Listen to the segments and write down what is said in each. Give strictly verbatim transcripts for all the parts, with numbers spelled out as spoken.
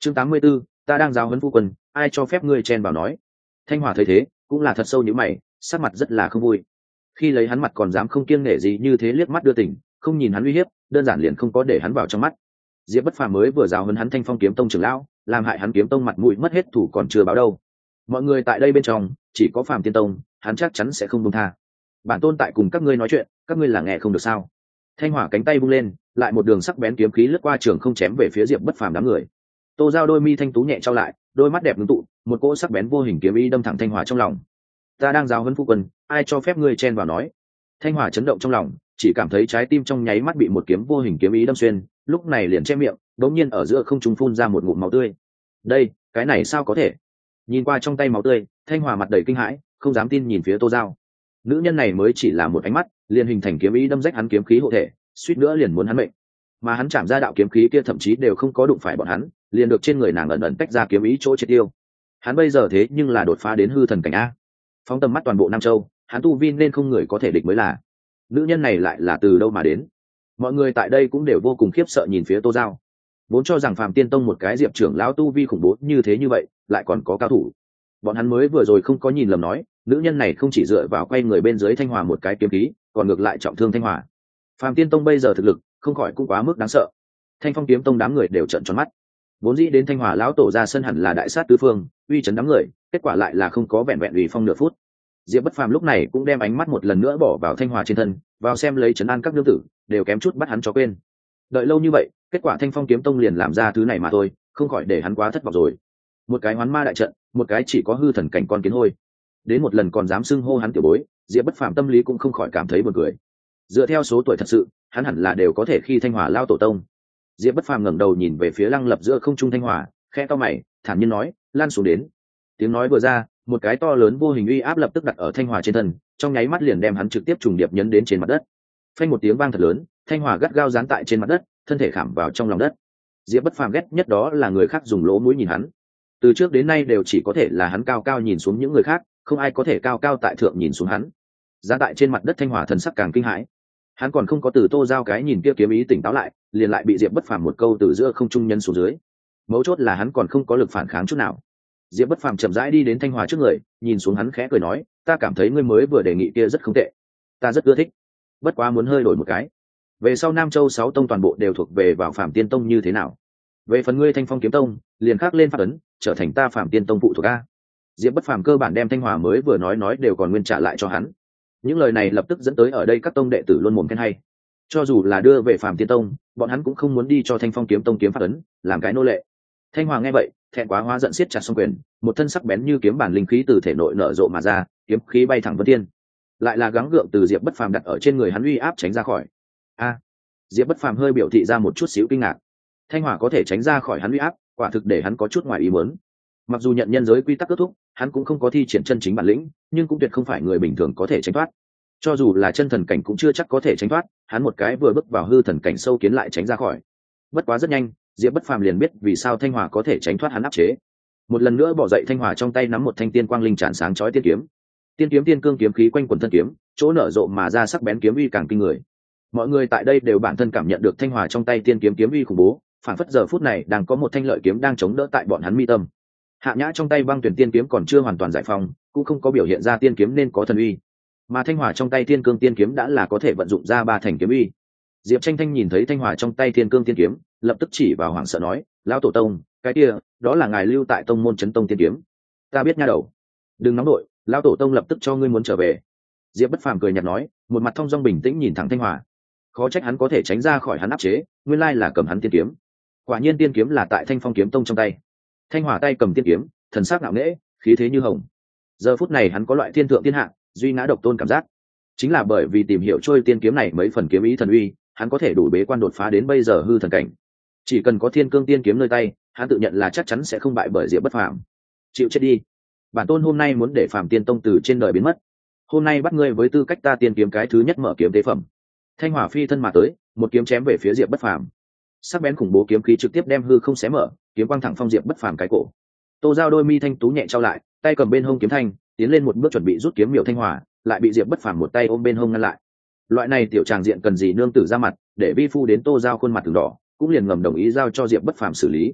chương tám mươi 84, ta đang giáo huấn phu quân, ai cho phép ngươi chen vào nói. Thanh Hòa thấy thế cũng là thật sâu như mày, sắc mặt rất là không vui. Khi lấy hắn mặt còn dám không kiêng nể gì như thế liếc mắt đưa tình, không nhìn hắn uy hiếp, đơn giản liền không có để hắn vào trong mắt. Diệp Bất Phàm mới vừa giáo huấn hắn Thanh Phong kiếm tông trưởng lão, làm hại hắn kiếm tông mặt mũi mất hết thủ còn chưa báo đâu. Mọi người tại đây bên trong chỉ có Phàm Tiên Tông, hắn chắc chắn sẽ không buông tha. Bản tôn tại cùng các ngươi nói chuyện, các ngươi là nghe không được sao? Thanh Hỏa cánh tay vung lên, lại một đường sắc bén kiếm khí lướt qua trường không chém về phía Diệp Bất Phàm đám người. Tô Giao đôi mi thanh tú nhẹ trao lại, đôi mắt đẹp ngưng tụ, một cỗ sắc bén vô hình kiếm ý đâm thẳng Thanh Hỏa trong lòng. Ta đang giáo huấn phu quân, ai cho phép ngươi chen vào nói. Thanh Hỏa chấn động trong lòng, chỉ cảm thấy trái tim trong nháy mắt bị một kiếm vô hình kiếm ý đâm xuyên, lúc này liền che miệng, đống nhiên ở giữa không trung phun ra một ngụm máu tươi. Đây, cái này sao có thể? Nhìn qua trong tay máu tươi, Thanh Hỏa mặt đầy kinh hãi, không dám tin nhìn phía Tô Giao. Nữ nhân này mới chỉ là một ánh mắt, liền hình thành kiếm ý đâm rách hắn kiếm khí hộ thể, suýt nữa liền muốn hắn mệnh. Mà hắn chạm ra đạo kiếm khí kia thậm chí đều không có đụng phải bọn hắn, liền được trên người nàng ẩn ẩn tách ra kiếm ý chỗ triệt tiêu. Hắn bây giờ thế nhưng là đột phá đến hư thần cảnh a. Phóng tầm mắt toàn bộ Nam Châu, hắn tu vi nên không người có thể địch mới là. Nữ nhân này lại là từ đâu mà đến? Mọi người tại đây cũng đều vô cùng khiếp sợ nhìn phía Tô Giao. Vốn cho rằng Phàm Tiên Tông một cái Diệp trưởng lão tu vi khủng bố như thế như vậy, lại còn có cao thủ. Bọn hắn mới vừa rồi không có nhìn lầm nói, nữ nhân này không chỉ dựa vào quay người bên dưới Thanh Hòa một cái kiếm khí, còn ngược lại trọng thương Thanh Hòa. Phàm Tiên Tông bây giờ thực lực không khỏi cũng quá mức đáng sợ. Thanh Phong kiếm tông đám người đều trợn tròn mắt. Vốn dĩ đến Thanh Hòa lão tổ ra sân hẳn là đại sát tứ phương, uy chấn đám người, kết quả lại là không có vẹn vẹn ủy phong nửa phút. Diệp Bất Phàm lúc này cũng đem ánh mắt một lần nữa bỏ vào Thanh Hòa trên thân, vào xem lấy trấn an các nương tử, đều kém chút bắt hắn cho quên. Đợi lâu như vậy, kết quả Thanh Phong kiếm tông liền làm ra thứ này mà thôi, không khỏi để hắn quá thất vọng rồi. Một cái hoán ma đại trận, một cái chỉ có hư thần cảnh con kiến hôi, đến một lần còn dám xưng hô hắn tiểu bối, Diệp Bất Phàm tâm lý cũng không khỏi cảm thấy buồn cười. Dựa theo số tuổi thật sự, hắn hẳn là đều có thể khi Thanh Hòa lao tổ tông. Diệp Bất Phàm ngẩng đầu nhìn về phía lăng lập giữa không trung Thanh Hòa, khẽ cau mày, thản nhiên nói, lan xuống đến. Tiếng nói vừa ra, một cái to lớn vô hình uy áp lập tức đặt ở Thanh Hòa trên thân, trong nháy mắt liền đem hắn trực tiếp trùng điệp nhấn đến trên mặt đất. Phanh một tiếng vang thật lớn, Thanh Hòa gắt gao dán tại trên mặt đất, thân thể khảm vào trong lòng đất. Diệp Bất Phàm ghét nhất đó là người khác dùng lỗ mũi nhìn hắn. Từ trước đến nay đều chỉ có thể là hắn cao cao nhìn xuống những người khác, không ai có thể cao cao tại thượng nhìn xuống hắn. Dán tại trên mặt đất Thanh Hòa thần sắc càng kinh hãi. Hắn còn không có từ Tô Giao cái nhìn kia kiếm ý tỉnh táo lại, liền lại bị Diệp Bất Phàm một câu từ giữa không trung nhân xuống dưới. Mấu chốt là hắn còn không có lực phản kháng chút nào. Diệp Bất Phàm chậm rãi đi đến Thanh Hòa trước người, nhìn xuống hắn khẽ cười nói, ta cảm thấy ngươi mới vừa đề nghị kia rất không tệ, ta rất ưa thích, bất quá muốn hơi đổi một cái. Về sau Nam Châu sáu tông toàn bộ đều thuộc về vào Phạm Tiên Tông như thế nào? Về phần ngươi Thanh Phong kiếm tông, liền khắc lên pháp ấn, trở thành ta Phạm Tiên Tông phụ thuộc a. Diệp Bất Phàm cơ bản đem Thanh Hòa mới vừa nói nói đều còn nguyên trả lại cho hắn. Những lời này lập tức dẫn tới ở đây các tông đệ tử luôn mồm khen hay. Cho dù là đưa về Phạm Tiên Tông, bọn hắn cũng không muốn đi cho Thanh Phong kiếm tông kiếm pháp ấn, làm cái nô lệ. Thanh Hòa nghe vậy, thẹn quá hóa giận siết chặt song quyền, một thân sắc bén như kiếm bản linh khí từ thể nội nở rộ mà ra, kiếm khí bay thẳng vân thiên. Lại là gắng gượng từ Diệp Bất Phàm đặt ở trên người hắn uy áp tránh ra khỏi. A, Diệp Bất Phàm hơi biểu thị ra một chút xíu kinh ngạc. Thanh Hòa có thể tránh ra khỏi hắn uy áp, quả thực để hắn có chút ngoài ý muốn. Mặc dù nhận nhân giới quy tắc kết thúc, hắn cũng không có thi triển chân chính bản lĩnh, nhưng cũng tuyệt không phải người bình thường có thể tránh thoát. Cho dù là chân thần cảnh cũng chưa chắc có thể tránh thoát, hắn một cái vừa bước vào hư thần cảnh sâu kiến lại tránh ra khỏi. Bất quá rất nhanh, Diệp Bất Phàm liền biết vì sao Thanh Hòa có thể tránh thoát hắn áp chế. Một lần nữa bỏ dậy, Thanh Hòa trong tay nắm một thanh tiên quang linh tràn sáng chói tiên kiếm. Tiên kiếm tiên cương kiếm khí quanh quần thân kiếm, chỗ nở rộ mà ra sắc bén kiếm uy càng kinh người. Mọi người tại đây đều bản thân cảm nhận được Thanh Hòa trong tay tiên kiếm kiếm uy khủng bố, phản phất giờ phút này đang có một thanh lợi kiếm đang chống đỡ tại bọn hắn mi tâm. Hạ Nhã trong tay băng tuyển tiên kiếm còn chưa hoàn toàn giải phóng, cũng không có biểu hiện ra tiên kiếm nên có thần uy, mà Thanh Hòa trong tay tiên cương tiên kiếm đã là có thể vận dụng ra ba thành kiếm uy. Diệp Tranh Thanh nhìn thấy Thanh Hòa trong tay tiên cương tiên kiếm, lập tức chỉ vào hoảng sợ nói, lão tổ tông, cái kia đó là ngài lưu tại tông môn chấn tông tiên kiếm. Ta biết nha đầu, đừng nóng đội, lão tổ tông lập tức cho ngươi muốn trở về. Diệp Bất Phàm cười nhạt nói, một mặt thông dong bình tĩnh nhìn thẳng Thanh Hòa. Khó trách hắn có thể tránh ra khỏi hắn áp chế, nguyên lai là cầm hắn tiên kiếm. Quả nhiên tiên kiếm là tại Thanh Phong kiếm tông trong tay. Thanh Hòa tay cầm tiên kiếm, thần sắc ngạo nghễ, khí thế như hồng. Giờ phút này hắn có loại thiên thượng thiên hạ, duy ngã độc tôn cảm giác. Chính là bởi vì tìm hiểu trôi tiên kiếm này mấy phần kiếm ý thần uy, hắn có thể đủ bế quan đột phá đến bây giờ hư thần cảnh. Chỉ cần có thiên cương tiên kiếm nơi tay, hắn tự nhận là chắc chắn sẽ không bại bởi Diệp Bất Phàm. Chịu chết đi, bản tôn hôm nay muốn để Phàm Tiên Tông từ trên đời biến mất. Hôm nay bắt ngươi với tư cách ta tiên kiếm cái thứ nhất mở kiếm tế phẩm. Thanh Hỏa phi thân mà tới, một kiếm chém về phía Diệp Bất Phàm. Sắc bén khủng bố kiếm khí trực tiếp đem hư không xé mở, kiếm quang thẳng phong Diệp Bất Phàm cái cổ. Tô Giao đôi mi thanh tú nhẹ trao lại, tay cầm bên hông kiếm thanh, tiến lên một bước chuẩn bị rút kiếm miểu Thanh Hỏa, lại bị Diệp Bất Phàm một tay ôm bên hông ngăn lại. Loại này tiểu tràng diện cần gì nương tử ra mặt, để vi phu đến Tô Giao khuôn mặt từng đỏ, cũng liền ngầm đồng ý giao cho Diệp Bất Phàm xử lý.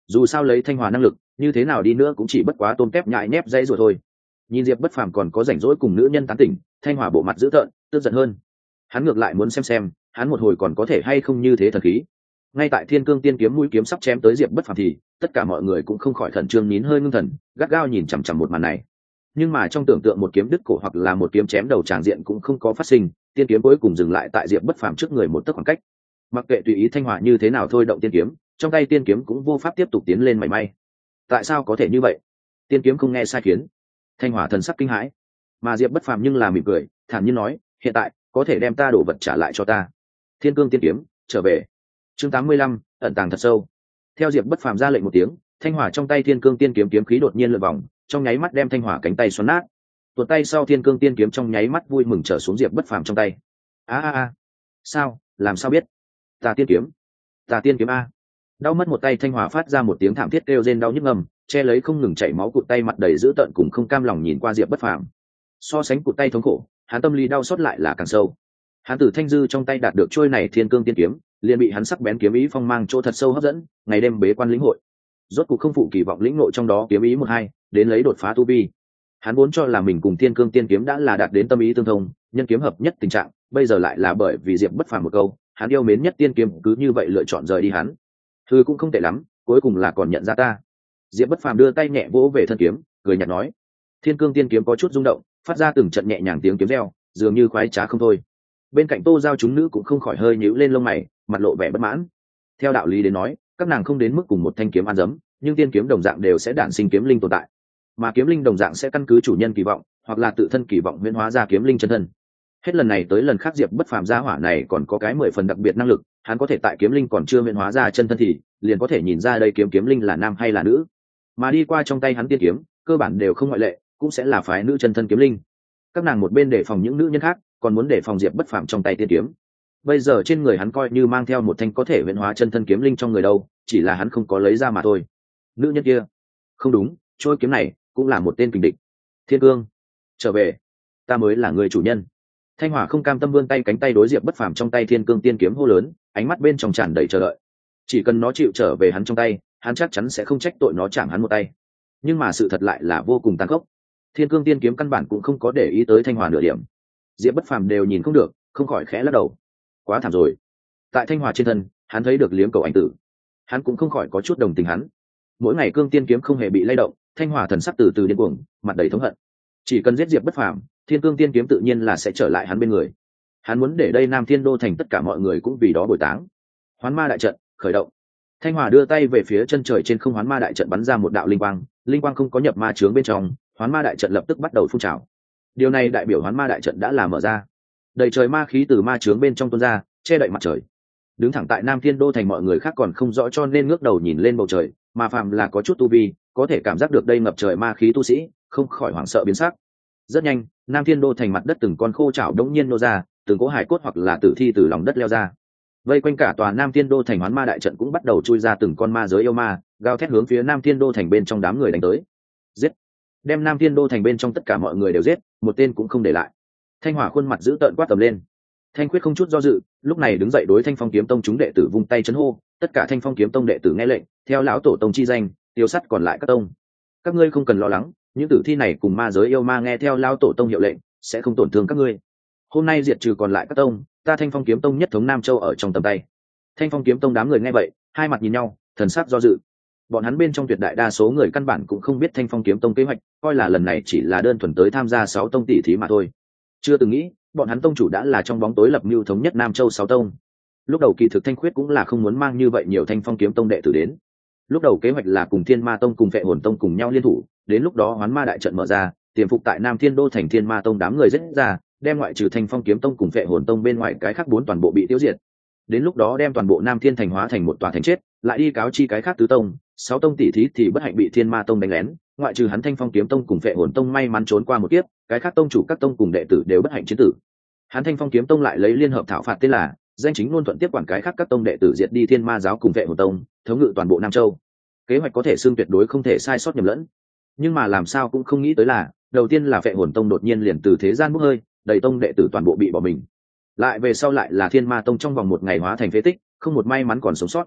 dù sao lấy Thanh Hòa năng lực như thế nào đi nữa cũng chỉ bất quá tôm tép nhại nhép dãy rồi thôi. Nhìn Diệp Bất Phàm còn có rảnh rỗi cùng nữ nhân tán tỉnh, Thanh Hòa bộ mặt dữ tợn tức giận hơn. Hắn ngược lại muốn xem xem hắn một hồi còn có thể hay không như thế thần khí. Ngay tại Thiên Cương Tiên kiếm mũi kiếm sắp chém tới Diệp Bất Phàm thì tất cả mọi người cũng không khỏi khẩn trương nín hơi ngưng thần, gắt gao nhìn chằm chằm một màn này. Nhưng mà trong tưởng tượng một kiếm đứt cổ hoặc là một kiếm chém đầu tràng diện cũng không có phát sinh, tiên kiếm cuối cùng dừng lại tại Diệp Bất Phàm trước người một tấc khoảng cách. Mặc kệ tùy ý Thanh Hòa như thế nào thôi động tiên kiếm, trong tay tiên kiếm cũng vô pháp tiếp tục tiến lên mảy may. Tại sao có thể như vậy? Tiên kiếm không nghe sai khiến. Thanh Hòa thần sắc kinh hãi, mà Diệp Bất Phàm nhưng là mỉm cười, thản nhiên nói, hiện tại có thể đem ta đồ vật trả lại cho ta. Thiên Cương tiên kiếm trở về. Chương tám mươi lăm, ẩn tàng thật sâu. Theo Diệp Bất Phàm ra lệnh một tiếng, Thanh Hỏa trong tay Thiên Cương tiên kiếm kiếm khí đột nhiên lượn vòng, trong nháy mắt đem Thanh Hỏa cánh tay xoắn nát. Tuột tay sau Thiên Cương tiên kiếm trong nháy mắt vui mừng trở xuống Diệp Bất Phàm trong tay. A a a, sao, làm sao biết? Ta tiên kiếm, ta tiên kiếm a. Đau mất một tay, Thanh Hỏa phát ra một tiếng thảm thiết kêu rên đau nhức ngầm, che lấy không ngừng chảy máu cụt tay, mặt đầy dữ tợn cùng không cam lòng nhìn qua Diệp Bất Phàm. So sánh cụt tay thống khổ, hắn tâm lý đau xót lại là càng sâu. Hắn từ Thanh Dư trong tay đạt được trôi này Thiên Cương tiên kiếm, liền bị hắn sắc bén kiếm ý phong mang chỗ thật sâu hấp dẫn, ngày đêm bế quan lĩnh hội. Rốt cuộc không phụ kỳ vọng lĩnh ngộ trong đó kiếm ý một hai, đến lấy đột phá tu vi. Hắn vốn cho là mình cùng Thiên Cương tiên kiếm đã là đạt đến tâm ý tương thông, nhân kiếm hợp nhất tình trạng, bây giờ lại là bởi vì Diệp Bất Phàm một câu, hắn yêu mến nhất tiên kiếm cứ như vậy lựa chọn rời đi hắn. Thư cũng không tệ lắm, cuối cùng là còn nhận ra ta. Diệp Bất Phàm đưa tay nhẹ vỗ về thân kiếm, cười nhạt nói. Thiên Cương tiên kiếm có chút rung động, phát ra từng trận nhẹ nhàng tiếng kiếm reo, dường như khoái trá không thôi. Bên cạnh Tô Giao chúng nữ cũng không khỏi hơi nhíu lên lông mày, mặt lộ vẻ bất mãn. Theo đạo lý đến nói, các nàng không đến mức cùng một thanh kiếm ăn dấm, nhưng tiên kiếm đồng dạng đều sẽ đản sinh kiếm linh tồn tại, mà kiếm linh đồng dạng sẽ căn cứ chủ nhân kỳ vọng hoặc là tự thân kỳ vọng huyễn hóa ra kiếm linh chân thân. Hết lần này tới lần khác, Diệp Bất Phàm gia hỏa này còn có cái mười phần đặc biệt năng lực, hắn có thể tại kiếm linh còn chưa huyễn hóa ra chân thân thì liền có thể nhìn ra đây kiếm kiếm linh là nam hay là nữ, mà đi qua trong tay hắn tiên kiếm cơ bản đều không ngoại lệ, cũng sẽ là phái nữ chân thân kiếm linh. Các nàng một bên đề phòng những nữ nhân khác, còn muốn đề phòng Diệp Bất Phàm trong tay tiên kiếm. Bây giờ trên người hắn coi như mang theo một thanh có thể huyễn hóa chân thân kiếm linh trong người đâu, chỉ là hắn không có lấy ra mà thôi. Nữ nhân kia, không đúng, trôi kiếm này cũng là một tên kình địch. Thiên Cương, trở về, ta mới là người chủ nhân. Thanh Hỏa không cam tâm vươn tay, cánh tay đối Diệp Bất Phàm trong tay Thiên Cương tiên kiếm hô lớn, ánh mắt bên trong tràn đầy chờ đợi. Chỉ cần nó chịu trở về hắn trong tay, hắn chắc chắn sẽ không trách tội nó chạm hắn một tay. Nhưng mà sự thật lại là vô cùng tàn khốc. Thiên Cương tiên kiếm căn bản cũng không có để ý tới Thanh Hỏa nửa điểm. Diệp Bất Phàm đều nhìn không được, không khỏi khẽ lắc đầu. Quá thảm rồi. Tại Thanh Hỏa trên thân, hắn thấy được liếm cầu ảnh tử. Hắn cũng không khỏi có chút đồng tình hắn. Mỗi ngày Cương tiên kiếm không hề bị lay động, Thanh Hỏa thần sắc từ từ điên cuồng, mặt đầy thống hận. Chỉ cần giết Diệp Bất Phàm, Thiên Cương tiên kiếm tự nhiên là sẽ trở lại hắn bên người. Hắn muốn để đây Nam Thiên Đô thành tất cả mọi người cũng vì đó bồi táng. Hoán ma đại trận khởi động. Thanh Hỏa đưa tay về phía chân trời trên không, hoán ma đại trận bắn ra một đạo linh quang, linh quang không có nhập ma chướng bên trong, hoán ma đại trận lập tức bắt đầu phun trào. Điều này đại biểu hoán ma đại trận đã là mở ra, đầy trời ma khí từ ma chướng bên trong tuôn ra, che đậy mặt trời. Đứng thẳng tại Nam Thiên Đô thành mọi người khác còn không rõ cho nên ngước đầu nhìn lên bầu trời, mà phàm là có chút tu vi, có thể cảm giác được đây ngập trời ma khí tu sĩ, không khỏi hoảng sợ biến sắc. Rất nhanh, Nam Thiên Đô thành mặt đất từng con khô chảo đống nhiên nô ra, từng cỗ hải cốt hoặc là tử thi từ lòng đất leo ra. Vây quanh cả tòa Nam Thiên Đô thành hoán ma đại trận cũng bắt đầu chui ra từng con ma giới yêu ma, gào thét hướng phía Nam Thiên Đô thành bên trong đám người đánh tới. Giết! Đem Nam Thiên Đô thành bên trong tất cả mọi người đều giết, một tên cũng không để lại. Thanh Hỏa khuôn mặt giữ tợn quát tầm lên. Thanh Khuyết không chút do dự, lúc này đứng dậy đối Thanh Phong kiếm tông chúng đệ tử vung tay chấn hô, tất cả Thanh Phong kiếm tông đệ tử nghe lệnh, theo lão tổ tông chi danh, tiêu sát còn lại các tông. Các ngươi không cần lo lắng, những tử thi này cùng ma giới yêu ma nghe theo lão tổ tông hiệu lệnh, sẽ không tổn thương các ngươi. Hôm nay diệt trừ còn lại các tông, ta Thanh Phong kiếm tông nhất thống Nam Châu ở trong tầm tay. Thanh Phong kiếm tông đám người nghe vậy, hai mặt nhìn nhau, thần sắc do dự. Bọn hắn bên trong tuyệt đại đa số người căn bản cũng không biết Thanh Phong kiếm tông kế hoạch, coi là lần này chỉ là đơn thuần tới tham gia sáu tông tỷ thí mà thôi. Chưa từng nghĩ, bọn hắn tông chủ đã là trong bóng tối lập mưu thống nhất Nam Châu sáu tông. Lúc đầu kỳ thực Thanh Khuyết cũng là không muốn mang như vậy nhiều Thanh Phong kiếm tông đệ tử đến. Lúc đầu kế hoạch là cùng Thiên Ma tông cùng Phệ Hồn tông cùng nhau liên thủ, đến lúc đó hoán ma đại trận mở ra, tiềm phục tại Nam Thiên Đô thành Thiên Ma tông đám người giết ra, đem ngoại trừ Thanh Phong kiếm tông cùng Phệ Hồn tông bên ngoài cái khác bốn toàn bộ bị tiêu diệt. Đến lúc đó đem toàn bộ Nam Thiên thành hóa thành một tòa thành chết, lại đi cáo chi cái khác tứ tông, sáu tông tỷ thí thì bất hạnh bị Thiên Ma tông đánh lén, ngoại trừ hắn Thanh Phong kiếm tông cùng Phệ Hồn tông may mắn trốn qua một kiếp, cái khác tông chủ các tông cùng đệ tử đều bất hạnh chiến tử. Hắn Thanh Phong kiếm tông lại lấy liên hợp thảo phạt tên là danh chính luôn thuận tiếp quản cái khác các tông đệ tử, diệt đi Thiên Ma giáo cùng Phệ Hồn tông, thống ngự toàn bộ Nam Châu. Kế hoạch có thể xương tuyệt đối không thể sai sót nhầm lẫn. Nhưng mà làm sao cũng không nghĩ tới là, đầu tiên là Phệ Hồn tông đột nhiên liền từ thế gian bốc hơi, đầy tông đệ tử toàn bộ bị bỏ mình. Lại về sau lại là Thiên Ma tông trong vòng một ngày hóa thành phế tích, không một may mắn còn sống sót.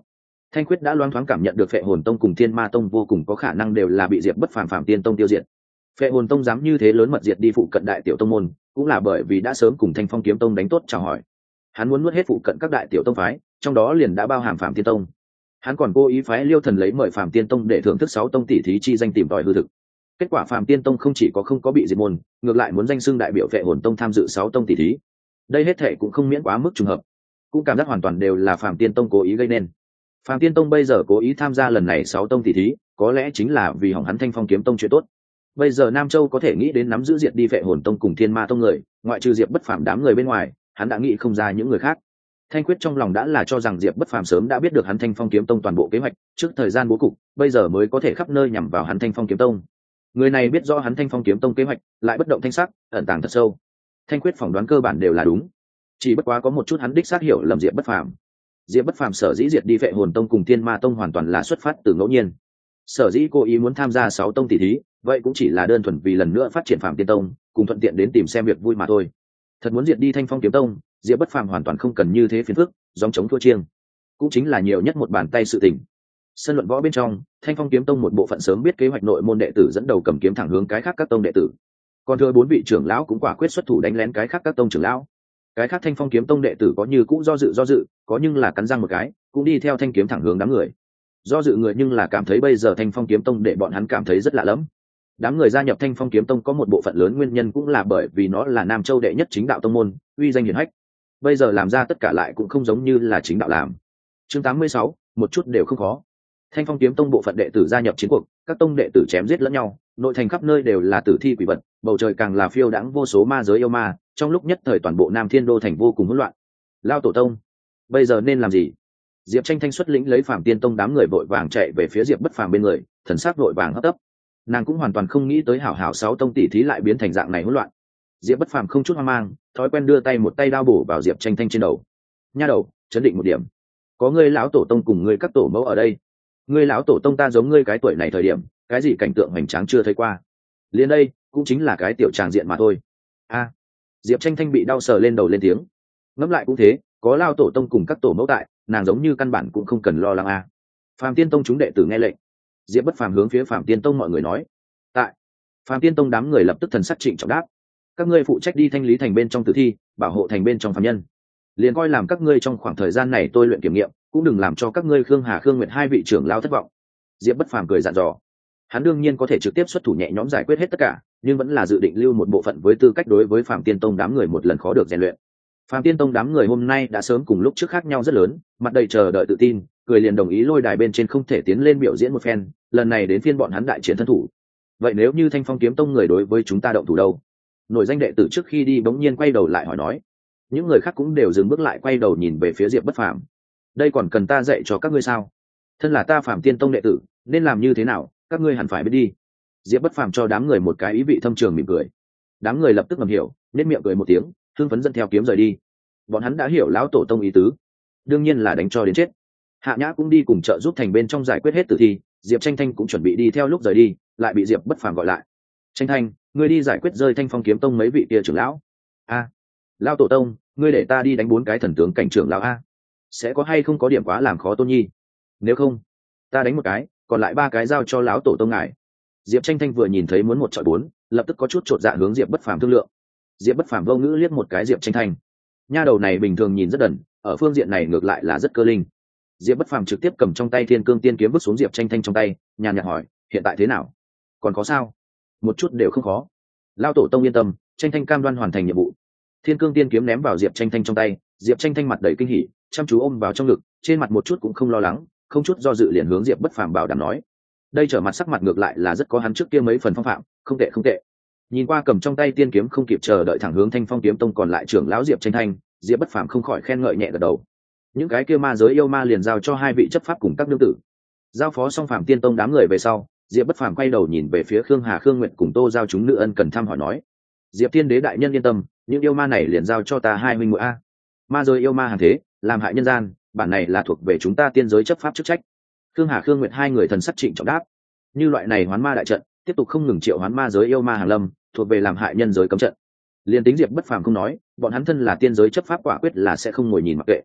Thanh Quyết đã loáng thoáng cảm nhận được Phệ Hồn Tông cùng Thiên Ma Tông vô cùng có khả năng đều là bị Diệp Bất Phàm Phạm Tiên Tông tiêu diệt. Phệ Hồn Tông dám như thế lớn mật diệt đi phụ cận đại tiểu tông môn, cũng là bởi vì đã sớm cùng Thanh Phong Kiếm Tông đánh tốt chào hỏi. Hắn muốn nuốt hết phụ cận các đại tiểu tông phái, trong đó liền đã bao hàm Phạm Tiên Tông. Hắn còn cố ý phái Liêu Thần lấy mời Phạm Tiên Tông để thưởng thức sáu tông tỷ thí chi danh tìm tòi hư thực. Kết quả Phạm Tiên Tông không chỉ có không có bị diệt môn, ngược lại muốn danh xưng đại biểu Phệ Hồn Tông tham dự sáu tông tỷ thí. Đây hết thệ cũng không miễn quá mức trùng hợp, cũng cảm giác hoàn toàn đều là Phạm Tiên Tông cố ý gây nên. Phạm Tiên Tông bây giờ cố ý tham gia lần này sáu tông tỷ thí, có lẽ chính là vì hỏng hắn Thanh Phong Kiếm Tông chuyện tốt. Bây giờ Nam Châu có thể nghĩ đến nắm giữ diệt đi Phệ Hồn Tông cùng Thiên Ma Tông người, ngoại trừ Diệp Bất Phàm đám người bên ngoài, hắn đã nghĩ không ra những người khác. Thanh Quyết trong lòng đã là cho rằng Diệp Bất Phàm sớm đã biết được hắn Thanh Phong Kiếm Tông toàn bộ kế hoạch, trước thời gian bố cục, bây giờ mới có thể khắp nơi nhằm vào hắn Thanh Phong Kiếm Tông. Người này biết rõ hắn Thanh Phong Kiếm Tông kế hoạch, lại bất động thanh sắc, ẩn tàng thật sâu. Thanh Quyết phỏng đoán cơ bản đều là đúng, chỉ bất quá có một chút hắn đích xác hiểu lầm Diệp Bất Phàm. Diệp Bất Phàm sở dĩ diệt đi Phệ Hồn Tông cùng Thiên Ma Tông hoàn toàn là xuất phát từ ngẫu nhiên. Sở dĩ cố ý muốn tham gia sáu tông tỷ thí, vậy cũng chỉ là đơn thuần vì lần nữa phát triển Phạm Tiên Tông, cùng thuận tiện đến tìm xem việc vui mà thôi. Thật muốn diệt đi Thanh Phong Kiếm Tông, Diệp Bất Phàm hoàn toàn không cần như thế phiền phức, gióng chống thua chiêng, cũng chính là nhiều nhất một bàn tay sự tình. Sân luận võ bên trong, Thanh Phong Kiếm Tông một bộ phận sớm biết kế hoạch nội môn đệ tử dẫn đầu cầm kiếm thẳng hướng cái khác các tông đệ tử, còn thừa bốn vị trưởng lão cũng quả quyết xuất thủ đánh lén cái khác các tông trưởng lão. Cái khác Thanh Phong Kiếm Tông đệ tử có như cũng do dự do dự, có nhưng là cắn răng một cái, cũng đi theo thanh kiếm thẳng hướng đám người. Do dự người nhưng là cảm thấy bây giờ Thanh Phong Kiếm Tông để bọn hắn cảm thấy rất lạ lẫm. Đám người gia nhập Thanh Phong Kiếm Tông có một bộ phận lớn nguyên nhân cũng là bởi vì nó là Nam Châu đệ nhất chính đạo tông môn, uy danh hiển hách. Bây giờ làm ra tất cả lại cũng không giống như là chính đạo làm. Chương tám mươi sáu, một chút đều không khó. Thanh Phong Kiếm Tông bộ phận đệ tử gia nhập chiến cuộc, các tông đệ tử chém giết lẫn nhau, nội thành khắp nơi đều là tử thi quỷ vật, bầu trời càng là phiêu đãng vô số ma giới yêu ma, trong lúc nhất thời toàn bộ Nam Thiên Đô thành vô cùng hỗn loạn. Lao tổ tông, bây giờ nên làm gì? Diệp Tranh Thanh xuất lĩnh lấy Phạm Tiên Tông đám người vội vàng chạy về phía Diệp Bất Phàm bên người, thần sắc vội vàng hấp tấp. Nàng cũng hoàn toàn không nghĩ tới hảo hảo sáu tông tỷ thí lại biến thành dạng này hỗn loạn. Diệp Bất Phàm không chút hoang mang, thói quen đưa tay một tay đao bổ vào Diệp Tranh Thanh trên đầu. Nha đầu, chấn định một điểm. Có ngươi lão tổ tông cùng ngươi các tổ mẫu ở đây. Ngươi lão tổ tông ta giống ngươi cái tuổi này thời điểm, cái gì cảnh tượng hoành tráng chưa thấy qua. Liên đây, cũng chính là cái tiểu tràng diện mà thôi. A. Diệp Tranh Thanh bị đau sờ lên đầu lên tiếng. Ngẫm lại cũng thế, có lao tổ tông cùng các tổ mẫu tại, nàng giống như căn bản cũng không cần lo lắng a. À. Phạm Tiên Tông chúng đệ tử nghe lệnh. Diệp Bất Phàm hướng phía Phạm Tiên Tông mọi người nói. Tại. Phạm Tiên Tông đám người lập tức thần sắc trịnh trọng đáp. Các ngươi phụ trách đi thanh lý thành bên trong tử thi, bảo hộ thành bên trong phạm nhân. Liền coi làm các ngươi trong khoảng thời gian này tôi luyện kiểm nghiệm, cũng đừng làm cho các ngươi Khương Hà Khương Nguyệt hai vị trưởng lao thất vọng. Diệp Bất Phàm cười dặn dò. Hắn đương nhiên có thể trực tiếp xuất thủ nhẹ nhõm giải quyết hết tất cả, nhưng vẫn là dự định lưu một bộ phận với tư cách đối với Phạm Tiên Tông đám người một lần khó được rèn luyện. Phạm Tiên Tông đám người hôm nay đã sớm cùng lúc trước khác nhau rất lớn, mặt đầy chờ đợi tự tin, cười liền đồng ý lôi đài bên trên không thể tiến lên biểu diễn một phen, lần này đến phiên bọn hắn đại chiến thân thủ. Vậy nếu như Thanh Phong Kiếm Tông người đối với chúng ta động thủ đâu? Nổi danh đệ tử trước khi đi bỗng nhiên quay đầu lại hỏi nói. Những người khác cũng đều dừng bước lại quay đầu nhìn về phía Diệp Bất Phàm. Đây còn cần ta dạy cho các ngươi sao? Thân là ta Phạm Tiên Tông đệ tử, nên làm như thế nào, các ngươi hẳn phải biết đi. Diệp Bất Phàm cho đám người một cái ý vị thâm trường mỉm cười. Đám người lập tức ngầm hiểu, nên miệng cười một tiếng, hưng phấn dẫn theo kiếm rời đi. Bọn hắn đã hiểu lão tổ tông ý tứ, đương nhiên là đánh cho đến chết. Hạ Nhã cũng đi cùng trợ giúp thành bên trong giải quyết hết tử thi, Diệp Tranh Thanh cũng chuẩn bị đi theo lúc rời đi, lại bị Diệp Bất Phàm gọi lại. Tranh Thanh, ngươi đi giải quyết rơi Thanh Phong Kiếm Tông mấy vị kia trưởng lão. A, lão tổ tông, ngươi để ta đi đánh bốn cái thần tướng cảnh trưởng lão a, sẽ có hay không có điểm quá làm khó tôn nhi? Nếu không, ta đánh một cái, còn lại ba cái giao cho lão tổ tông ngài. Diệp Tranh Thanh vừa nhìn thấy muốn một chọi bốn, lập tức có chút chột dạ hướng Diệp Bất Phàm thương lượng. Diệp Bất Phàm vô ngữ liếc một cái Diệp Tranh Thanh. Nha đầu này bình thường nhìn rất đần, ở phương diện này ngược lại là rất cơ linh. Diệp Bất Phàm trực tiếp cầm trong tay Thiên Cương Tiên kiếm vứt xuống Diệp Tranh Thanh trong tay, nhàn nhạt hỏi, hiện tại thế nào? Còn có sao? Một chút đều không khó. Lão tổ tông yên tâm, Tranh Thanh cam đoan hoàn thành nhiệm vụ. Thiên Cương Tiên kiếm ném vào Diệp Tranh Thanh trong tay, Diệp Tranh Thanh mặt đầy kinh hỉ, chăm chú ôm vào trong ngực, trên mặt một chút cũng không lo lắng, không chút do dự liền hướng Diệp Bất Phàm bảo đảm nói. Đây trở mặt sắc mặt ngược lại là rất có hắn trước kia mấy phần phong phạm, không tệ không tệ. Nhìn qua cầm trong tay tiên kiếm không kịp chờ đợi thẳng hướng Thanh Phong Kiếm Tông còn lại trưởng lão Diệp Tranh Thanh, Diệp Bất Phàm không khỏi khen ngợi nhẹ gật đầu. Những cái kia ma giới yêu ma liền giao cho hai vị chấp pháp cùng các nương tử. Giao phó xong Phạm Tiên Tông đám người về sau, Diệp Bất Phàm quay đầu nhìn về phía Khương Hà Khương Nguyệt cùng Tô giao chúng nữ ân cần thăm hỏi nói. Diệp Thiên Đế đại nhân yên tâm, những yêu ma này liền giao cho ta hai huynh muội a. Ma giới yêu ma hàng thế, làm hại nhân gian, bản này là thuộc về chúng ta tiên giới chấp pháp chức trách. Khương Hà Khương Nguyệt hai người thần sắc trịnh trọng đáp. Như loại này hoán ma đại trận, tiếp tục không ngừng triệu hoán ma giới yêu ma hàng lâm, thuộc về làm hại nhân giới cấm trận. Liên tính Diệp Bất Phàm không nói, bọn hắn thân là tiên giới chấp pháp quả quyết là sẽ không ngồi nhìn mặc kệ.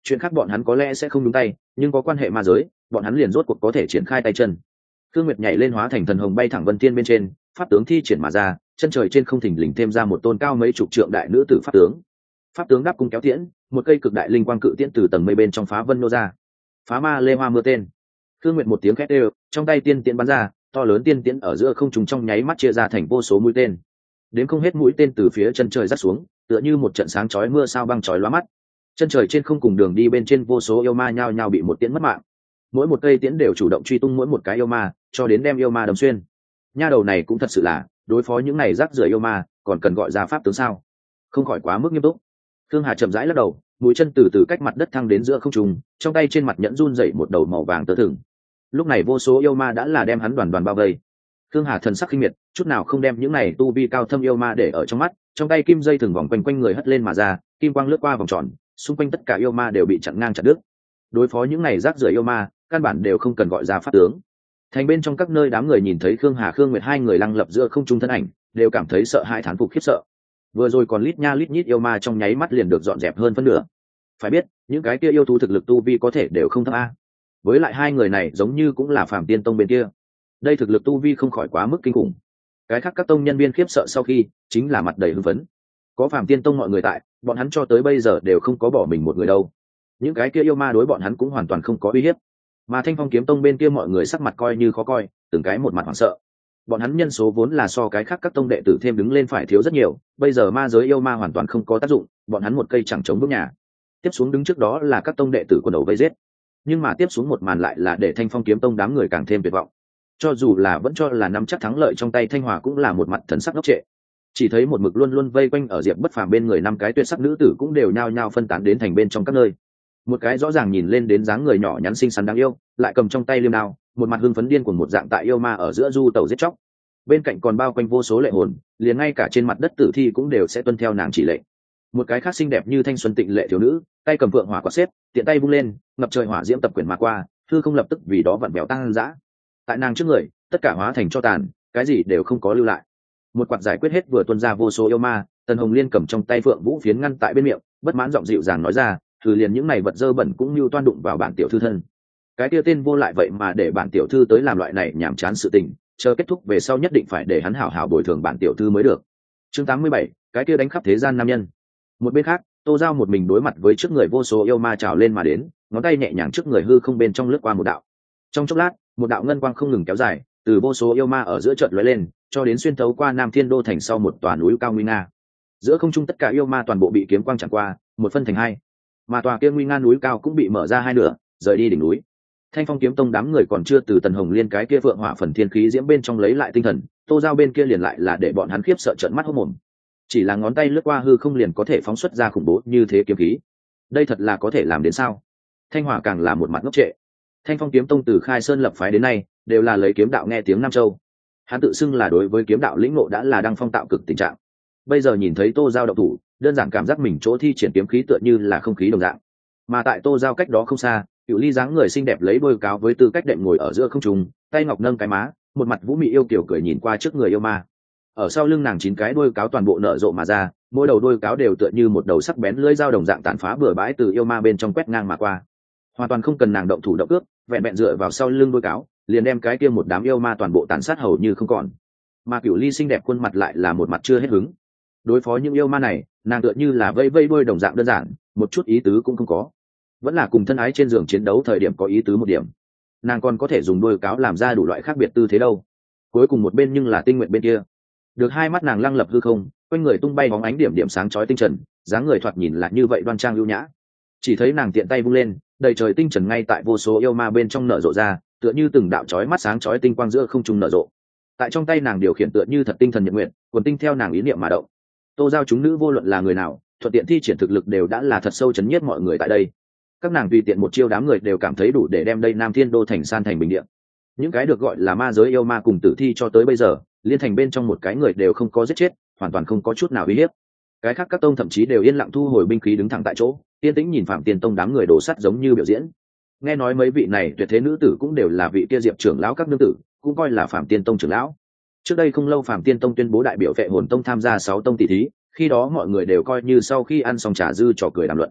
chuyện khác bọn hắn có lẽ sẽ không đúng tay, nhưng có quan hệ ma giới, bọn hắn liền rốt cuộc có thể triển khai tay chân. Thương Nguyệt nhảy lên hóa thành thần hồng bay thẳng vân tiên bên trên, pháp tướng thi triển mà ra, chân trời trên không thình lình thêm ra một tôn cao mấy chục trượng đại nữ tử pháp tướng. Pháp tướng đáp cung kéo tiễn, một cây cực đại linh quang cự tiễn từ tầng mây bên trong phá vân nô ra. Phá ma lê hoa mưa tên. Thương Nguyệt một tiếng khét đều, trong tay tiên tiễn bắn ra, to lớn tiên tiễn ở giữa không trung trong nháy mắt chia ra thành vô số mũi tên. Đến không hết mũi tên từ phía chân trời rắc xuống, tựa như một trận sáng chói mưa sao băng chói lóa mắt. Chân trời trên không cùng đường đi bên trên vô số yêu ma nhao nhao bị một tiễn mất mạng. Mỗi một cây tiễn đều chủ động truy tung mỗi một cái yêu ma, cho đến đem yêu ma đâm xuyên. Nha đầu này cũng thật sự là, đối phó những này rác rưởi yêu ma, còn cần gọi ra pháp tướng sao? Không khỏi quá mức nghiêm túc. Thương Hà chậm rãi lắc đầu, mũi chân từ từ cách mặt đất thăng đến giữa không trung, trong tay trên mặt nhẫn run dậy một đầu màu vàng tơ thừng. Lúc này vô số yêu ma đã là đem hắn đoàn đoàn bao vây. Thương Hà thần sắc khinh miệt, chút nào không đem những này tu vi cao thâm yêu ma để ở trong mắt, trong tay kim dây thừng vòng quanh quanh người hất lên mà ra, kim quang lướt qua vòng tròn, xung quanh tất cả yêu ma đều bị chặn ngang chặt đứt. Đối phó những này rác rưởi yêu ma, căn bản đều không cần gọi ra pháp tướng. Thành bên trong các nơi đám người nhìn thấy Khương Hà Khương Nguyệt hai người lăng lập giữa không trung thân ảnh, đều cảm thấy sợ hãi thán phục khiếp sợ. Vừa rồi còn lít nha lít nhít yêu ma trong nháy mắt liền được dọn dẹp hơn phân nửa. Phải biết, những cái kia yêu thú thực lực tu vi có thể đều không thấp a. Với lại hai người này giống như cũng là Phàm Tiên Tông bên kia. Đây thực lực tu vi không khỏi quá mức kinh khủng. Cái khác các tông nhân viên khiếp sợ sau khi, chính là mặt đầy hưng phấn. Có Phàm Tiên Tông mọi người tại, bọn hắn cho tới bây giờ đều không có bỏ mình một người đâu. Những cái kia yêu ma đối bọn hắn cũng hoàn toàn không có uy hiếp. Mà Thanh Phong Kiếm Tông bên kia mọi người sắc mặt coi như khó coi, từng cái một mặt hoảng sợ. Bọn hắn nhân số vốn là so cái khác các tông đệ tử thêm đứng lên phải thiếu rất nhiều, bây giờ ma giới yêu ma hoàn toàn không có tác dụng, bọn hắn một cây chẳng chống vững nhà. Tiếp xuống đứng trước đó là các tông đệ tử quần đầu vây giết. Nhưng mà tiếp xuống một màn lại là để Thanh Phong Kiếm Tông đám người càng thêm tuyệt vọng. Cho dù là vẫn cho là nắm chắc thắng lợi trong tay Thanh Hòa cũng là một mặt thần sắc ngốc trệ. Chỉ thấy một mực luôn luôn vây quanh ở Diệp Bất Phàm bên người năm cái tuyệt sắc nữ tử cũng đều nhao nhao phân tán đến thành bên trong các nơi. Một cái rõ ràng nhìn lên đến dáng người nhỏ nhắn xinh xắn đáng yêu, lại cầm trong tay liêm đao, một mặt hưng phấn điên cuồng một dạng tại yêu ma ở giữa du tàu giết chóc. Bên cạnh còn bao quanh vô số lệ hồn, liền ngay cả trên mặt đất tử thi cũng đều sẽ tuân theo nàng chỉ lệnh. Một cái khác xinh đẹp như thanh xuân tịnh lệ thiếu nữ, tay cầm vượng hỏa quạt xếp, tiện tay vung lên, ngập trời hỏa diễm tập quyển mà qua, hư không lập tức vì đó vặn vẹo tăng dã. Tại nàng trước người, tất cả hóa thành cho tàn, cái gì đều không có lưu lại. Một quạt giải quyết hết vừa tuôn ra vô số yêu ma, Tần Hồng Liên cầm trong tay phượng vũ phiến ngăn tại bên miệng, bất mãn giọng dịu dàng nói ra, thử liền những này vật dơ bẩn cũng như toan đụng vào bản tiểu thư thân. Cái kia tên vô lại vậy mà để bản tiểu thư tới làm loại này nhảm chán sự tình, chờ kết thúc về sau nhất định phải để hắn hảo hảo bồi thường bản tiểu thư mới được. Chương tám mươi bảy, cái kia đánh khắp thế gian nam nhân. Một bên khác, Tô Giao một mình đối mặt với trước người vô số yêu ma trào lên mà đến, ngón tay nhẹ nhàng trước người hư không bên trong lướt qua một đạo. Trong chốc lát, một đạo ngân quang không ngừng kéo dài, từ vô số yêu ma ở giữa chợt lóe lên, cho đến xuyên thấu qua Nam Thiên Đô thành sau một tòa núi cao nguy nga. Giữa không trung tất cả yêu ma toàn bộ bị kiếm quang chặn qua, một phân thành hai. Mà tòa kia nguy nga núi cao cũng bị mở ra hai nửa, rời đi đỉnh núi. Thanh Phong Kiếm Tông đám người còn chưa từ Tần Hồng Liên cái kia vượng hỏa phần thiên khí diễm bên trong lấy lại tinh thần, Tô Giao bên kia liền lại là để bọn hắn khiếp sợ trợn mắt hốt mồm. Chỉ là ngón tay lướt qua hư không liền có thể phóng xuất ra khủng bố như thế kiếm khí. Đây thật là có thể làm đến sao? Thanh Hỏa càng là một mặt ngốc trệ. Thanh Phong Kiếm Tông từ khai sơn lập phái đến nay, đều là lấy kiếm đạo nghe tiếng Nam Châu. Hắn tự xưng là đối với kiếm đạo lĩnh ngộ đã là đăng phong tạo cực tình trạng. Bây giờ nhìn thấy Tô Giao động thủ, đơn giản cảm giác mình chỗ thi triển kiếm khí tựa như là không khí đồng dạng. Mà tại Tô Giao cách đó không xa, Cửu Ly dáng người xinh đẹp lấy đôi cáo với tư cách đệm ngồi ở giữa không trung, tay ngọc nâng cái má, một mặt vũ mị yêu kiều cười nhìn qua trước người yêu ma. Ở sau lưng nàng chín cái đôi cáo toàn bộ nở rộ mà ra, mỗi đầu đôi cáo đều tựa như một đầu sắc bén lưỡi dao đồng dạng tàn phá bừa bãi từ yêu ma bên trong quét ngang mà qua. Hoàn toàn không cần nàng động thủ động cước, vẹn vẹn dựa vào sau lưng đôi cáo, liền đem cái kia một đám yêu ma toàn bộ tàn sát hầu như không còn. Mà Cửu Ly xinh đẹp khuôn mặt lại là một mặt chưa hết hứng. Đối phó những yêu ma này, nàng tựa như là vây vây đôi đồng dạng đơn giản, một chút ý tứ cũng không có. Vẫn là cùng thân ái trên giường chiến đấu thời điểm có ý tứ một điểm. Nàng còn có thể dùng đôi cáo làm ra đủ loại khác biệt tư thế đâu. Cuối cùng một bên nhưng là Tinh Nguyện bên kia. Được hai mắt nàng lăng lập hư không, quanh người tung bay bóng ánh điểm điểm sáng chói tinh trần, dáng người thoạt nhìn là như vậy đoan trang lưu nhã. Chỉ thấy nàng tiện tay vung lên, đầy trời tinh trần ngay tại vô số yêu ma bên trong nở rộ ra, tựa như từng đạo chói mắt sáng chói tinh quang giữa không trung nở rộ. Tại trong tay nàng điều khiển tựa như thật tinh thần nhật nguyện, quần tinh theo nàng ý niệm mà động. Tô Giao chúng nữ vô luận là người nào, thuận tiện thi triển thực lực đều đã là thật sâu chấn nhiếp mọi người tại đây. Các nàng tùy tiện một chiêu đám người đều cảm thấy đủ để đem đây Nam Thiên Đô thành san thành bình địa. Những cái được gọi là ma giới yêu ma cùng tử thi cho tới bây giờ, liên thành bên trong một cái người đều không có giết chết, hoàn toàn không có chút nào uy hiếp. Cái khác các tông thậm chí đều yên lặng thu hồi binh khí đứng thẳng tại chỗ, yên tĩnh nhìn Phạm Tiên Tông đám người đổ sắt giống như biểu diễn. Nghe nói mấy vị này tuyệt thế nữ tử cũng đều là vị kia Diệp trưởng lão các nương tử, cũng coi là Phạm Tiên Tông trưởng lão. Trước đây không lâu Phạm Tiên Tông tuyên bố đại biểu Vệ Hồn Tông tham gia sáu tông tỷ thí, khi đó mọi người đều coi như sau khi ăn xong trà dư trò cười đàm luận.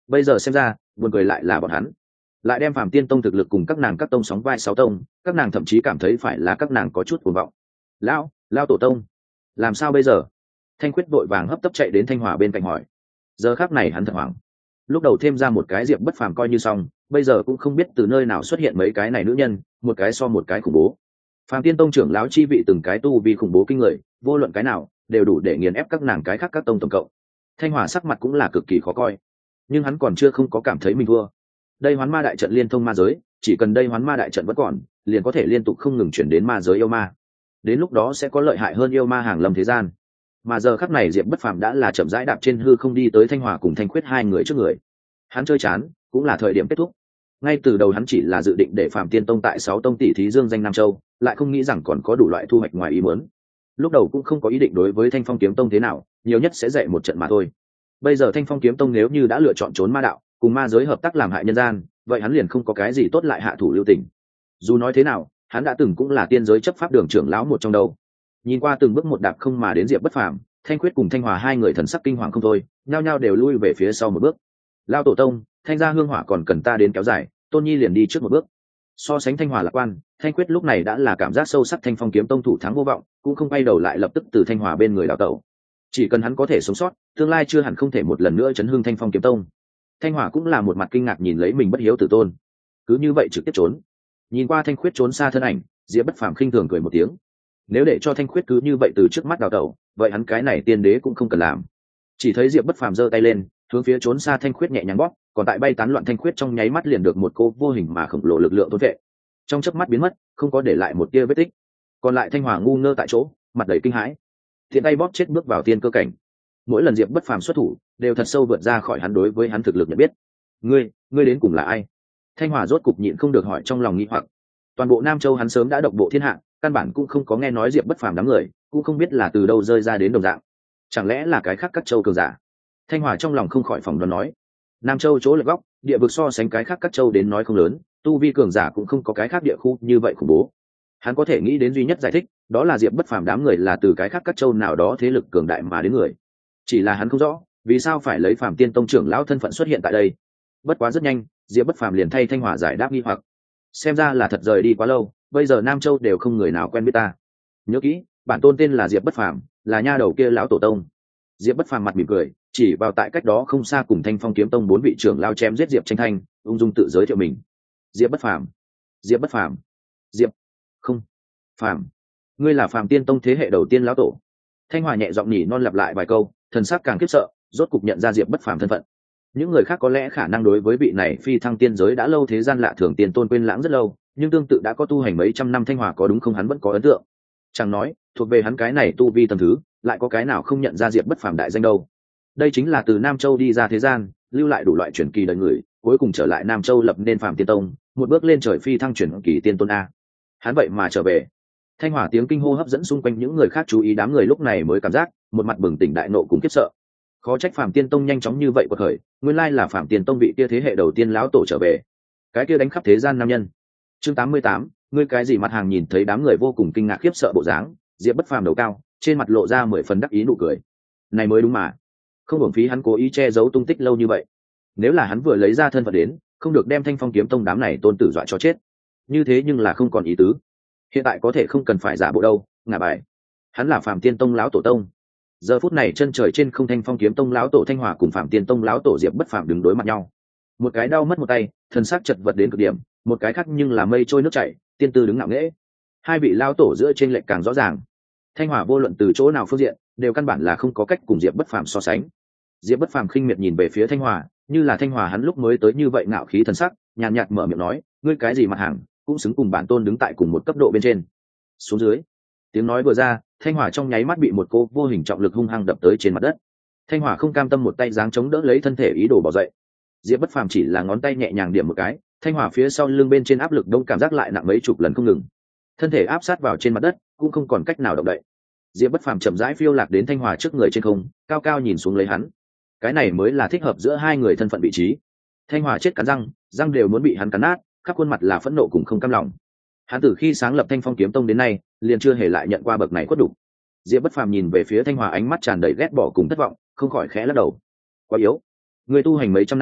bây giờ xem ra buồn cười lại là bọn hắn lại đem Phạm Tiên Tông thực lực cùng các nàng các tông sóng vai sáu tông, các nàng thậm chí cảm thấy phải là các nàng có chút cuồng vọng. Lão, Lão tổ tông, làm sao bây giờ? Thanh Khuyết vội vàng hấp tấp chạy đến Thanh Hòa bên cạnh hỏi. Giờ khắc này hắn thật hoảng. Lúc đầu thêm ra một cái Diệp Bất Phàm coi như xong, bây giờ cũng không biết từ nơi nào xuất hiện mấy cái này nữ nhân, một cái so một cái khủng bố. Phạm Tiên Tông trưởng lão chi vị từng cái tu vi khủng bố kinh người, vô luận cái nào đều đủ để nghiền ép các nàng cái khác các tông tổng cộng. Thanh Hòa sắc mặt cũng là cực kỳ khó coi, nhưng hắn còn chưa không có cảm thấy mình thua. Đây Hoán Ma đại trận liên thông ma giới, chỉ cần đây Hoán Ma đại trận vẫn còn, liền có thể liên tục không ngừng chuyển đến ma giới yêu ma. Đến lúc đó sẽ có lợi hại hơn yêu ma hàng lâm thế gian. Mà giờ khắc này Diệp Bất Phàm đã là chậm rãi đạp trên hư không đi tới Thanh Hòa cùng Thanh Khuyết hai người trước người. Hắn chơi chán, cũng là thời điểm kết thúc. Ngay từ đầu hắn chỉ là dự định để Phạm Tiên Tông tại sáu tông tỷ thí dương danh Nam Châu, lại không nghĩ rằng còn có đủ loại thu hoạch ngoài ý muốn. Lúc đầu cũng không có ý định đối với Thanh Phong Kiếm Tông thế nào, nhiều nhất sẽ dạy một trận mà thôi. Bây giờ Thanh Phong Kiếm Tông nếu như đã lựa chọn trốn ma đạo, cùng ma giới hợp tác làm hại nhân gian, vậy hắn liền không có cái gì tốt lại hạ thủ lưu tình. Dù nói thế nào, hắn đã từng cũng là tiên giới chấp pháp đường trưởng lão một trong đâu. Nhìn qua từng bước một đạp không mà đến Diệp Bất Phàm, Thanh Khuyết cùng Thanh Hòa hai người thần sắc kinh hoàng không thôi, nhao nhao đều lui về phía sau một bước. Lao tổ tông, Thanh gia hương hỏa còn cần ta đến kéo dài, Tôn Nhi liền đi trước một bước. So sánh Thanh Hòa lạc quan, Thanh Khuyết lúc này đã là cảm giác sâu sắc Thanh Phong Kiếm Tông thủ thắng vô vọng, cũng không quay đầu lại lập tức từ Thanh Hòa bên người đào tẩu. Chỉ cần hắn có thể sống sót, tương lai chưa hẳn không thể một lần nữa chấn hưng Thanh Phong Kiếm Tông. Thanh Hòa cũng là một mặt kinh ngạc nhìn lấy mình bất hiếu tử tôn, cứ như vậy trực tiếp trốn. Nhìn qua Thanh Khuyết trốn xa thân ảnh, Diệp Bất Phàm khinh thường cười một tiếng. Nếu để cho Thanh Khuyết cứ như vậy từ trước mắt đào tẩu, vậy hắn cái này tiên đế cũng không cần làm. Chỉ thấy Diệp Bất Phàm giơ tay lên, hướng phía trốn xa Thanh Khuyết nhẹ nhàng bóp, còn tại bay tán loạn Thanh Khuyết trong nháy mắt liền được một cô vô hình mà khổng lồ lực lượng thôn vệ, trong chớp mắt biến mất, không có để lại một tia vết tích. Còn lại Thanh Hòa ngu ngơ tại chỗ, mặt đầy kinh hãi, thiện tay bóp chết bước vào tiên cơ cảnh. Mỗi lần Diệp Bất Phàm xuất thủ, đều thật sâu vượt ra khỏi hắn đối với hắn thực lực nhận biết. Ngươi, ngươi đến cùng là ai? Thanh Hòa rốt cục nhịn không được hỏi trong lòng nghi hoặc. Toàn bộ Nam Châu hắn sớm đã độc bộ thiên hạ, căn bản cũng không có nghe nói Diệp Bất Phàm đám người, cũng không biết là từ đâu rơi ra đến đồng dạng. Chẳng lẽ là cái khác các châu cường giả? Thanh Hòa trong lòng không khỏi phỏng đoán nói. Nam Châu chỗ lệch góc, địa vực so sánh cái khác các châu đến nói không lớn, tu vi cường giả cũng không có cái khác địa khu như vậy khủng bố. Hắn có thể nghĩ đến duy nhất giải thích, đó là Diệp Bất Phàm đám người là từ cái khác các châu nào đó thế lực cường đại mà đến người. Chỉ là hắn không rõ, vì sao phải lấy Phạm Tiên Tông trưởng lão thân phận xuất hiện tại đây. Bất quá rất nhanh, Diệp Bất Phàm liền thay Thanh Hòa giải đáp nghi hoặc. Xem ra là thật rời đi quá lâu, bây giờ Nam Châu đều không người nào quen biết ta. Nhớ kỹ, bản tôn tên là Diệp Bất Phàm, là nha đầu kia lão tổ tông. Diệp Bất Phàm mặt mỉm cười, chỉ vào tại cách đó không xa cùng Thanh Phong Kiếm Tông bốn vị trưởng lao chém giết Diệp Tranh Thanh, ung dung tự giới thiệu mình. Diệp Bất Phàm, Diệp Bất Phàm, Diệp không Phàm, ngươi là Phạm Tiên Tông thế hệ đầu tiên lão tổ. Thanh Hòa nhẹ giọng nhỉ non lặp lại vài câu, thần sắc càng khiếp sợ, rốt cục nhận ra Diệp Bất Phàm thân phận. Những người khác có lẽ khả năng đối với vị này phi thăng tiên giới đã lâu thế gian lạ thường tiền tôn quên lãng rất lâu, nhưng tương tự đã có tu hành mấy trăm năm Thanh Hòa có đúng không hắn vẫn có ấn tượng. Chẳng nói, thuộc về hắn cái này tu vi tầm thứ, lại có cái nào không nhận ra Diệp Bất Phàm đại danh đâu. Đây chính là từ Nam Châu đi ra thế gian, lưu lại đủ loại truyền kỳ đời người, cuối cùng trở lại Nam Châu lập nên Phạm Tiên Tông, một bước lên trời phi thăng truyền kỳ tiên tôn a. Hắn vậy mà trở về. Thanh Hòa tiếng kinh hô hấp dẫn xung quanh những người khác chú ý, đám người lúc này mới cảm giác một mặt bừng tỉnh đại nộ cùng khiếp sợ. Khó trách Phạm Tiên Tông nhanh chóng như vậy quật khởi, nguyên lai là Phạm Tiên Tông vị kia thế hệ đầu tiên lão tổ trở về. Cái kia đánh khắp thế gian nam nhân. Chương tám mươi tám, ngươi cái gì mặt hàng? Nhìn thấy đám người vô cùng kinh ngạc khiếp sợ bộ dáng, Diệp Bất Phàm đầu cao, trên mặt lộ ra mười phần đắc ý nụ cười. Này mới đúng mà, không uổng phí hắn cố ý che giấu tung tích lâu như vậy. Nếu là hắn vừa lấy ra thân phận đến, không được đem Thanh Phong Kiếm Tông đám này tôn tử dọa cho chết. Như thế nhưng là không còn ý tứ. Hiện tại có thể không cần phải giả bộ đâu, ngả bài. Hắn là Phạm Tiên Tông lão tổ tông. Giờ phút này chân trời trên không Thanh Phong Kiếm Tông lão tổ Thanh Hòa cùng Phạm Tiên Tông lão tổ Diệp Bất Phàm đứng đối mặt nhau. Một cái đau mất một tay, thần sắc chật vật đến cực điểm, một cái khác nhưng là mây trôi nước chảy, tiên tư đứng ngạo nghễ. Hai vị lão tổ giữa trên lệch càng rõ ràng. Thanh Hòa vô luận từ chỗ nào phương diện, đều căn bản là không có cách cùng Diệp Bất Phàm so sánh. Diệp Bất Phàm khinh miệt nhìn về phía Thanh Hòa, như là Thanh Hòa hắn lúc mới tới như vậy ngạo khí thần sắc, nhàn nhạt mở miệng nói, ngươi cái gì mặt hàng, cũng xứng cùng bản tôn đứng tại cùng một cấp độ bên trên. Xuống dưới. Tiếng nói vừa ra, Thanh Hòa trong nháy mắt bị một cô vô hình trọng lực hung hăng đập tới trên mặt đất. Thanh Hòa không cam tâm một tay giáng chống đỡ lấy thân thể ý đồ bỏ dậy. Diệp Bất Phàm chỉ là ngón tay nhẹ nhàng điểm một cái, Thanh Hòa phía sau lưng bên trên áp lực đông cảm giác lại nặng mấy chục lần không ngừng. Thân thể áp sát vào trên mặt đất, cũng không còn cách nào động đậy. Diệp Bất Phàm chậm rãi phiêu lạc đến Thanh Hòa trước người trên không, cao cao nhìn xuống lấy hắn. Cái này mới là thích hợp giữa hai người thân phận vị trí. Thanh Hòa chết cắn răng, răng đều muốn bị hắn cắn nát, khắp khuôn mặt là phẫn nộ cùng không cam lòng. Hắn từ khi sáng lập Thanh Phong Kiếm Tông đến nay, liền chưa hề lại nhận qua bậc này khuất đủ. Diệp Bất Phàm nhìn về phía Thanh Hòa ánh mắt tràn đầy ghét bỏ cùng thất vọng, không khỏi khẽ lắc đầu. Quá yếu. Người tu hành mấy trăm năm,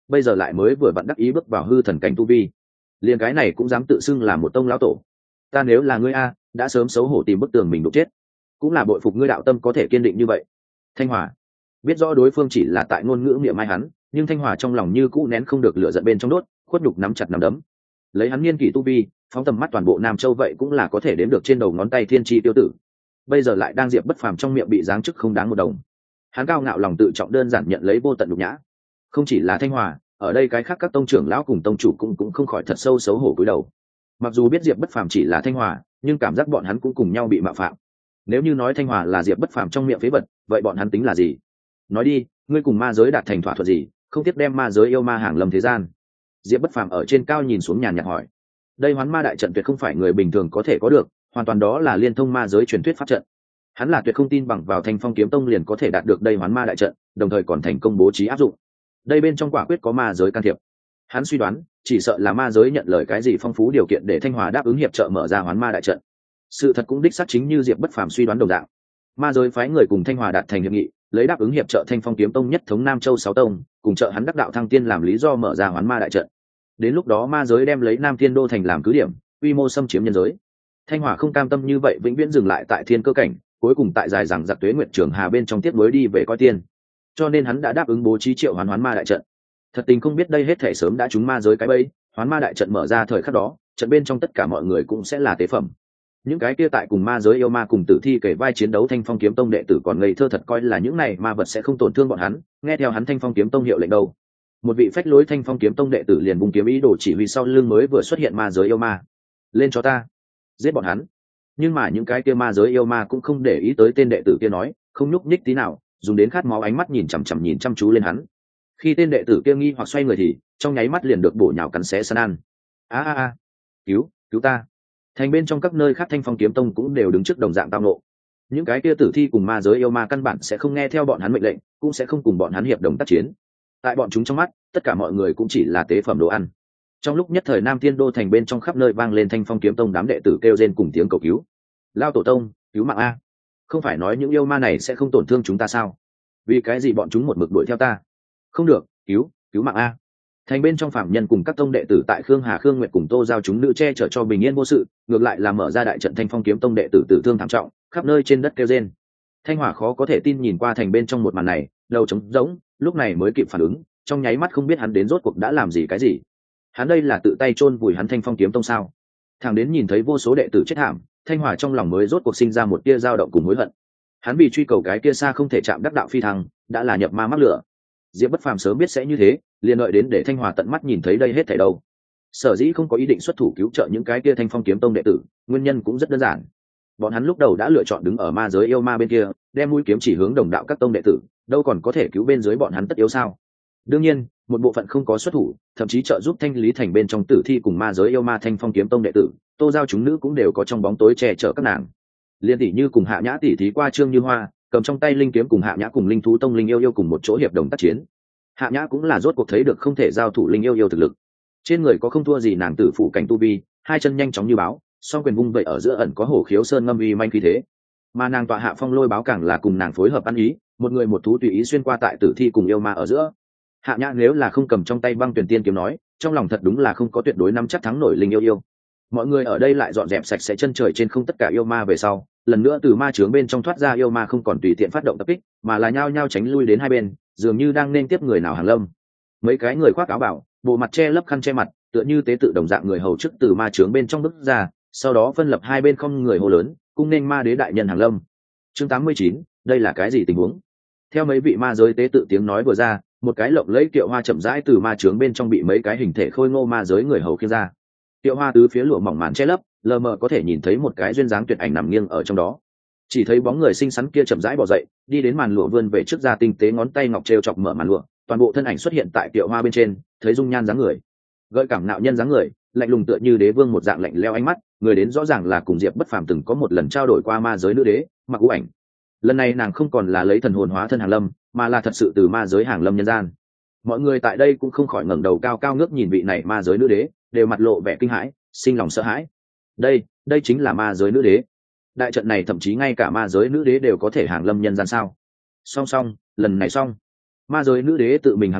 bây giờ lại mới vừa vặn đắc ý bước vào hư thần cảnh tu vi, liền cái này cũng dám tự xưng là một tông lão tổ. Ta nếu là ngươi a, đã sớm xấu hổ tìm bức tường mình đục chết. Cũng là bội phục ngươi đạo tâm có thể kiên định như vậy. Thanh Hòa biết rõ đối phương chỉ là tại ngôn ngữ miệng mai hắn, nhưng Thanh Hòa trong lòng như cũ nén không được lửa giận bên trong đốt, khuất nhục nắm chặt nắm đấm. Lấy hắn niên kỷ tu vi, phóng tầm mắt toàn bộ Nam Châu vậy cũng là có thể đếm được trên đầu ngón tay thiên chi tiêu tử. Bây giờ lại đang Diệp Bất Phàm trong miệng bị giáng chức không đáng một đồng. Hắn cao ngạo lòng tự trọng đơn giản nhận lấy vô tận nhục nhã. Không chỉ là Thanh Hòa, ở đây cái khác các tông trưởng lão cùng tông chủ cũng cũng không khỏi thật sâu xấu hổ cúi đầu. Mặc dù biết Diệp Bất Phàm chỉ là Thanh Hòa, nhưng cảm giác bọn hắn cũng cùng nhau bị mạo phạm. Nếu như nói Thanh Hòa là Diệp Bất Phàm trong miệng phế vật, vậy bọn hắn tính là gì? Nói đi, ngươi cùng ma giới đạt thành thỏa thuận gì, không tiếc đem ma giới yêu ma hàng lâm thế gian? Diệp Bất Phàm ở trên cao nhìn xuống nhàn nhạt hỏi. Đây Hoán Ma đại trận tuyệt không phải người bình thường có thể có được, hoàn toàn đó là liên thông ma giới truyền thuyết pháp trận. Hắn là tuyệt không tin bằng vào Thanh Phong Kiếm Tông liền có thể đạt được đây Hoán Ma đại trận, đồng thời còn thành công bố trí áp dụng. Đây bên trong quả quyết có ma giới can thiệp. Hắn suy đoán, chỉ sợ là ma giới nhận lời cái gì phong phú điều kiện để Thanh Hòa đáp ứng hiệp trợ mở ra Hoán Ma đại trận. Sự thật cũng đích xác chính như Diệp Bất Phàm suy đoán đồng dạng. Ma giới phái người cùng Thanh Hòa đạt thành hiệp nghị, lấy đáp ứng hiệp trợ Thanh Phong Kiếm Tông nhất thống Nam Châu sáu tông, cùng trợ hắn đắc đạo thăng tiên làm lý do mở ra Hoán Ma đại trận. Đến lúc đó ma giới đem lấy Nam Thiên Đô thành làm cứ điểm, quy mô xâm chiếm nhân giới. Thanh Hòa không cam tâm như vậy vĩnh viễn dừng lại tại thiên cơ cảnh, cuối cùng tại dài rằng giặc tuế nguyện trường hà bên trong tiếp nối đi về coi tiên. Cho nên hắn đã đáp ứng bố trí triệu hoán hoán ma đại trận. Thật tình không biết đây hết thể sớm đã trúng ma giới cái bẫy, hoán ma đại trận mở ra thời khắc đó, trận bên trong tất cả mọi người cũng sẽ là tế phẩm. Những cái kia tại cùng ma giới yêu ma cùng tử thi kể vai chiến đấu Thanh Phong Kiếm Tông đệ tử còn ngây thơ thật coi là những này ma vật sẽ không tổn thương bọn hắn, nghe theo hắn Thanh Phong Kiếm Tông hiệu lệnh đâu. Một vị phách lối Thanh Phong Kiếm Tông đệ tử liền bung kiếm ý đồ chỉ huy sau lưng mới vừa xuất hiện ma giới yêu ma. Lên cho ta, giết bọn hắn. Nhưng mà những cái kia ma giới yêu ma cũng không để ý tới tên đệ tử kia nói, không nhúc nhích tí nào, dùng đến khát máu ánh mắt nhìn chằm chằm nhìn chăm chú lên hắn. Khi tên đệ tử kia nghi hoặc xoay người thì trong nháy mắt liền được bổ nhào cắn xé san ăn. A a a, cứu, cứu ta! Thành bên trong các nơi khác Thanh Phong Kiếm Tông cũng đều đứng trước đồng dạng tao nộ. Những cái kia tử thi cùng ma giới yêu ma căn bản sẽ không nghe theo bọn hắn mệnh lệnh, cũng sẽ không cùng bọn hắn hiệp đồng tác chiến. Tại bọn chúng trong mắt, tất cả mọi người cũng chỉ là tế phẩm đồ ăn. Trong lúc nhất thời Nam Thiên Đô thành bên trong khắp nơi vang lên Thanh Phong Kiếm Tông đám đệ tử kêu rên cùng tiếng cầu cứu. Lao tổ tông, cứu mạng a! Không phải nói những yêu ma này sẽ không tổn thương chúng ta sao? Vì cái gì bọn chúng một mực đuổi theo ta? Không được, cứu, cứu mạng a! Thành bên trong phạm nhân cùng các tông đệ tử tại Khương Hà Khương Nguyệt cùng Tô giao chúng nữ che chở cho bình yên vô sự, ngược lại là mở ra đại trận Thanh Phong Kiếm Tông đệ tử tử thương thảm trọng, khắp nơi trên đất kêu rên. Thanh Hỏa khó có thể tin nhìn qua thành bên trong một màn này, đầu trống rỗng, lúc này mới kịp phản ứng, trong nháy mắt không biết hắn đến rốt cuộc đã làm gì cái gì. Hắn đây là tự tay chôn vùi hắn Thanh Phong Kiếm Tông sao? Thằng đến nhìn thấy vô số đệ tử chết thảm, Thanh Hỏa trong lòng mới rốt cuộc sinh ra một tia dao động cùng hối hận. Hắn vì truy cầu cái kia xa không thể chạm đắc đạo phi thăng, đã là nhập ma mắc lửa. Diệp Bất Phàm sớm biết sẽ như thế, liền đợi đến để Thanh Hòa tận mắt nhìn thấy đây hết thảy đâu. Sở dĩ không có ý định xuất thủ cứu trợ những cái kia Thanh Phong Kiếm Tông đệ tử, nguyên nhân cũng rất đơn giản. Bọn hắn lúc đầu đã lựa chọn đứng ở ma giới yêu ma bên kia, đem mũi kiếm chỉ hướng đồng đạo các tông đệ tử, đâu còn có thể cứu bên dưới bọn hắn tất yếu sao? Đương nhiên, một bộ phận không có xuất thủ, thậm chí trợ giúp thanh lý thành bên trong tử thi cùng ma giới yêu ma Thanh Phong Kiếm Tông đệ tử, Tô giao chúng nữ cũng đều có trong bóng tối che chở các nàng. Liên tỷ như cùng Hạ Nhã tỷ thí qua Trương Như Hoa, cầm trong tay linh kiếm cùng Hạ Nhã cùng linh thú tông linh yêu yêu cùng một chỗ hiệp đồng tác chiến. Hạ Nhã cũng là rốt cuộc thấy được không thể giao thủ linh yêu yêu thực lực, trên người có không thua gì nàng tử phụ cảnh tu vi, hai chân nhanh chóng như báo, song quyền vung vậy ở giữa ẩn có hổ khiếu sơn ngâm uy manh khí thế, mà nàng tọa hạ phong lôi báo càng là cùng nàng phối hợp ăn ý, một người một thú tùy ý xuyên qua tại tử thi cùng yêu ma ở giữa. Hạ Nhã nếu là không cầm trong tay băng tuyển tiên kiếm nói, trong lòng thật đúng là không có tuyệt đối nắm chắc thắng nổi linh yêu yêu. Mọi người ở đây lại dọn dẹp sạch sẽ chân trời trên không tất cả yêu ma về sau, lần nữa từ ma trướng bên trong thoát ra yêu ma không còn tùy tiện phát động tập kích, mà là nhao nhao tránh lui đến hai bên, dường như đang nên tiếp người nào hàng lâm. Mấy cái người khoác áo bảo, bộ mặt che lấp khăn che mặt, tựa như tế tự đồng dạng người hầu chức từ ma trướng bên trong bước ra, sau đó phân lập hai bên không người hô lớn, cung nên ma đế đại nhân hàng lâm. Chương tám mươi chín, đây là cái gì tình huống? Theo mấy vị ma giới tế tự tiếng nói vừa ra, một cái lộng lẫy kiệu hoa chậm rãi từ ma trướng bên trong bị mấy cái hình thể khôi ngô ma giới người hầu khiêng ra. Kiệu hoa tứ phía lụa mỏng màn che lấp, lờ mờ có thể nhìn thấy một cái duyên dáng tuyệt ảnh nằm nghiêng ở trong đó. Chỉ thấy bóng người xinh xắn kia chậm rãi bò dậy, đi đến màn lụa vươn về trước ra tinh tế ngón tay ngọc treo chọc mở màn lụa, toàn bộ thân ảnh xuất hiện tại kiệu hoa bên trên, thấy dung nhan dáng người, gợi cảm nạo nhân dáng người, lạnh lùng tựa như đế vương một dạng lạnh lẽo ánh mắt, người đến rõ ràng là cùng Diệp Bất Phàm từng có một lần trao đổi qua ma giới nữ đế, Mặc U Ảnh. Lần này nàng không còn là lấy thần hồn hóa thân hàng lâm, mà là thật sự từ ma giới hàng lâm nhân gian. Mọi người tại đây cũng không khỏi ngẩng đầu cao cao ngước nhìn vị này ma giới nữ đế, đều mặt lộ vẻ kinh hãi, sinh lòng sợ hãi. Đây, đây chính là ma giới nữ đế. Đại trận này thậm chí ngay cả ma giới nữ đế đều có thể hàng lâm nhân gian sao? Song song, lần này xong. Ma giới nữ đế tự mình hàng lâm,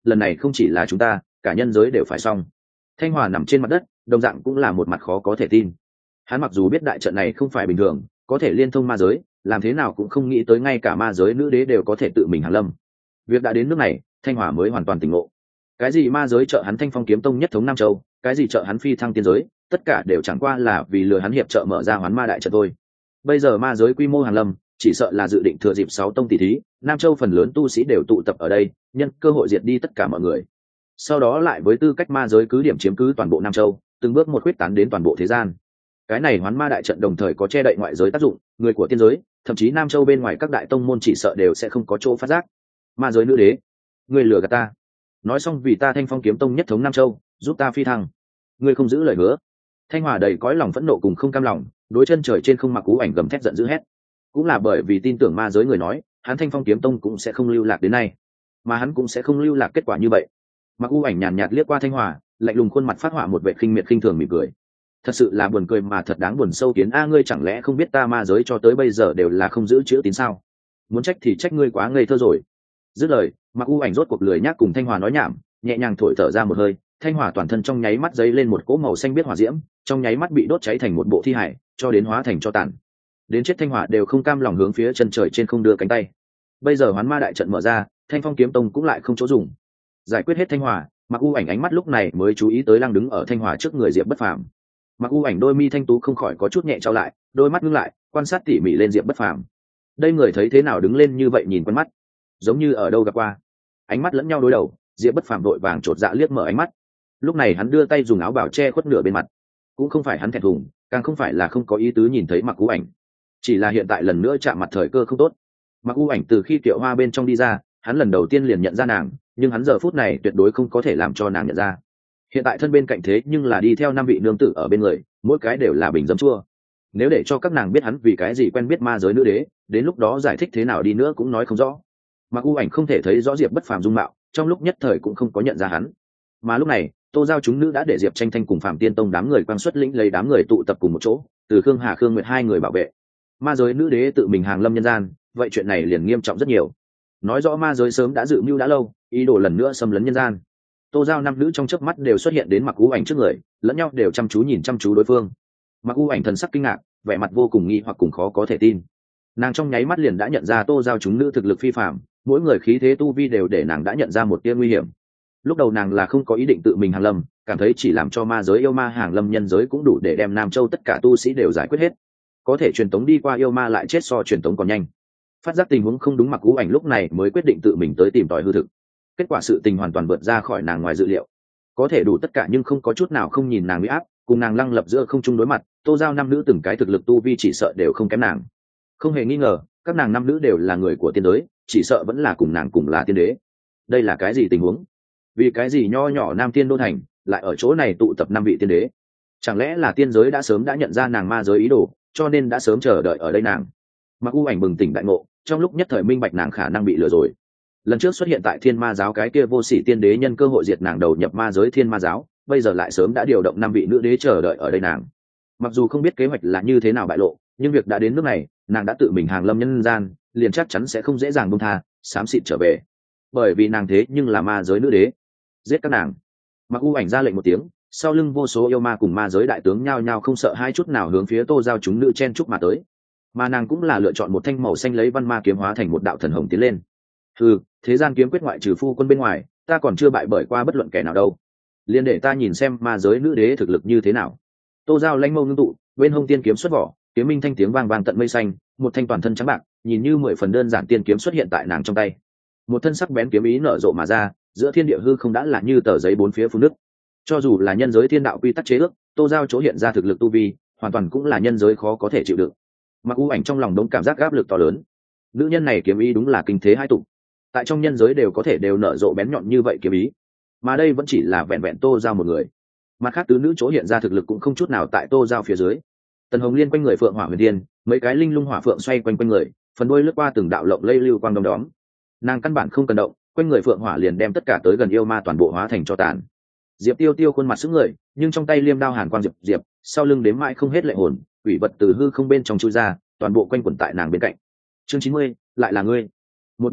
lần này không chỉ là chúng ta, cả nhân giới đều phải xong. Thanh Hòa nằm trên mặt đất, đồng dạng cũng là một mặt khó có thể tin. Hắn mặc dù biết đại trận này không phải bình thường, có thể liên thông ma giới, làm thế nào cũng không nghĩ tới ngay cả ma giới nữ đế đều có thể tự mình hàng lâm. Việc đã đến nước này, Thanh Hòa mới hoàn toàn tỉnh ngộ. Cái gì ma giới trợ hắn Thanh Phong kiếm tông nhất thống Nam Châu, cái gì trợ hắn phi thăng tiên giới, tất cả đều chẳng qua là vì lừa hắn hiệp trợ mở ra Hoán Ma đại trận thôi. Bây giờ ma giới quy mô hàng lâm, chỉ sợ là dự định thừa dịp sáu tông tỷ thí, Nam Châu phần lớn tu sĩ đều tụ tập ở đây, nhân cơ hội diệt đi tất cả mọi người. Sau đó lại với tư cách ma giới cứ điểm chiếm cứ toàn bộ Nam Châu, từng bước một huyết tán đến toàn bộ thế gian. Cái này Hoán Ma đại trận đồng thời có che đậy ngoại giới tác dụng, người của tiên giới, thậm chí Nam Châu bên ngoài các đại tông môn chỉ sợ đều sẽ không có chỗ phát giác. Ma giới nữ đế, ngươi lừa gạt ta. Nói xong vì ta Thanh Phong kiếm tông nhất thống Nam Châu, giúp ta phi thăng. Ngươi không giữ lời hứa. Thanh Hòa đầy cõi lòng phẫn nộ cùng không cam lòng, đối chân trời trên không mặc cú ảnh gầm thét giận dữ hét. Cũng là bởi vì tin tưởng ma giới người nói, hắn Thanh Phong kiếm tông cũng sẽ không lưu lạc đến nay, mà hắn cũng sẽ không lưu lạc kết quả như vậy. Mặc u ảnh nhàn nhạt liếc qua Thanh Hòa, lạnh lùng khuôn mặt phát họa một vẻ khinh miệt khinh thường mỉm cười. Thật sự là buồn cười mà thật đáng buồn sâu kiến a, ngươi chẳng lẽ không biết ta ma giới cho tới bây giờ đều là không giữ chữ tín sao? Muốn trách thì trách ngươi quá ngây thơ rồi. Dứt lời, Mặc u ảnh rốt cuộc lười nhác cùng Thanh Hòa nói nhảm, nhẹ nhàng thổi thở ra một hơi, Thanh Hòa toàn thân trong nháy mắt dấy lên một cỗ màu xanh biết hỏa diễm, trong nháy mắt bị đốt cháy thành một bộ thi hải, cho đến hóa thành tro tàn. Đến chết Thanh Hòa đều không cam lòng hướng phía chân trời trên không đưa cánh tay. Bây giờ Hoán Ma đại trận mở ra, Thanh Phong kiếm tông cũng lại không chỗ dùng. Giải quyết hết Thanh Hòa, Mặc u ảnh ánh mắt lúc này mới chú ý tới Lăng đứng ở Thanh Hòa trước người Diệp Bất Phàm. Mặc u ảnh đôi mi thanh tú không khỏi có chút nhẹ trao lại, đôi mắt ngưng lại, quan sát tỉ mỉ lên Diệp Bất Phàm. Đây người thấy thế nào đứng lên như vậy nhìn quen mắt, giống như ở đâu gặp qua. Ánh mắt lẫn nhau đối đầu, Diệp Bất Phàm vội vàng chột dạ liếc mở ánh mắt. Lúc này hắn đưa tay dùng áo bào che khuất nửa bên mặt, cũng không phải hắn thẹn thùng, càng không phải là không có ý tứ nhìn thấy Mặc u ảnh, chỉ là hiện tại lần nữa chạm mặt thời cơ không tốt. Mặc u ảnh từ khi Kiệu Hoa bên trong đi ra, hắn lần đầu tiên liền nhận ra nàng, nhưng hắn giờ phút này tuyệt đối không có thể làm cho nàng nhận ra. Hiện tại thân bên cạnh thế nhưng là đi theo năm vị nương tử ở bên người, mỗi cái đều là bình dấm chua. Nếu để cho các nàng biết hắn vì cái gì quen biết ma giới nữ đế, đến lúc đó giải thích thế nào đi nữa cũng nói không rõ. Mặc u ảnh không thể thấy rõ Diệp Bất Phàm dung mạo, trong lúc nhất thời cũng không có nhận ra hắn. Mà lúc này, Tô Giao chúng nữ đã để Diệp Tranh Thanh cùng Phạm Tiên Tông đám người quan xuất lĩnh lấy đám người tụ tập cùng một chỗ, từ Khương Hà Khương Nguyệt hai người bảo vệ. Ma giới nữ đế tự mình hàng lâm nhân gian, vậy chuyện này liền nghiêm trọng rất nhiều. Nói rõ ma giới sớm đã dự mưu đã lâu, ý đồ lần nữa xâm lấn nhân gian. Tô Giao năm nữ trong chớp mắt đều xuất hiện đến Mặc u ảnh trước người, lẫn nhau đều chăm chú nhìn chăm chú đối phương. Mặc u ảnh thần sắc kinh ngạc, vẻ mặt vô cùng nghi hoặc cùng khó có thể tin. Nàng trong nháy mắt liền đã nhận ra Tô Giao chúng nữ thực lực phi phàm, mỗi người khí thế tu vi đều để nàng đã nhận ra một tia nguy hiểm. Lúc đầu nàng là không có ý định tự mình hàng lâm, cảm thấy chỉ làm cho ma giới yêu ma hàng lâm nhân giới cũng đủ để đem Nam Châu tất cả tu sĩ đều giải quyết hết. Có thể truyền tống đi qua yêu ma lại chết so truyền tống còn nhanh. Phát giác tình huống không đúng, Mặc u ảnh lúc này mới quyết định tự mình tới tìm tòi hư thực. Kết quả sự tình hoàn toàn vượt ra khỏi nàng ngoài dự liệu. Có thể đủ tất cả nhưng không có chút nào không nhìn nàng uy áp, cùng nàng lăng lập giữa không trung đối mặt. Tô Giao năm nữ từng cái thực lực tu vi chỉ sợ đều không kém nàng. Không hề nghi ngờ, các nàng năm nữ đều là người của tiên giới, chỉ sợ vẫn là cùng nàng cùng là tiên đế. Đây là cái gì tình huống? Vì cái gì nho nhỏ Nam Tiên Đô thành lại ở chỗ này tụ tập năm vị tiên đế? Chẳng lẽ là tiên giới đã sớm đã nhận ra nàng ma giới ý đồ, cho nên đã sớm chờ đợi ở đây nàng? Mặc u ảnh bừng tỉnh đại ngộ, trong lúc nhất thời minh bạch nàng khả năng bị lừa rồi. Lần trước xuất hiện tại Thiên Ma giáo cái kia vô sỉ tiên đế nhân cơ hội diệt nàng đầu nhập ma giới Thiên Ma giáo, bây giờ lại sớm đã điều động năm vị nữ đế chờ đợi ở đây nàng. Mặc dù không biết kế hoạch là như thế nào bại lộ, nhưng việc đã đến nước này, nàng đã tự mình hàng lâm nhân gian, liền chắc chắn sẽ không dễ dàng buông tha, xám xịt trở về. Bởi vì nàng thế nhưng là ma giới nữ đế. Giết các nàng. Mặc u ảnh ra lệnh một tiếng, sau lưng vô số yêu ma cùng ma giới đại tướng nhao nhao không sợ hai chút nào hướng phía Tô Giao chúng nữ chen chúc mà tới. Mà nàng cũng là lựa chọn một thanh màu xanh lấy văn ma kiếm hóa thành một đạo thần hồng tiến lên. Ừ, thế gian kiếm quyết ngoại trừ phu quân bên ngoài, ta còn chưa bại bởi qua bất luận kẻ nào đâu. Liên để ta nhìn xem ma giới nữ đế thực lực như thế nào. Tô Giao lanh mâu ngưng tụ, bên hông tiên kiếm xuất vỏ, kiếm minh thanh tiếng vang vang tận mây xanh, một thanh toàn thân trắng bạc, nhìn như mười phần đơn giản tiên kiếm xuất hiện tại nàng trong tay. Một thân sắc bén kiếm ý nở rộ mà ra, giữa thiên địa hư không đã là như tờ giấy bốn phía phun nước. Cho dù là nhân giới thiên đạo quy tắc chế ước, Tô Giao chỗ hiện ra thực lực tu vi, hoàn toàn cũng là nhân giới khó có thể chịu đựng. Mặc u ảnh trong lòng đống cảm giác áp lực to lớn. Nữ nhân này kiếm ý đúng là kinh thế hai tụ. Tại trong nhân giới đều có thể đều nở rộ bén nhọn như vậy kiếm ý, mà đây vẫn chỉ là vẹn vẹn Tô Giao một người. Mặt khác tứ nữ chỗ hiện ra thực lực cũng không chút nào tại Tô Giao phía dưới. Tần Hồng Liên quanh người Phượng Hỏa Huyền Tiên, mấy cái linh lung hỏa phượng xoay quanh quanh người, phần đuôi lướt qua từng đạo lộng lây lưu quang đom đóm. Nàng căn bản không cần động, quanh người Phượng Hỏa liền đem tất cả tới gần yêu ma toàn bộ hóa thành tro tàn. Diệp Tiêu Tiêu khuôn mặt sững người, nhưng trong tay liêm đao hàn quang diệp diệp, sau lưng đếm mãi không hết lệ hồn, quỷ vật từ hư không bên trong chui ra, toàn bộ quanh quẩn tại nàng bên cạnh. Chương chín mươi, lại là ngươi. Một bên khác,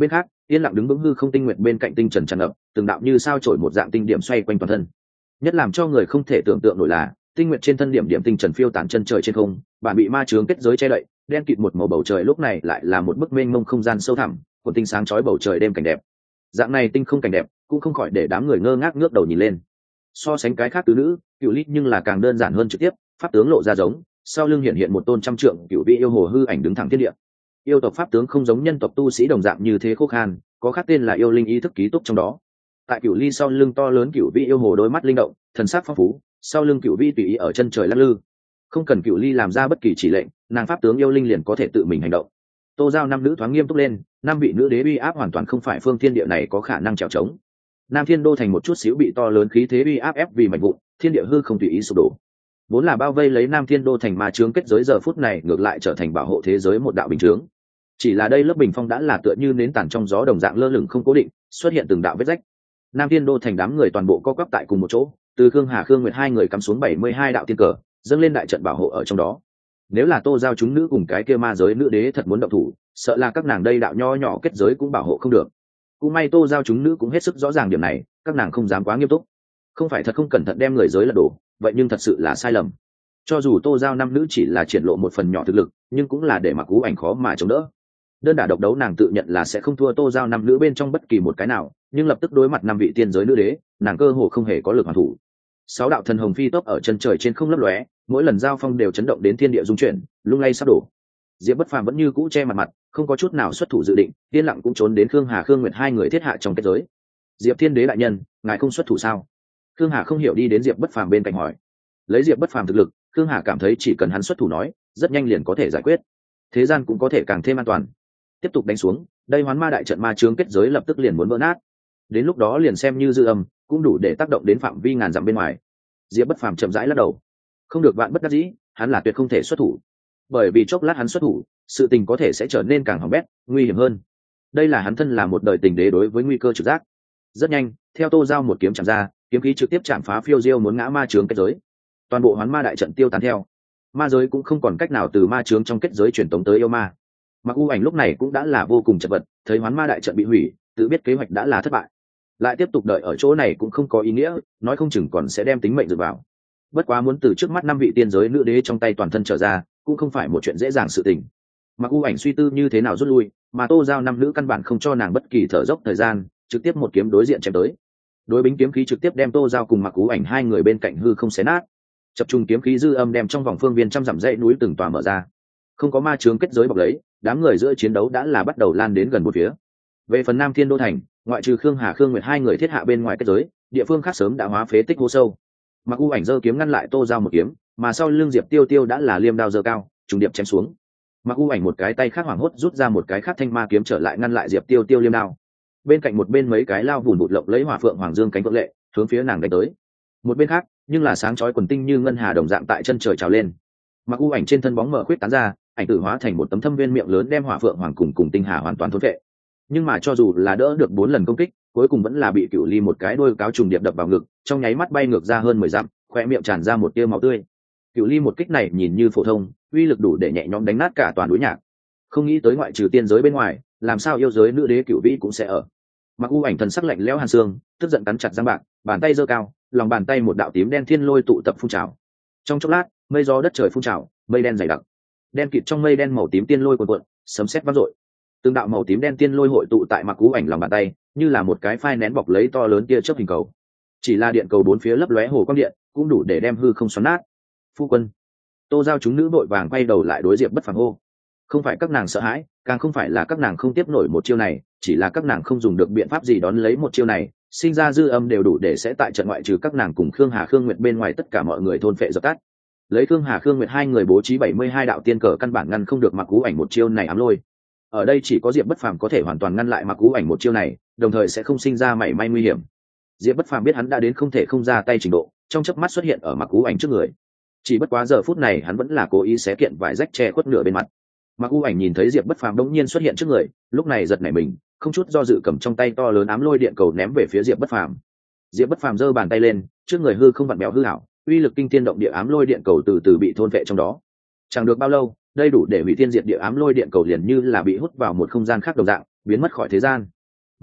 yên lặng đứng vững hư không tinh nguyện bên cạnh tinh trần tràn ngập từng đạo như sao trổi một dạng tinh điểm xoay quanh toàn thân. Nhất làm cho người không thể tưởng tượng nổi là tinh nguyện trên thân điểm điểm tinh trần phiêu tán chân trời trên không, bản bị ma chướng kết giới che đậy, đen kịt một màu bầu trời lúc này lại là một bức mênh mông không gian sâu thẳm của tinh sáng chói bầu trời đêm cảnh đẹp. Dạng này tinh không cảnh đẹp cũng không khỏi để đám người ngơ ngác ngước đầu nhìn lên. So sánh cái khác tứ nữ, Cửu Ly nhưng là càng đơn giản hơn trực tiếp, pháp tướng lộ ra giống, sau lưng hiện hiện một tôn trăm trượng cửu vị yêu hồ hư ảnh đứng thẳng thiên địa. Yêu tộc pháp tướng không giống nhân tộc tu sĩ đồng dạng như thế khô khan, có khác tên là yêu linh ý thức ký túc trong đó. Tại Cửu Ly sau lưng to lớn cửu vị yêu hồ đôi mắt linh động, thần sắc phong phú, sau lưng cửu vị tùy ý ở chân trời lắc lư. Không cần Cửu Ly làm ra bất kỳ chỉ lệnh, nàng pháp tướng yêu linh liền có thể tự mình hành động. Tô Giao năm nữ thoáng nghiêm túc lên, năm vị nữ đế uy áp hoàn toàn không phải phương thiên địa này có khả năng chèo chống. Nam Thiên Đô thành một chút xíu bị to lớn khí thế uy áp ép vì mảnh vụn, thiên địa hư không tùy ý sụp đổ. Vốn là bao vây lấy Nam Thiên Đô thành ma chướng kết giới giờ phút này ngược lại trở thành bảo hộ thế giới một đạo bình chướng. Chỉ là đây lớp bình phong đã là tựa như nến tàn trong gió đồng dạng lơ lửng không cố định, xuất hiện từng đạo vết rách. Nam Thiên Đô thành đám người toàn bộ co quắp tại cùng một chỗ, từ Khương Hà Khương Nguyệt hai người cắm xuống bảy mươi hai đạo tiên cờ, dâng lên đại trận bảo hộ ở trong đó. Nếu là Tô Giao chúng nữ cùng cái kia ma giới nữ đế thật muốn động thủ, sợ là các nàng đây đạo nho nhỏ kết giới cũng bảo hộ không được. Cũng may Tô Giao chúng nữ cũng hết sức rõ ràng điểm này, các nàng không dám quá nghiêm túc. Không phải thật không cẩn thận đem người giới lật đổ, vậy nhưng thật sự là sai lầm. Cho dù Tô Giao năm nữ chỉ là triển lộ một phần nhỏ thực lực, nhưng cũng là để Mặc Ú Ảnh khó mà chống đỡ. Đơn đả độc đấu nàng tự nhận là sẽ không thua Tô Giao năm nữ bên trong bất kỳ một cái nào, nhưng lập tức đối mặt năm vị tiên giới nữ đế, nàng cơ hồ không hề có lực hoàn thủ. Sáu đạo thần hồng phi tốc ở chân trời trên không lấp lóe, mỗi lần giao phong đều chấn động đến thiên địa rung chuyển, lung lay sắp đổ. Diệp Bất Phàm vẫn như cũ che mặt mặt, không có chút nào xuất thủ dự định, yên lặng cũng trốn đến Khương Hà Khương Nguyệt hai người thiết hạ trong kết giới. Diệp Thiên Đế đại nhân, ngài không xuất thủ sao? Khương Hà không hiểu đi đến Diệp Bất Phàm bên cạnh hỏi. Lấy Diệp Bất Phàm thực lực, Khương Hà cảm thấy chỉ cần hắn xuất thủ nói, rất nhanh liền có thể giải quyết. Thế gian cũng có thể càng thêm an toàn. Tiếp tục đánh xuống, đây Hoán Ma đại trận ma chướng kết giới lập tức liền muốn vỡ nát. Đến lúc đó liền xem như dư âm, cũng đủ để tác động đến phạm vi ngàn dặm bên ngoài. Diệp Bất Phàm chậm rãi lắc đầu. Không được, vạn bất đắc dĩ, hắn là tuyệt không thể xuất thủ. Bởi vì chốc lát hắn xuất thủ, sự tình có thể sẽ trở nên càng hỏng bét, nguy hiểm hơn. Đây là hắn thân là một đời tình đế đối với nguy cơ trực giác. Rất nhanh, theo Tô Giao một kiếm chạm ra, kiếm khí trực tiếp chạm phá phiêu diêu muốn ngã ma chướng kết giới. Toàn bộ Hoán Ma đại trận tiêu tán theo. Ma giới cũng không còn cách nào từ ma chướng trong kết giới truyền tống tới yêu ma. Mặc U Ảnh lúc này cũng đã là vô cùng chật vật, thấy Hoán Ma đại trận bị hủy, tự biết kế hoạch đã là thất bại. Lại tiếp tục đợi ở chỗ này cũng không có ý nghĩa, nói không chừng còn sẽ đem tính mệnh dựa vào. Bất quá muốn từ trước mắt năm vị tiên giới nữ đế trong tay toàn thân trở ra, cũng không phải một chuyện dễ dàng sự tình. Mặc U Ảnh suy tư như thế nào rút lui, mà Tô Giao năm nữ căn bản không cho nàng bất kỳ thở dốc thời gian, trực tiếp một kiếm đối diện chém tới. Đối bính kiếm khí trực tiếp đem Tô Giao cùng Mặc U Ảnh hai người bên cạnh hư không xé nát. Chập trung kiếm khí dư âm đem trong vòng phương viên trăm dặm dãy núi từng tòa mở ra. Không có ma chướng kết giới bọc lấy, đám người giữa chiến đấu đã là bắt đầu lan đến gần một phía. Về phần Nam Thiên Đô thành, ngoại trừ Khương Hà Khương Nguyệt hai người thiết hạ bên ngoài kết giới, địa phương khác sớm đã hóa phế tích hố sâu. Mặc U Ảnh giơ kiếm ngăn lại Tô Giao một kiếm, mà sau lưng Diệp Tiêu Tiêu đã là liêm đao giơ cao, trùng điệp chém xuống. Mặc U Ảnh một cái tay khác hoảng hốt rút ra một cái khác thanh ma kiếm trở lại ngăn lại Diệp Tiêu Tiêu liêm đao. Bên cạnh một bên mấy cái lao vụn vụt lộng lấy hỏa phượng hoàng dương cánh vượng lệ, hướng phía nàng đánh tới. Một bên khác, nhưng là sáng chói quần tinh như ngân hà đồng dạng tại chân trời trào lên. Mặc U Ảnh trên thân bóng mở khuyết tán ra, ảnh tử hóa thành một tấm thâm viên miệng lớn đem hỏa phượng hoàng cùng cùng tinh hà hoàn toàn thôn vệ. Nhưng mà cho dù là đỡ được bốn lần công kích, cuối cùng vẫn là bị Cửu Ly một cái đôi cáo trùng điệp đập vào ngực, trong nháy mắt bay ngược ra hơn mười dặm, khoe miệng tràn ra một tia máu tươi. Cửu Ly một kích này nhìn như phổ thông, uy lực đủ để nhẹ nhõm đánh nát cả toàn núi nhạc. Không nghĩ tới ngoại trừ tiên giới bên ngoài, làm sao yêu giới nữ đế Cửu Vĩ cũng sẽ ở. Mặc U Ảnh thần sắc lạnh lẽo hàn xương, tức giận cắn chặt răng bạc, bàn tay giơ cao, lòng bàn tay một đạo tím đen thiên lôi tụ tập phun trào. Trong chốc lát, mây gió đất trời phun trào, mây đen dày đặc. Đen kịt trong mây đen màu tím tiên lôi cuồn cuộn, sấm sét vang dội. Từng đạo màu tím đen tiên lôi hội tụ tại Mặc U Ảnh lòng bàn tay, như là một cái phai nén bọc lấy to lớn tia chớp hình cầu. Chỉ là điện cầu bốn phía lấp lóe hồ quang điện, cũng đủ để đem hư không xoắn nát. Phu quân. Tô Giao chúng nữ vội vàng quay đầu lại đối Diệp Bất Phàm hô. Không phải các nàng sợ hãi, càng không phải là các nàng không tiếp nổi một chiêu này, chỉ là các nàng không dùng được biện pháp gì đón lấy một chiêu này, sinh ra dư âm đều đủ để sẽ tại trận ngoại trừ các nàng cùng Khương Hà Khương Nguyệt bên ngoài tất cả mọi người thôn phệ dập tắt. Lấy Khương Hà Khương Nguyệt hai người bố trí bảy mươi hai đạo tiên cờ căn bản ngăn không được Mặc U Ảnh một chiêu này ám lôi. Ở đây chỉ có Diệp Bất Phàm có thể hoàn toàn ngăn lại Mặc U Ảnh một chiêu này, đồng thời sẽ không sinh ra mảy may nguy hiểm. Diệp Bất Phàm biết hắn đã đến không thể không ra tay trình độ, trong chớp mắt xuất hiện ở Mặc U Ảnh trước người. Chỉ bất quá giờ phút này hắn vẫn là cố ý xé kiện vải rách che khuất nửa bên mặt. Mặc U Ảnh nhìn thấy Diệp Bất Phàm đống nhiên xuất hiện trước người, lúc này giật nảy mình, không chút do dự cầm trong tay to lớn ám lôi điện cầu ném về phía Diệp Bất Phàm. Diệp Bất Phàm giơ bàn tay lên, trước người hư không vặn bèo hư ảo, uy lực kinh thiên động địa ám lôi điện cầu từ từ bị thôn vệ trong đó. Chẳng được bao lâu, đây đủ để hủy thiên diệt địa ám lôi điện cầu liền như là bị hút vào một không gian khác đồng dạng, biến mất khỏi thế gian.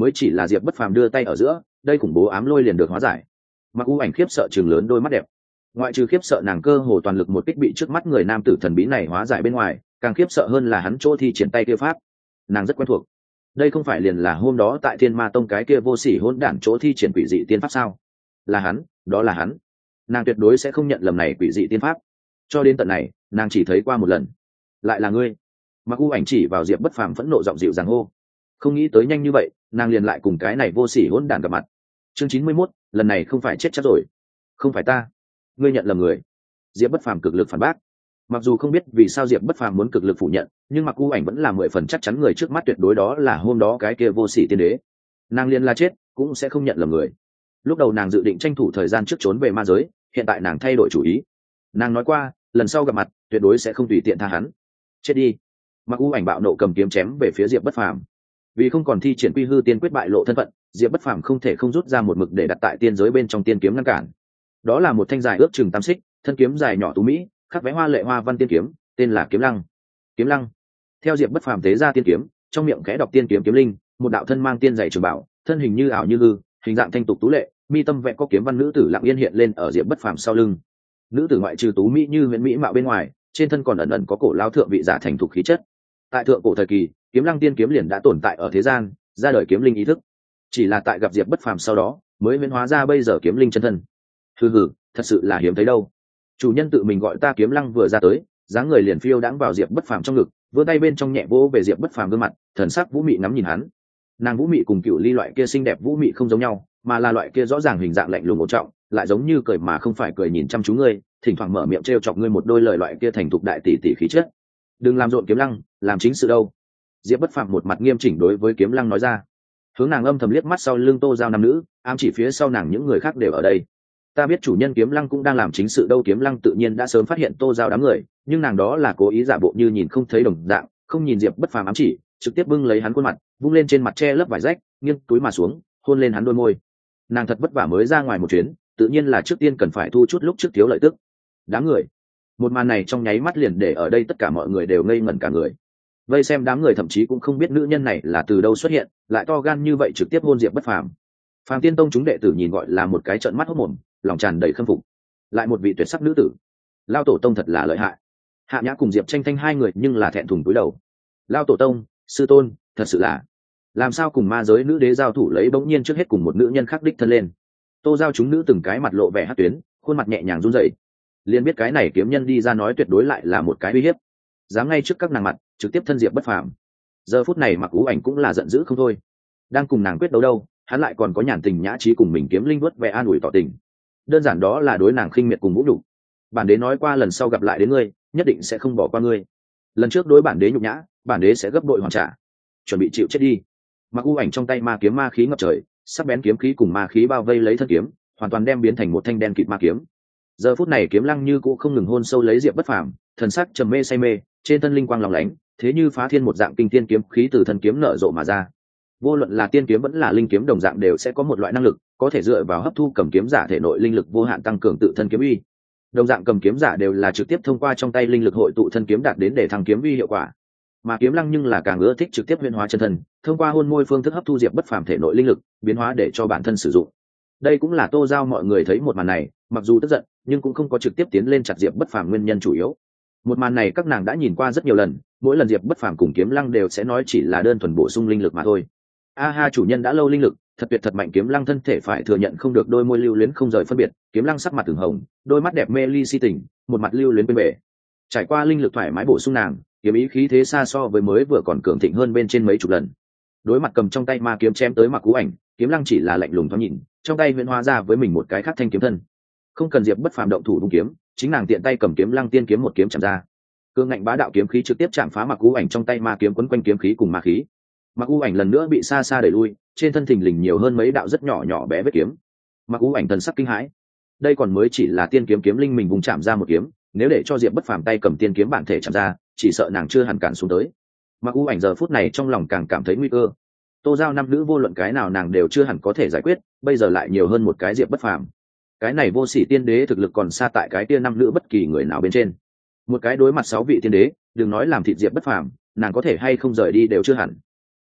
mới chỉ là diệp bất phàm đưa tay ở giữa, đây khủng bố ám lôi liền được hóa giải. Mặc u ảnh khiếp sợ chừng lớn đôi mắt đẹp, ngoại trừ khiếp sợ nàng cơ hồ toàn lực một kích bị trước mắt người nam tử thần bí này hóa giải bên ngoài, càng khiếp sợ hơn là hắn chỗ thi triển tay kia pháp, nàng rất quen thuộc. Đây không phải liền là hôm đó tại Thiên Ma Tông cái kia vô sỉ hỗn đản chỗ thi triển quỷ dị tiên pháp sao? Là hắn, đó là hắn. Nàng tuyệt đối sẽ không nhận lầm này quỷ dị tiên pháp. Cho đến tận này, nàng chỉ thấy qua một lần. Lại là ngươi. Mặc u ảnh chỉ vào Diệp Bất Phàm phẫn nộ giọng dịu dàng hô. Không nghĩ tới nhanh như vậy, nàng liền lại cùng cái này vô sỉ hỗn đản gặp mặt. Chương chín mươi mốt, lần này không phải chết chắc rồi. Không phải ta, ngươi nhận lầm người. Diệp Bất Phàm cực lực phản bác. Mặc dù không biết vì sao Diệp Bất Phàm muốn cực lực phủ nhận, nhưng Mặc u ảnh vẫn là mười phần chắc chắn người trước mắt tuyệt đối đó là hôm đó cái kia vô sỉ tiên đế. Nàng liền là chết cũng sẽ không nhận lầm người. Lúc đầu nàng dự định tranh thủ thời gian trước trốn về ma giới, hiện tại nàng thay đổi chủ ý. Nàng nói qua, lần sau gặp mặt tuyệt đối sẽ không tùy tiện tha hắn. Chết đi. Mặc u ảnh bạo nộ cầm kiếm chém về phía Diệp Bất Phàm. Vì không còn thi triển quy hư tiên quyết bại lộ thân phận, Diệp Bất Phàm không thể không rút ra một mực để đặt tại tiên giới bên trong tiên kiếm ngăn cản. Đó là một thanh dài ước chừng tám xích, thân kiếm dài nhỏ tú mỹ, khắc vẽ hoa lệ hoa văn tiên kiếm, tên là Kiếm Lăng. Kiếm Lăng. Theo Diệp Bất Phàm tế ra tiên kiếm, trong miệng khẽ đọc tiên kiếm kiếm linh, một đạo thân mang tiên dày trường bảo, thân hình như ảo như hư, hình dạng thanh tục tú lệ, mi tâm vẽ có kiếm văn nữ tử lặng yên hiện lên ở Diệp Bất Phàm sau lưng. Nữ tử ngoại trừ tú mỹ như huyền mỹ mạo bên ngoài, trên thân còn ẩn ẩn có cổ lao thượng vị giả thành thục khí chất. Tại thượng cổ thời kỳ, Kiếm Lăng tiên kiếm liền đã tồn tại ở thế gian, ra đời kiếm linh ý thức. Chỉ là tại gặp Diệp Bất Phàm sau đó, mới biến hóa ra bây giờ kiếm linh chân thân. Hừ hừ, thật sự là hiếm thấy đâu. Chủ nhân tự mình gọi ta Kiếm Lăng vừa ra tới, dáng người liền phiêu đãng vào Diệp Bất Phàm trong ngực, vươn tay bên trong nhẹ vỗ về Diệp Bất Phàm gương mặt, thần sắc vũ mị ngắm nhìn hắn. Nàng vũ mị cùng cựu ly loại kia xinh đẹp vũ mị không giống nhau, mà là loại kia rõ ràng hình dạng lạnh lùng ổn trọng, lại giống như cười mà không phải cười nhìn chăm chú ngươi, thỉnh thoảng mở miệng trêu chọc ngươi một đôi lời loại kia thành thục đại tỷ tỷ khí chất. Đừng làm rộn Kiếm Lăng, làm chính sự đâu. Diệp Bất Phàm một mặt nghiêm chỉnh đối với Kiếm Lăng nói ra. Hướng nàng âm thầm liếc mắt sau lưng Tô Giao nam nữ, ám chỉ phía sau nàng những người khác đều ở đây. Ta biết chủ nhân Kiếm Lăng cũng đang làm chính sự đâu. Kiếm Lăng tự nhiên đã sớm phát hiện Tô Giao đám người, nhưng nàng đó là cố ý giả bộ như nhìn không thấy đồng dạng, không nhìn Diệp Bất Phàm ám chỉ, trực tiếp bưng lấy hắn khuôn mặt, vung lên trên mặt che lớp vải rách, nghiêng túi mà xuống, hôn lên hắn đôi môi. Nàng thật vất vả mới ra ngoài một chuyến, tự nhiên là trước tiên cần phải thu chút lúc trước thiếu lợi tức. Đám người, một màn này trong nháy mắt liền để ở đây tất cả mọi người đều ngây ngẩn cả người. Vây xem đám người thậm chí cũng không biết nữ nhân này là từ đâu xuất hiện, lại to gan như vậy trực tiếp hôn Diệp Bất Phàm. Phàm Tiên Tông chúng đệ tử nhìn gọi là một cái trợn mắt hốt mồm, lòng tràn đầy khâm phục. Lại một vị tuyệt sắc nữ tử, Lao tổ tông thật là lợi hại. Hạ Nhã cùng Diệp Tranh Thanh hai người nhưng là thẹn thùng cúi đầu. Lao tổ tông, sư tôn, thật sự là làm sao cùng ma giới nữ đế giao thủ lấy bỗng nhiên trước hết cùng một nữ nhân khác đích thân lên. Tô Giao chúng nữ từng cái mặt lộ vẻ hắc tuyến, khuôn mặt nhẹ nhàng run rẩy, liền biết cái này kiếm nhân đi ra nói tuyệt đối lại là một cái uy hiếp, dám ngay trước các nàng mặt trực tiếp thân Diệp Bất Phàm. Giờ phút này Mặc Ú Ảnh cũng là giận dữ không thôi, đang cùng nàng quyết đấu đâu, hắn lại còn có nhàn tình nhã trí cùng mình kiếm linh vớt vẻ an ủi tỏ tình, đơn giản đó là đối nàng khinh miệt cùng vũ nhục. Bản đế nói qua lần sau gặp lại đến ngươi, nhất định sẽ không bỏ qua ngươi. Lần trước đối bản đế nhục nhã, bản đế sẽ gấp bội hoàn trả. Chuẩn bị chịu chết đi. Mặc U Ảnh trong tay ma kiếm ma khí ngập trời, sắc bén kiếm khí cùng ma khí bao vây lấy thân kiếm, hoàn toàn đem biến thành một thanh đen kịt ma kiếm. Giờ phút này Kiếm Lăng như cũ không ngừng hôn sâu lấy Diệp Bất Phàm, thần sắc trầm mê say mê, trên thân linh quang lóng lánh, thế như phá thiên một dạng kinh thiên kiếm khí từ thân kiếm nở rộ mà ra. Vô luận là tiên kiếm vẫn là linh kiếm đồng dạng đều sẽ có một loại năng lực, có thể dựa vào hấp thu cầm kiếm giả thể nội linh lực vô hạn tăng cường tự thân kiếm uy. Đồng dạng cầm kiếm giả đều là trực tiếp thông qua trong tay linh lực hội tụ thân kiếm đạt đến để thăng kiếm uy hiệu quả. Mà Kiếm Lăng nhưng là càng ưa thích trực tiếp huyễn hóa chân thân, thông qua hôn môi phương thức hấp thu Diệp Bất Phàm thể nội linh lực, biến hóa để cho bản thân sử dụng. Đây cũng là Tô Giao mọi người thấy một màn này, mặc dù tức giận, nhưng cũng không có trực tiếp tiến lên chặt Diệp Bất Phàm nguyên nhân chủ yếu. Một màn này các nàng đã nhìn qua rất nhiều lần, mỗi lần Diệp Bất Phàm cùng Kiếm Lăng đều sẽ nói chỉ là đơn thuần bổ sung linh lực mà thôi. A ha, chủ nhân đã lâu linh lực, thật tuyệt thật mạnh. Kiếm Lăng thân thể phải thừa nhận không được đôi môi lưu luyến không rời phân biệt, Kiếm Lăng sắc mặt ửng hồng, đôi mắt đẹp mê ly si tình, một mặt lưu luyến bên bể. Trải qua linh lực thoải mái bổ sung nàng, kiếm ý khí thế xa so với mới vừa còn cường thịnh hơn bên trên mấy chục lần. Đối mặt cầm trong tay ma kiếm chém tới Mặc Ú Ảnh, Kiếm Lăng chỉ là lạnh lùng thoáng nhìn, trong tay huyễn hóa ra với mình một cái khác thanh kiếm thân. Không cần Diệp Bất Phàm động thủ vung kiếm, chính nàng tiện tay cầm Kiếm Lăng tiên kiếm một kiếm chạm ra. Cương ngạnh bá đạo kiếm khí trực tiếp chạm phá Mặc Ú Ảnh trong tay ma kiếm quấn quanh kiếm khí cùng ma khí. Mặc U Ảnh lần nữa bị xa xa đẩy lui, trên thân thình lình nhiều hơn mấy đạo rất nhỏ nhỏ bé vết kiếm. Mặc U Ảnh thần sắc kinh hãi, đây còn mới chỉ là tiên kiếm kiếm linh mình vùng chạm ra một kiếm, nếu để cho Diệp Bất Phàm tay cầm tiên kiếm bản thể chạm ra, chỉ sợ nàng chưa hẳn cản xuống tới. Mặc U Ảnh giờ phút này trong lòng càng cảm thấy nguy cơ. Tô Giao năm nữ vô luận cái nào nàng đều chưa hẳn có thể giải quyết, bây giờ lại nhiều hơn một cái Diệp Bất Phàm. Cái này vô sỉ tiên đế thực lực còn xa tại cái kia năm nữ bất kỳ người nào bên trên. Một cái đối mặt sáu vị tiên đế, đừng nói làm thịt Diệp Bất Phàm, nàng có thể hay không rời đi đều chưa hẳn.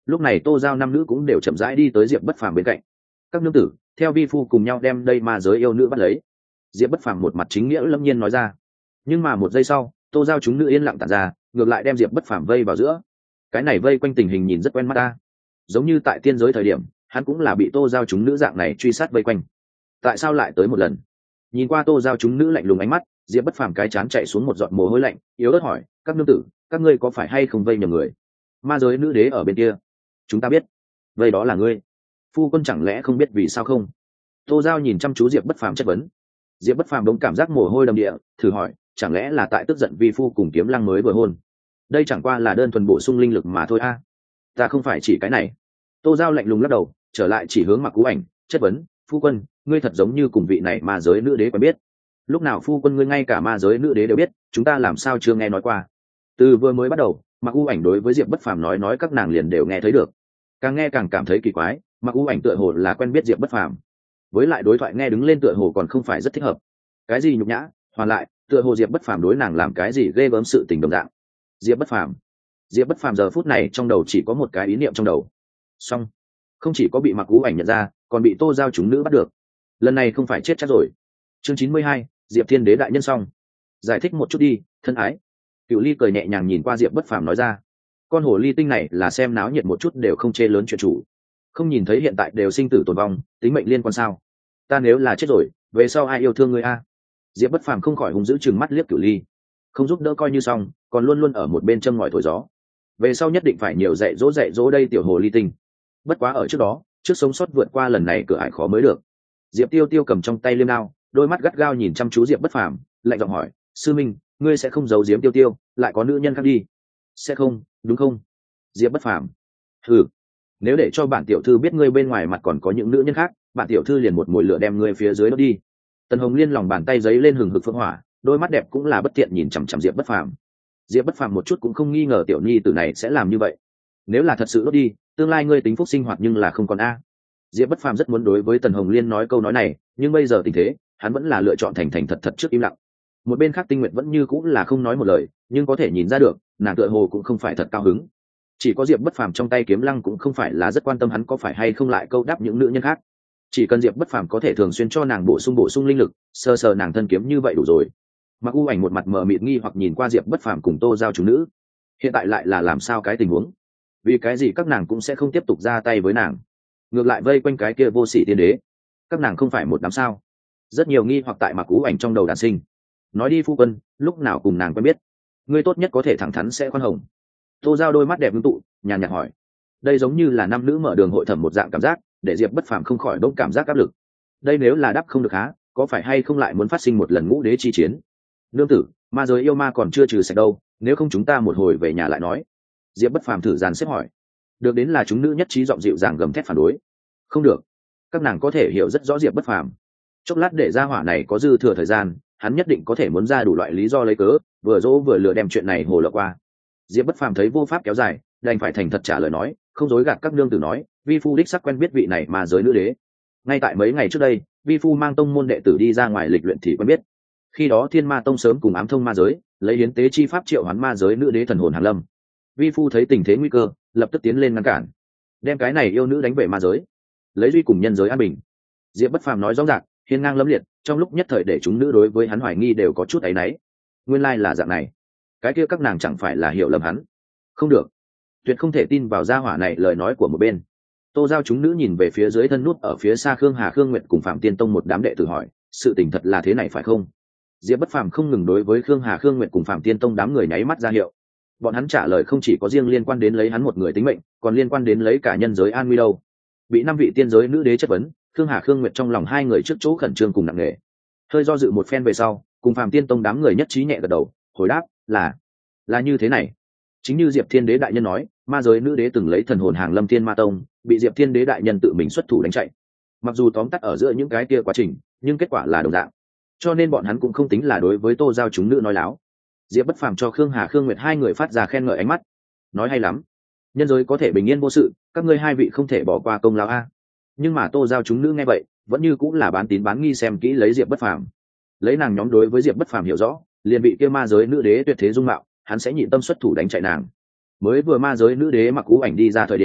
lúc này tô giao năm nữ cũng đều chậm rãi đi tới diệp bất phàm bên cạnh. Các nương tử theo vi phu cùng nhau đem đây ma giới yêu nữ bắt lấy. Diệp bất phàm một mặt chính nghĩa lâm nhiên nói ra. Nhưng mà một giây sau tô giao chúng nữ yên lặng tản ra, ngược lại đem diệp bất phàm vây vào giữa. Cái này vây quanh tình hình nhìn rất quen mắt ta, giống như tại tiên giới thời điểm hắn cũng là bị tô giao chúng nữ dạng này truy sát vây quanh. Tại sao lại tới một lần? Nhìn qua tô giao chúng nữ lạnh lùng ánh mắt, diệp bất phàm cái chán chạy xuống một giọt mồ hôi lạnh, yếu ớt hỏi, các nương tử các ngươi có phải hay không vây nhầm người? Ma giới nữ đế ở bên kia, chúng ta biết. Vậy đó là ngươi? Phu quân chẳng lẽ không biết vì sao không? Tô giao nhìn chăm chú diệp bất phàm chất vấn. Diệp bất phàm đống cảm giác mồ hôi đầm địa, thử hỏi, chẳng lẽ là tại tức giận vi phu cùng kiếm lăng mới vừa hôn? Đây chẳng qua là đơn thuần bổ sung linh lực mà thôi a. Ta không phải chỉ cái này. Tô giao lạnh lùng lắc đầu, trở lại chỉ hướng Mặc Cú Ảnh, chất vấn, phu quân ngươi thật giống như cùng vị này ma giới nữ đế quen biết. Lúc nào phu quân ngươi ngay cả ma giới nữ đế đều biết, chúng ta làm sao chưa nghe nói qua? Từ vừa mới bắt đầu, Mặc U Ảnh đối với Diệp Bất Phàm nói nói các nàng liền đều nghe thấy được. Càng nghe càng cảm thấy kỳ quái, Mặc U Ảnh tựa hồ là quen biết Diệp Bất Phàm, với lại đối thoại nghe đứng lên tựa hồ còn không phải rất thích hợp. Cái gì nhục nhã, hoàn lại, tựa hồ Diệp Bất Phàm đối nàng làm cái gì ghê gớm sự tình đồng dạng. Diệp Bất Phàm, Diệp Bất Phàm giờ phút này trong đầu chỉ có một cái ý niệm trong đầu. Xong, không chỉ có bị Mặc U Ảnh nhận ra, còn bị Tô giao chúng nữ bắt được. Lần này không phải chết chắc rồi. Chương chín mươi hai, Diệp Thiên Đế đại nhân xong. Giải thích một chút đi, thân ái. Cựu Ly cười nhẹ nhàng nhìn qua Diệp Bất Phàm nói ra. Con hồ ly tinh này là xem náo nhiệt một chút đều không chê lớn chuyện chủ. Không nhìn thấy hiện tại đều sinh tử tồn vong, tính mệnh liên quan sao? Ta nếu là chết rồi, về sau ai yêu thương ngươi a? Diệp Bất Phàm không khỏi hung dữ chừng mắt liếc Cửu Ly, không giúp đỡ coi như xong, còn luôn luôn ở một bên châm ngòi thổi gió. Về sau nhất định phải nhiều dạy dỗ dạy dỗ đây tiểu hồ ly tinh. Bất quá ở trước đó, trước sống sót vượt qua lần này cửa ải khó mới được. Diệp Tiêu Tiêu cầm trong tay liêm đao, đôi mắt gắt gao nhìn chăm chú Diệp Bất Phàm, lạnh giọng hỏi, sư minh, ngươi sẽ không giấu giếm Tiêu Tiêu, lại có nữ nhân khác đi? Sẽ không, đúng không? Diệp Bất Phàm, ừ, nếu để cho bản tiểu thư biết ngươi bên ngoài mặt còn có những nữ nhân khác, bản tiểu thư liền một mùi lửa đem ngươi phía dưới đốt đi. Tần Hồng Liên lòng bàn tay giấy lên hừng hực phượng hỏa, đôi mắt đẹp cũng là bất tiện nhìn chằm chằm Diệp Bất Phàm. Diệp Bất Phàm một chút cũng không nghi ngờ tiểu nhi tử này sẽ làm như vậy. Nếu là thật sự đốt đi, tương lai ngươi tính phúc sinh hoạt nhưng là không còn a. Diệp Bất Phàm rất muốn đối với Tần Hồng Liên nói câu nói này, nhưng bây giờ tình thế, hắn vẫn là lựa chọn thành thành thật thật trước im lặng. Một bên khác Tinh Nguyệt vẫn như cũng là không nói một lời, nhưng có thể nhìn ra được, nàng tựa hồ cũng không phải thật cao hứng. Chỉ có Diệp Bất Phàm trong tay kiếm lăng cũng không phải là rất quan tâm hắn có phải hay không lại câu đáp những nữ nhân khác. Chỉ cần Diệp Bất Phàm có thể thường xuyên cho nàng bổ sung bổ sung linh lực, sờ sờ nàng thân kiếm như vậy đủ rồi. Mặc U Ảnh một mặt mờ mịt nghi hoặc nhìn qua Diệp Bất Phàm cùng Tô giao chúng nữ, hiện tại lại là làm sao cái tình huống? Vì cái gì các nàng cũng sẽ không tiếp tục ra tay với nàng, ngược lại vây quanh cái kia vô sỉ tiên đế? Các nàng không phải một đám sao? Rất nhiều nghi hoặc tại Mặc U Ảnh trong đầu đản sinh. Nói đi phu quân, lúc nào cùng nàng quen biết? Ngươi tốt nhất có thể thẳng thắn sẽ khoan hồng. Tô giao đôi mắt đẹp ngưng tụ, nhàn nhạt hỏi. Đây giống như là nam nữ mở đường hội thẩm một dạng cảm giác, để Diệp Bất Phàm không khỏi đống cảm giác áp lực. Đây nếu là đáp không được há, có phải hay không lại muốn phát sinh một lần ngũ đế chi chiến? Nương tử, ma giới yêu ma còn chưa trừ sạch đâu, nếu không chúng ta một hồi về nhà lại nói. Diệp Bất Phàm thử dàn xếp hỏi. Được đến là chúng nữ nhất trí giọng dịu dàng gầm thét phản đối. Không được, các nàng có thể hiểu rất rõ Diệp Bất Phàm. Chốc lát để ra hỏa này có dư thừa thời gian, hắn nhất định có thể muốn ra đủ loại lý do lấy cớ, vừa dỗ vừa lừa đem chuyện này hồ lộng qua. Diệp Bất Phàm thấy vô pháp kéo dài, đành phải thành thật trả lời nói, không dối gạt các nương tử nói, vi phu đích sắc quen biết vị này mà giới nữ đế. Ngay tại mấy ngày trước đây, vi phu mang tông môn đệ tử đi ra ngoài lịch luyện thì quen biết. Khi đó Thiên Ma Tông sớm cùng ám thông ma giới, lấy hiến tế chi pháp triệu hoán ma giới nữ đế thần hồn Hàn Lâm. Vi phu thấy tình thế nguy cơ, lập tức tiến lên ngăn cản, đem cái này yêu nữ đánh về ma giới, lấy duy cùng nhân giới an bình. Diệp Bất Phàm nói rõ ràng, hiên ngang lẫm liệt, trong lúc nhất thời để chúng nữ đối với hắn hoài nghi đều có chút áy náy. Nguyên lai là dạng này, cái kia các nàng chẳng phải là hiểu lầm hắn? Không được, tuyệt không thể tin vào gia hỏa này lời nói của một bên. Tô giao chúng nữ nhìn về phía dưới thân nút ở phía xa Khương Hà Khương Nguyệt cùng Phạm Tiên Tông một đám đệ tử hỏi, sự tình thật là thế này phải không? Diệp Bất Phàm không ngừng đối với Khương Hà Khương Nguyệt cùng Phạm Tiên Tông đám người nháy mắt ra hiệu. Bọn hắn trả lời không chỉ có riêng liên quan đến lấy hắn một người tính mệnh, còn liên quan đến lấy cả nhân giới an nguy đâu. Bị năm vị tiên giới nữ đế chất vấn, Khương Hà Khương Nguyệt trong lòng hai người trước chỗ khẩn trương cùng nặng nề. Hơi do dự một phen về sau, cùng Phạm Tiên Tông đám người nhất trí nhẹ gật đầu, hồi đáp là là như thế này. Chính như Diệp Thiên Đế đại nhân nói, ma giới nữ đế từng lấy thần hồn hàng Lâm Thiên Ma Tông, bị Diệp Thiên Đế đại nhân tự mình xuất thủ đánh chạy. Mặc dù tóm tắt ở giữa những cái kia quá trình, nhưng kết quả là đồng dạng. Cho nên bọn hắn cũng không tính là đối với Tô giao chúng nữ nói láo. Diệp Bất Phàm cho Khương Hà Khương Nguyệt hai người phát ra khen ngợi ánh mắt, nói hay lắm, nhân giới có thể bình yên vô sự, các ngươi hai vị không thể bỏ qua công lao a. Nhưng mà Tô giao chúng nữ nghe vậy, vẫn như cũng là bán tín bán nghi xem kỹ lấy Diệp Bất Phàm. Lấy nàng nhóm đối với Diệp Bất Phàm hiểu rõ, liền bị kia ma giới nữ đế tuyệt thế dung mạo, hắn sẽ nhịn tâm xuất thủ đánh chạy nàng. Mới vừa ma giới nữ đế Mặc U Ảnh đi ra thời điểm,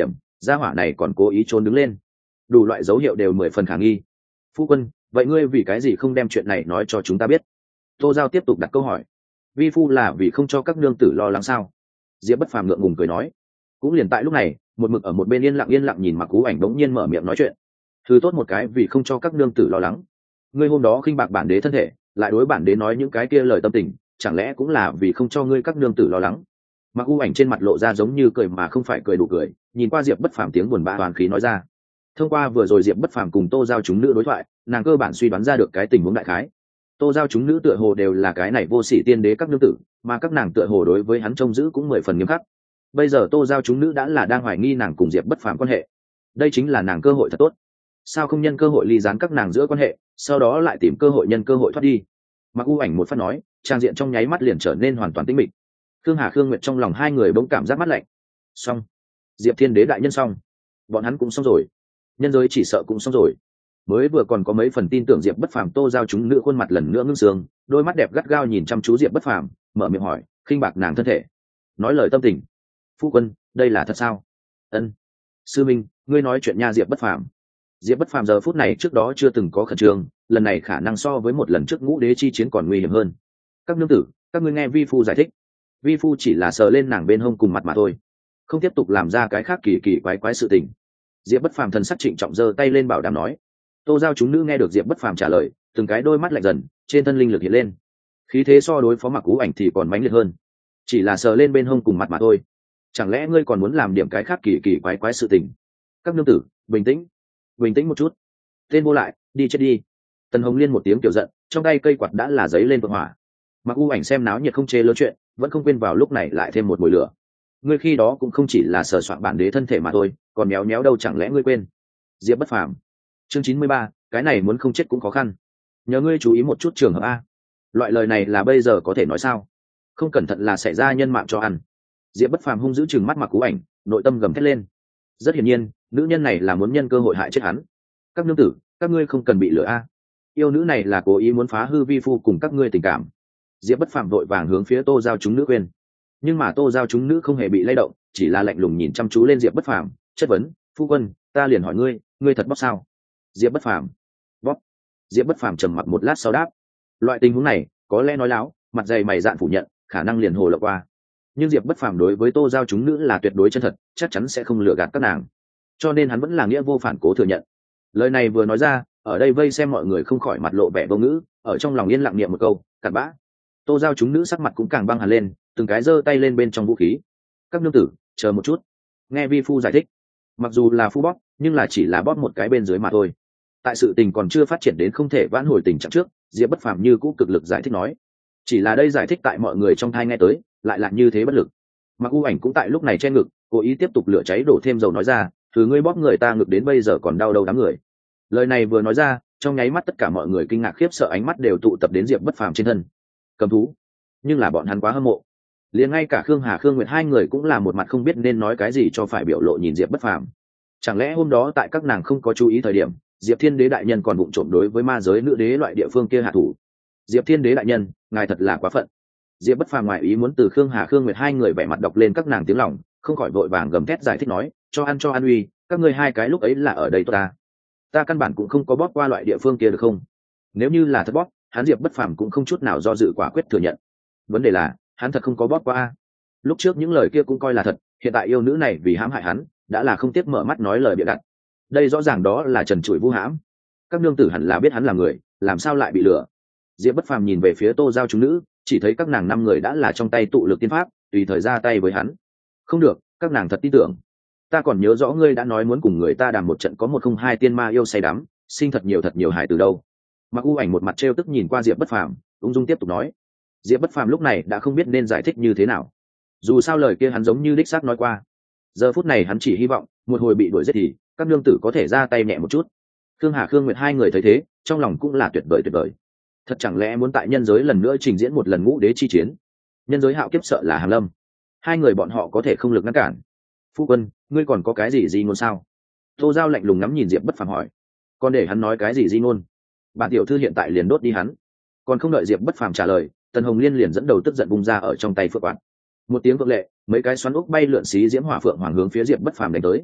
gia hỏa này còn cố ý trốn đứng lên, đủ loại dấu hiệu đều mười phần khả nghi. Phu quân, vậy ngươi vì cái gì không đem chuyện này nói cho chúng ta biết? Tô Giao tiếp tục đặt câu hỏi. Vi phu là vì không cho các nương tử lo lắng sao? Diệp Bất Phàm ngượng ngùng cười nói. Cũng liền tại lúc này, một mực ở một bên yên lặng yên lặng nhìn Mặc Ú Ảnh đống nhiên mở miệng nói chuyện. Thứ tốt một cái vì không cho các nương tử lo lắng. Ngươi hôm đó khinh bạc bản đế thân thể, lại đối bản đế nói những cái kia lời tâm tình, chẳng lẽ cũng là vì không cho ngươi các nương tử lo lắng? Mặc U Ảnh trên mặt lộ ra giống như cười mà không phải cười đủ cười, nhìn qua Diệp Bất Phàm tiếng buồn bã hoàn khí nói ra. Thông qua vừa rồi Diệp Bất Phàm cùng Tô Giao chúng nữ đối thoại, nàng cơ bản suy đoán ra được cái tình huống đại khái. Tô Giao chúng nữ tựa hồ đều là cái này vô sỉ tiên đế các nương tử, mà các nàng tựa hồ đối với hắn trông giữ cũng mười phần nghiêm khắc. Bây giờ Tô Giao chúng nữ đã là đang hoài nghi nàng cùng Diệp Bất Phàm quan hệ. Đây chính là nàng cơ hội thật tốt. Sao không nhân cơ hội ly gián các nàng giữa quan hệ, sau đó lại tìm cơ hội nhân cơ hội thoát đi? Mặc U Ảnh một phát nói, trang diện trong nháy mắt liền trở nên hoàn toàn tĩnh mịch. Khương Hà Khương Nguyệt trong lòng hai người bỗng cảm giác mát lạnh. Xong, Diệp Thiên Đế đại nhân xong, bọn hắn cũng xong rồi, nhân giới chỉ sợ cũng xong rồi. Mới vừa còn có mấy phần tin tưởng Diệp Bất Phàm, Tô Giao chúng nữ khuôn mặt lần nữa ngưng sương, đôi mắt đẹp gắt gao nhìn chăm chú Diệp Bất Phàm, mở miệng hỏi, khinh bạc nàng thân thể, nói lời tâm tình. Phu quân, đây là thật sao? Ân. Sư minh, ngươi nói chuyện nha. Diệp Bất Phàm. Diệp Bất Phàm giờ phút này trước đó chưa từng có khẩn trương, lần này khả năng so với một lần trước ngũ đế chi chiến còn nguy hiểm hơn. Các nương tử, các ngươi nghe vi phu giải thích. Vi phu chỉ là sờ lên nàng bên hông cùng mặt mà thôi, không tiếp tục làm ra cái khác kỳ kỳ quái quái sự tình. Diệp Bất Phàm thần sắc trịnh trọng giơ tay lên bảo đảm nói. Tô Giao chúng nữ nghe được Diệp Bất Phàm trả lời, từng cái đôi mắt lạnh dần, trên thân linh lực hiện lên, khí thế so đối phó Mặc Ú Ảnh thì còn mãnh liệt hơn. Chỉ là sờ lên bên hông cùng mặt mà thôi, chẳng lẽ ngươi còn muốn làm điểm cái khác kỳ kỳ quái quái sự tình? Các nương tử, bình tĩnh, bình tĩnh một chút. Tên vô lại, đi chết đi. Tần Hồng Liên một tiếng kiểu giận, trong tay cây quạt đã là giấy lên vượng hỏa. Mặc U Ảnh xem náo nhiệt không chê lớn chuyện, vẫn không quên vào lúc này lại thêm một mùi lửa. Ngươi khi đó cũng không chỉ là sờ soạn bản đế thân thể mà thôi, còn méo méo đâu chẳng lẽ ngươi quên? Diệp Bất Phàm. Chương chín mươi ba, cái này muốn không chết cũng khó khăn. Nhờ ngươi chú ý một chút trường hợp a. Loại lời này là bây giờ có thể nói sao? Không cẩn thận là xảy ra nhân mạng cho ăn. Diệp Bất Phàm hung dữ trừng mắt Mặc Ú Ảnh, nội tâm gầm thét lên. Rất hiển nhiên, nữ nhân này là muốn nhân cơ hội hại chết hắn. Các nương tử, các ngươi không cần bị lừa a. Yêu nữ này là cố ý muốn phá hư vi phu cùng các ngươi tình cảm. Diệp Bất Phàm vội vàng hướng phía Tô Giao chúng nữ khuyên. Nhưng mà Tô Giao chúng nữ không hề bị lay động, chỉ là lạnh lùng nhìn chăm chú lên Diệp Bất Phàm, chất vấn, phu quân, ta liền hỏi ngươi, ngươi thật bóc sao? Diệp Bất Phàm. Bóc. Diệp Bất Phàm trầm mặc một lát sau đáp. Loại tình huống này, có lẽ nói láo, mặt dày mày dạn phủ nhận, khả năng liền hồ lộ qua. Nhưng Diệp Bất Phàm đối với Tô Giao chúng nữ là tuyệt đối chân thật, chắc chắn sẽ không lừa gạt các nàng. Cho nên hắn vẫn là nghĩa vô phản cố thừa nhận. Lời này vừa nói ra, ở đây vây xem mọi người không khỏi mặt lộ vẻ vô ngữ, ở trong lòng yên lặng niệm một câu, cặn bã. Tô Giao chúng nữ sắc mặt cũng càng băng hẳn lên, từng cái giơ tay lên bên trong vũ khí. Các nương tử, chờ một chút. Nghe vi phu giải thích. Mặc dù là phu bóp, nhưng là chỉ là bóp một cái bên dưới mà thôi. Tại sự tình còn chưa phát triển đến không thể vãn hồi tình trạng trước, Diệp Bất Phàm như cũ cực lực giải thích nói. Chỉ là đây giải thích tại mọi người trong thai nghe tới, lại là như thế bất lực. Mặc U Ảnh cũng tại lúc này che ngực, cố ý tiếp tục lửa cháy đổ thêm dầu nói ra, thứ ngươi bóp người ta ngực đến bây giờ còn đau đầu đám người. Lời này vừa nói ra, trong nháy mắt tất cả mọi người kinh ngạc khiếp sợ ánh mắt đều tụ tập đến Diệp Bất Phàm trên thân. Cầm thú, nhưng là bọn hắn quá hâm mộ. Liền ngay cả Khương Hà Khương Nguyệt hai người cũng là một mặt không biết nên nói cái gì cho phải biểu lộ nhìn Diệp Bất Phàm. Chẳng lẽ hôm đó tại các nàng không có chú ý thời điểm, Diệp Thiên Đế đại nhân còn vụng trộm đối với ma giới nữ đế loại địa phương kia hạ thủ? Diệp Thiên Đế đại nhân, ngài thật là quá phận. Diệp Bất Phàm ngoài ý muốn từ Khương Hà Khương Nguyệt hai người vẻ mặt đọc lên các nàng tiếng lòng, không khỏi vội vàng gầm thét giải thích nói, cho ăn cho ăn uy, các ngươi hai cái lúc ấy là ở đây ta. Ta căn bản cũng không có bóp qua loại địa phương kia được không? Nếu như là thật bóp, hắn Diệp Bất Phàm cũng không chút nào do dự quả quyết thừa nhận. Vấn đề là, hắn thật không có bóp qua. Lúc trước những lời kia cũng coi là thật, hiện tại yêu nữ này vì hãm hại hắn, đã là không tiếp mở mắt nói lời bịa đặt. Đây rõ ràng đó là trần trụi vu hãm. Các nương tử hẳn là biết hắn là người, làm sao lại bị lừa? Diệp Bất Phàm nhìn về phía Tô Giao chúng nữ, chỉ thấy các nàng năm người đã là trong tay tụ lực tiên pháp, tùy thời ra tay với hắn. Không được, các nàng thật tin tưởng. Ta còn nhớ rõ ngươi đã nói muốn cùng người ta đàm một trận có một không hai tiên ma yêu say đắm, sinh thật nhiều thật nhiều hài từ đâu. Mặc U Ảnh một mặt trêu tức nhìn qua Diệp Bất Phàm, ung dung tiếp tục nói. Diệp Bất Phàm lúc này đã không biết nên giải thích như thế nào. Dù sao lời kia hắn giống như đích xác nói qua. Giờ phút này hắn chỉ hy vọng, một hồi bị đuổi giết thì các nương tử có thể ra tay nhẹ một chút. Khương Hà Khương Nguyệt hai người thấy thế, trong lòng cũng là tuyệt vời tuyệt vời. Thật chẳng lẽ muốn tại nhân giới lần nữa trình diễn một lần ngũ đế chi chiến? Nhân giới hạo kiếp sợ là Hàn Lâm. Hai người bọn họ có thể không lực ngăn cản. Phu quân, ngươi còn có cái gì gì ngôn sao? Tô Giao lạnh lùng ngắm nhìn Diệp Bất Phàm hỏi. Còn để hắn nói cái gì gì ngôn? Bản tiểu thư hiện tại liền đốt đi hắn. Còn không đợi Diệp Bất Phàm trả lời, Tần Hồng Liên liền dẫn đầu tức giận bung ra ở trong tay phượng quạt. Một tiếng vượng lệ, mấy cái xoắn ốc bay lượn xí diễm hỏa phượng hoàng hướng phía Diệp Bất Phàm đánh tới.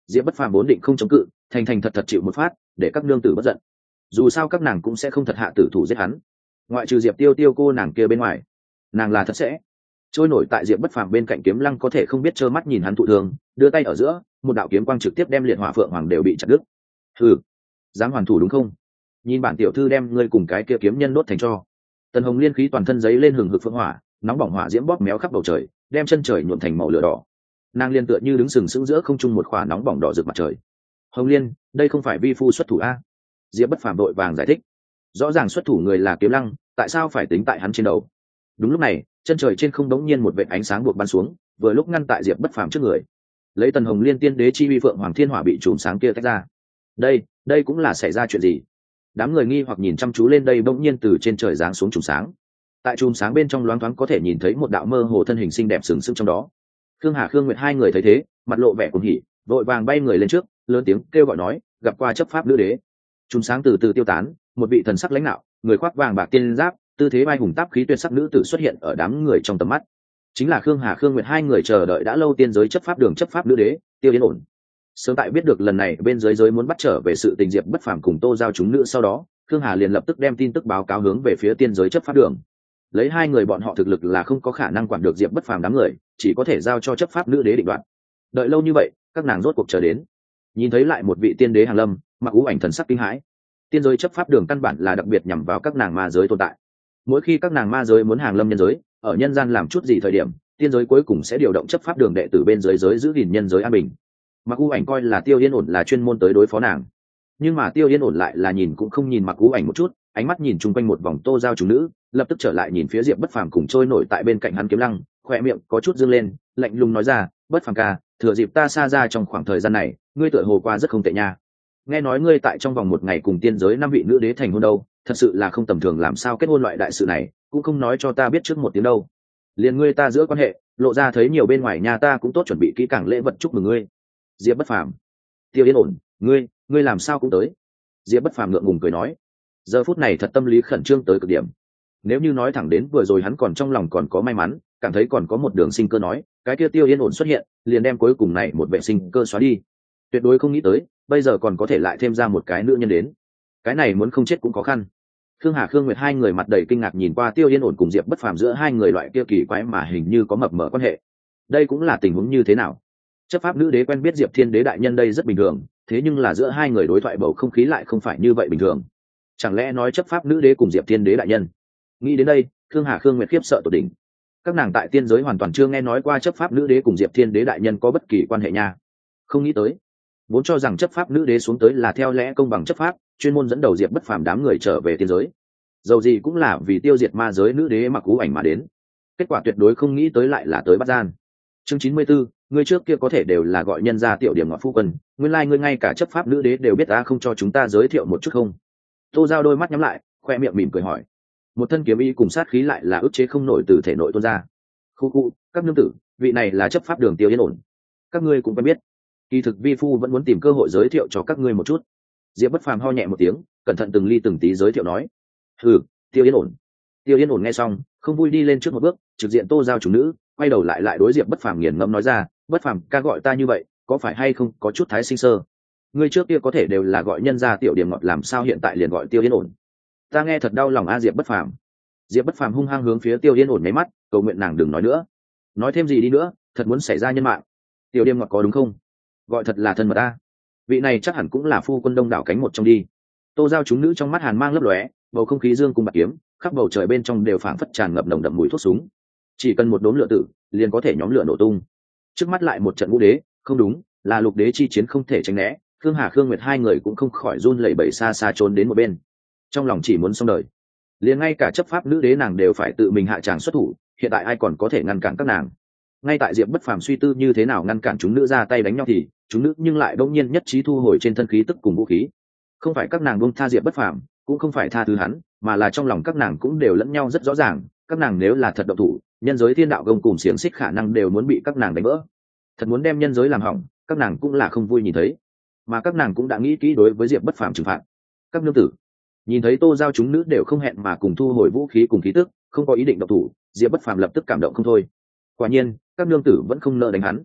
Diệp Bất Phàm vốn định không chống cự, thành thành thật thật chịu một phát, để các nương tử bất giận. Dù sao các nàng cũng sẽ không thật hạ tử thủ giết hắn. Ngoại trừ Diệp Tiêu Tiêu cô nàng kia bên ngoài, nàng là thật sẽ trôi nổi tại Diệp Bất Phàm bên cạnh. Kiếm Lăng có thể không biết trơ mắt nhìn hắn thụ thương, đưa tay ở giữa, một đạo kiếm quang trực tiếp đem liệt hỏa phượng hoàng đều bị chặt đứt. Hừ, dám hoàn thủ đúng không? Nhìn bản tiểu thư đem ngươi cùng cái kia kiếm nhân đốt thành tro. Tần Hồng Liên khí toàn thân giấy lên hừng hực phượng hỏa, nóng bỏng hỏa diễm bóp méo khắp bầu trời, đem chân trời nhuộm thành màu lửa đỏ. Nàng liên tựa như đứng sừng sững giữa không trung một khỏa nóng bỏng đỏ rực mặt trời. Hồng Liên, đây không phải vi phu xuất thủ a? Diệp Bất Phàm đội vàng giải thích. Rõ ràng xuất thủ người là Kiếm Lăng, tại sao phải tính tại hắn trên đầu? Đúng lúc này, chân trời trên không đống nhiên một vệt ánh sáng buộc bắn xuống, vừa lúc ngăn tại Diệp Bất Phàm trước người. Lấy Tần Hồng Liên tiên đế chi uy phượng hoàng thiên hỏa bị chùm sáng kia tách ra. Đây, đây cũng là xảy ra chuyện gì? Đám người nghi hoặc nhìn chăm chú lên đây, bỗng nhiên từ trên trời giáng xuống chùm sáng. Tại chùm sáng bên trong loáng thoáng có thể nhìn thấy một đạo mơ hồ thân hình xinh đẹp sừng sững trong đó. Khương Hà, Khương Nguyệt hai người thấy thế, mặt lộ vẻ cuồng hỉ, vội vàng bay người lên trước, lớn tiếng kêu gọi nói, gặp qua chấp pháp nữ đế. Chùm sáng từ từ tiêu tán, một vị thần sắc lãnh đạo, người khoác vàng bạc tiên giáp, tư thế vai hùng táp khí tuyệt sắc nữ tử xuất hiện ở đám người trong tầm mắt. Chính là Khương Hà, Khương Nguyệt hai người chờ đợi đã lâu tiên giới chấp pháp đường chấp pháp nữ đế, Tiêu Yên Ổn. Sớm tại biết được lần này bên dưới giới muốn bắt trở về sự tình Diệp Bất Phàm cùng Tô Giao chúng nữ sau đó, Khương Hà liền lập tức đem tin tức báo cáo hướng về phía tiên giới chấp pháp đường. Lấy hai người bọn họ thực lực là không có khả năng quản được Diệp Bất Phàm đám người, chỉ có thể giao cho chấp pháp nữ đế định đoạt. Đợi lâu như vậy, các nàng rốt cuộc chờ đến. Nhìn thấy lại một vị tiên đế hàng lâm, mặc ú ảnh thần sắc kinh hãi. Tiên giới chấp pháp đường căn bản là đặc biệt nhằm vào các nàng ma giới tồn tại. Mỗi khi các nàng ma giới muốn hàng lâm nhân giới, ở nhân gian làm chút gì thời điểm, tiên giới cuối cùng sẽ điều động chấp pháp đường đệ tử bên dưới giới giữ gìn nhân giới an bình. Mặc ú ảnh coi là Tiêu Yên Ổn là chuyên môn tới đối phó nàng, nhưng mà Tiêu Yên Ổn lại là nhìn cũng không nhìn mặc ú ảnh một chút, ánh mắt nhìn chung quanh một vòng Tô Giao chúng nữ, lập tức trở lại nhìn phía Diệp Bất Phàm cùng trôi nổi tại bên cạnh hắn Kiếm Lăng, khỏe miệng có chút dương lên, lạnh lùng nói ra, Bất Phàm ca, thừa dịp ta xa ra trong khoảng thời gian này, ngươi tựa hồ qua rất không tệ nha. Nghe nói ngươi tại trong vòng một ngày cùng tiên giới năm vị nữ đế thành hôn đâu, thật sự là không tầm thường, làm sao kết hôn loại đại sự này cũng không nói cho ta biết trước một tiếng đâu. Liền ngươi ta giữa quan hệ lộ ra thấy nhiều bên ngoài nhà, ta cũng tốt chuẩn bị kỹ càng lễ vật chúc mừng ngươi. Diệp Bất Phàm, Tiêu Yên Ổn, ngươi ngươi làm sao cũng tới? Diệp Bất Phàm ngượng ngùng cười nói, giờ phút này thật tâm lý khẩn trương tới cực điểm. Nếu như nói thẳng đến vừa rồi hắn còn trong lòng còn có may mắn, cảm thấy còn có một đường sinh cơ nói, cái kia Tiêu Yên Ổn xuất hiện liền đem cuối cùng này một vệ sinh cơ xóa đi. Tuyệt đối không nghĩ tới bây giờ còn có thể lại thêm ra một cái nữ nhân đến, cái này muốn không chết cũng khó khăn. Khương Hà, Khương Nguyệt hai người mặt đầy kinh ngạc nhìn qua Tiêu Yên Ổn cùng Diệp Bất Phàm giữa hai người loại kia kỳ quái mà hình như có mập mờ quan hệ. Đây cũng là tình huống như thế nào? Chấp pháp nữ đế quen biết Diệp Thiên đế đại nhân đây rất bình thường, thế nhưng là giữa hai người đối thoại bầu không khí lại không phải như vậy bình thường. Chẳng lẽ nói chấp pháp nữ đế cùng Diệp Thiên đế đại nhân? Nghĩ đến đây, Khương Hà, Khương Nguyệt khiếp sợ tột đỉnh. Các nàng tại tiên giới hoàn toàn chưa nghe nói qua chấp pháp nữ đế cùng Diệp Thiên đế đại nhân có bất kỳ quan hệ nha. Không nghĩ tới, vốn cho rằng chấp pháp nữ đế xuống tới là theo lẽ công bằng chấp pháp, chuyên môn dẫn đầu Diệp Bất Phàm đám người trở về tiên giới. Dầu gì cũng là vì tiêu diệt ma giới nữ đế Mặc Ú Ảnh mà đến. Kết quả tuyệt đối không nghĩ tới lại là tới bắt gian. Chương chín mươi 44, ngươi trước kia có thể đều là gọi nhân gia tiểu điểm ngọt phu quân, nguyên lai like ngươi ngay cả chấp pháp nữ đế đều biết, ta không cho chúng ta giới thiệu một chút không? Tô Giao đôi mắt nhắm lại, khoe miệng mỉm cười hỏi. Một thân kiếm y cùng sát khí lại là ức chế không nổi từ thể nội tuôn ra. Khu khu, các nương tử, vị này là chấp pháp đường Tiêu Yên Ổn. Các ngươi cũng quen biết. Kỳ thực vi phu vẫn muốn tìm cơ hội giới thiệu cho các ngươi một chút. Diệp Bất Phàm ho nhẹ một tiếng, cẩn thận từng ly từng tí giới thiệu nói. Ừ, Tiêu Yên Ổn. Tiêu Yên Ổn nghe xong, không vui đi lên trước một bước, trực diện Tô Giao chủ nữ, quay đầu lại lại đối Diệp Bất Phàm nghiền ngẫm nói ra, Bất Phàm ca gọi ta như vậy, có phải hay không có chút thái sinh sơ? Ngươi trước kia có thể đều là gọi nhân gia tiểu điểm ngọt, làm sao hiện tại liền gọi Tiêu Yên Ổn? Ta nghe thật đau lòng a. Diệp Bất Phàm. Diệp Bất Phàm hung hăng hướng phía Tiêu Yên Ổn mấy mắt, cầu nguyện nàng đừng nói nữa. Nói thêm gì đi nữa, thật muốn xảy ra nhân mạng. Tiểu điểm ngọt có đúng không? Gọi thật là thân mật a. Vị này chắc hẳn cũng là phu quân đông đảo cánh một trong đi. Tô Giao chúng nữ trong mắt hàn mang lấp lóe, bầu không khí dương cung bạc kiếm, khắp bầu trời bên trong đều phảng phất tràn ngập nồng đậm mùi thuốc súng. Chỉ cần một đốm lửa tử, liền có thể nhóm lửa nổ tung. Trước mắt lại một trận ngũ đế, không đúng, là lục đế chi chiến không thể tránh né. Khương Hà, Khương Nguyệt hai người cũng không khỏi run lẩy bẩy xa xa trốn đến một bên. Trong lòng chỉ muốn xong đời. Liền ngay cả chấp pháp nữ đế nàng đều phải tự mình hạ tràng xuất thủ, hiện tại ai còn có thể ngăn cản các nàng? Ngay tại Diệp Bất Phàm suy tư như thế nào ngăn cản chúng nữ ra tay đánh nhau thì, chúng nữ nhưng lại đột nhiên nhất trí thu hồi trên thân khí tức cùng vũ khí. Không phải các nàng buông tha Diệp Bất Phàm, cũng không phải tha thứ hắn, mà là trong lòng các nàng cũng đều lẫn nhau rất rõ ràng, các nàng nếu là thật động thủ, nhân giới thiên đạo gông cùng xiềng xích khả năng đều muốn bị các nàng đánh vỡ. Thật muốn đem nhân giới làm hỏng, các nàng cũng là không vui nhìn thấy, mà các nàng cũng đã nghĩ kỹ đối với Diệp Bất Phàm trừng phạt. Các nương tử nhìn thấy Tô Giao chúng nữ đều không hẹn mà cùng thu hồi vũ khí cùng khí tức, không có ý định động thủ, Diệp Bất Phàm lập tức cảm động không thôi. Quả nhiên, các nương tử vẫn không nỡ đánh hắn.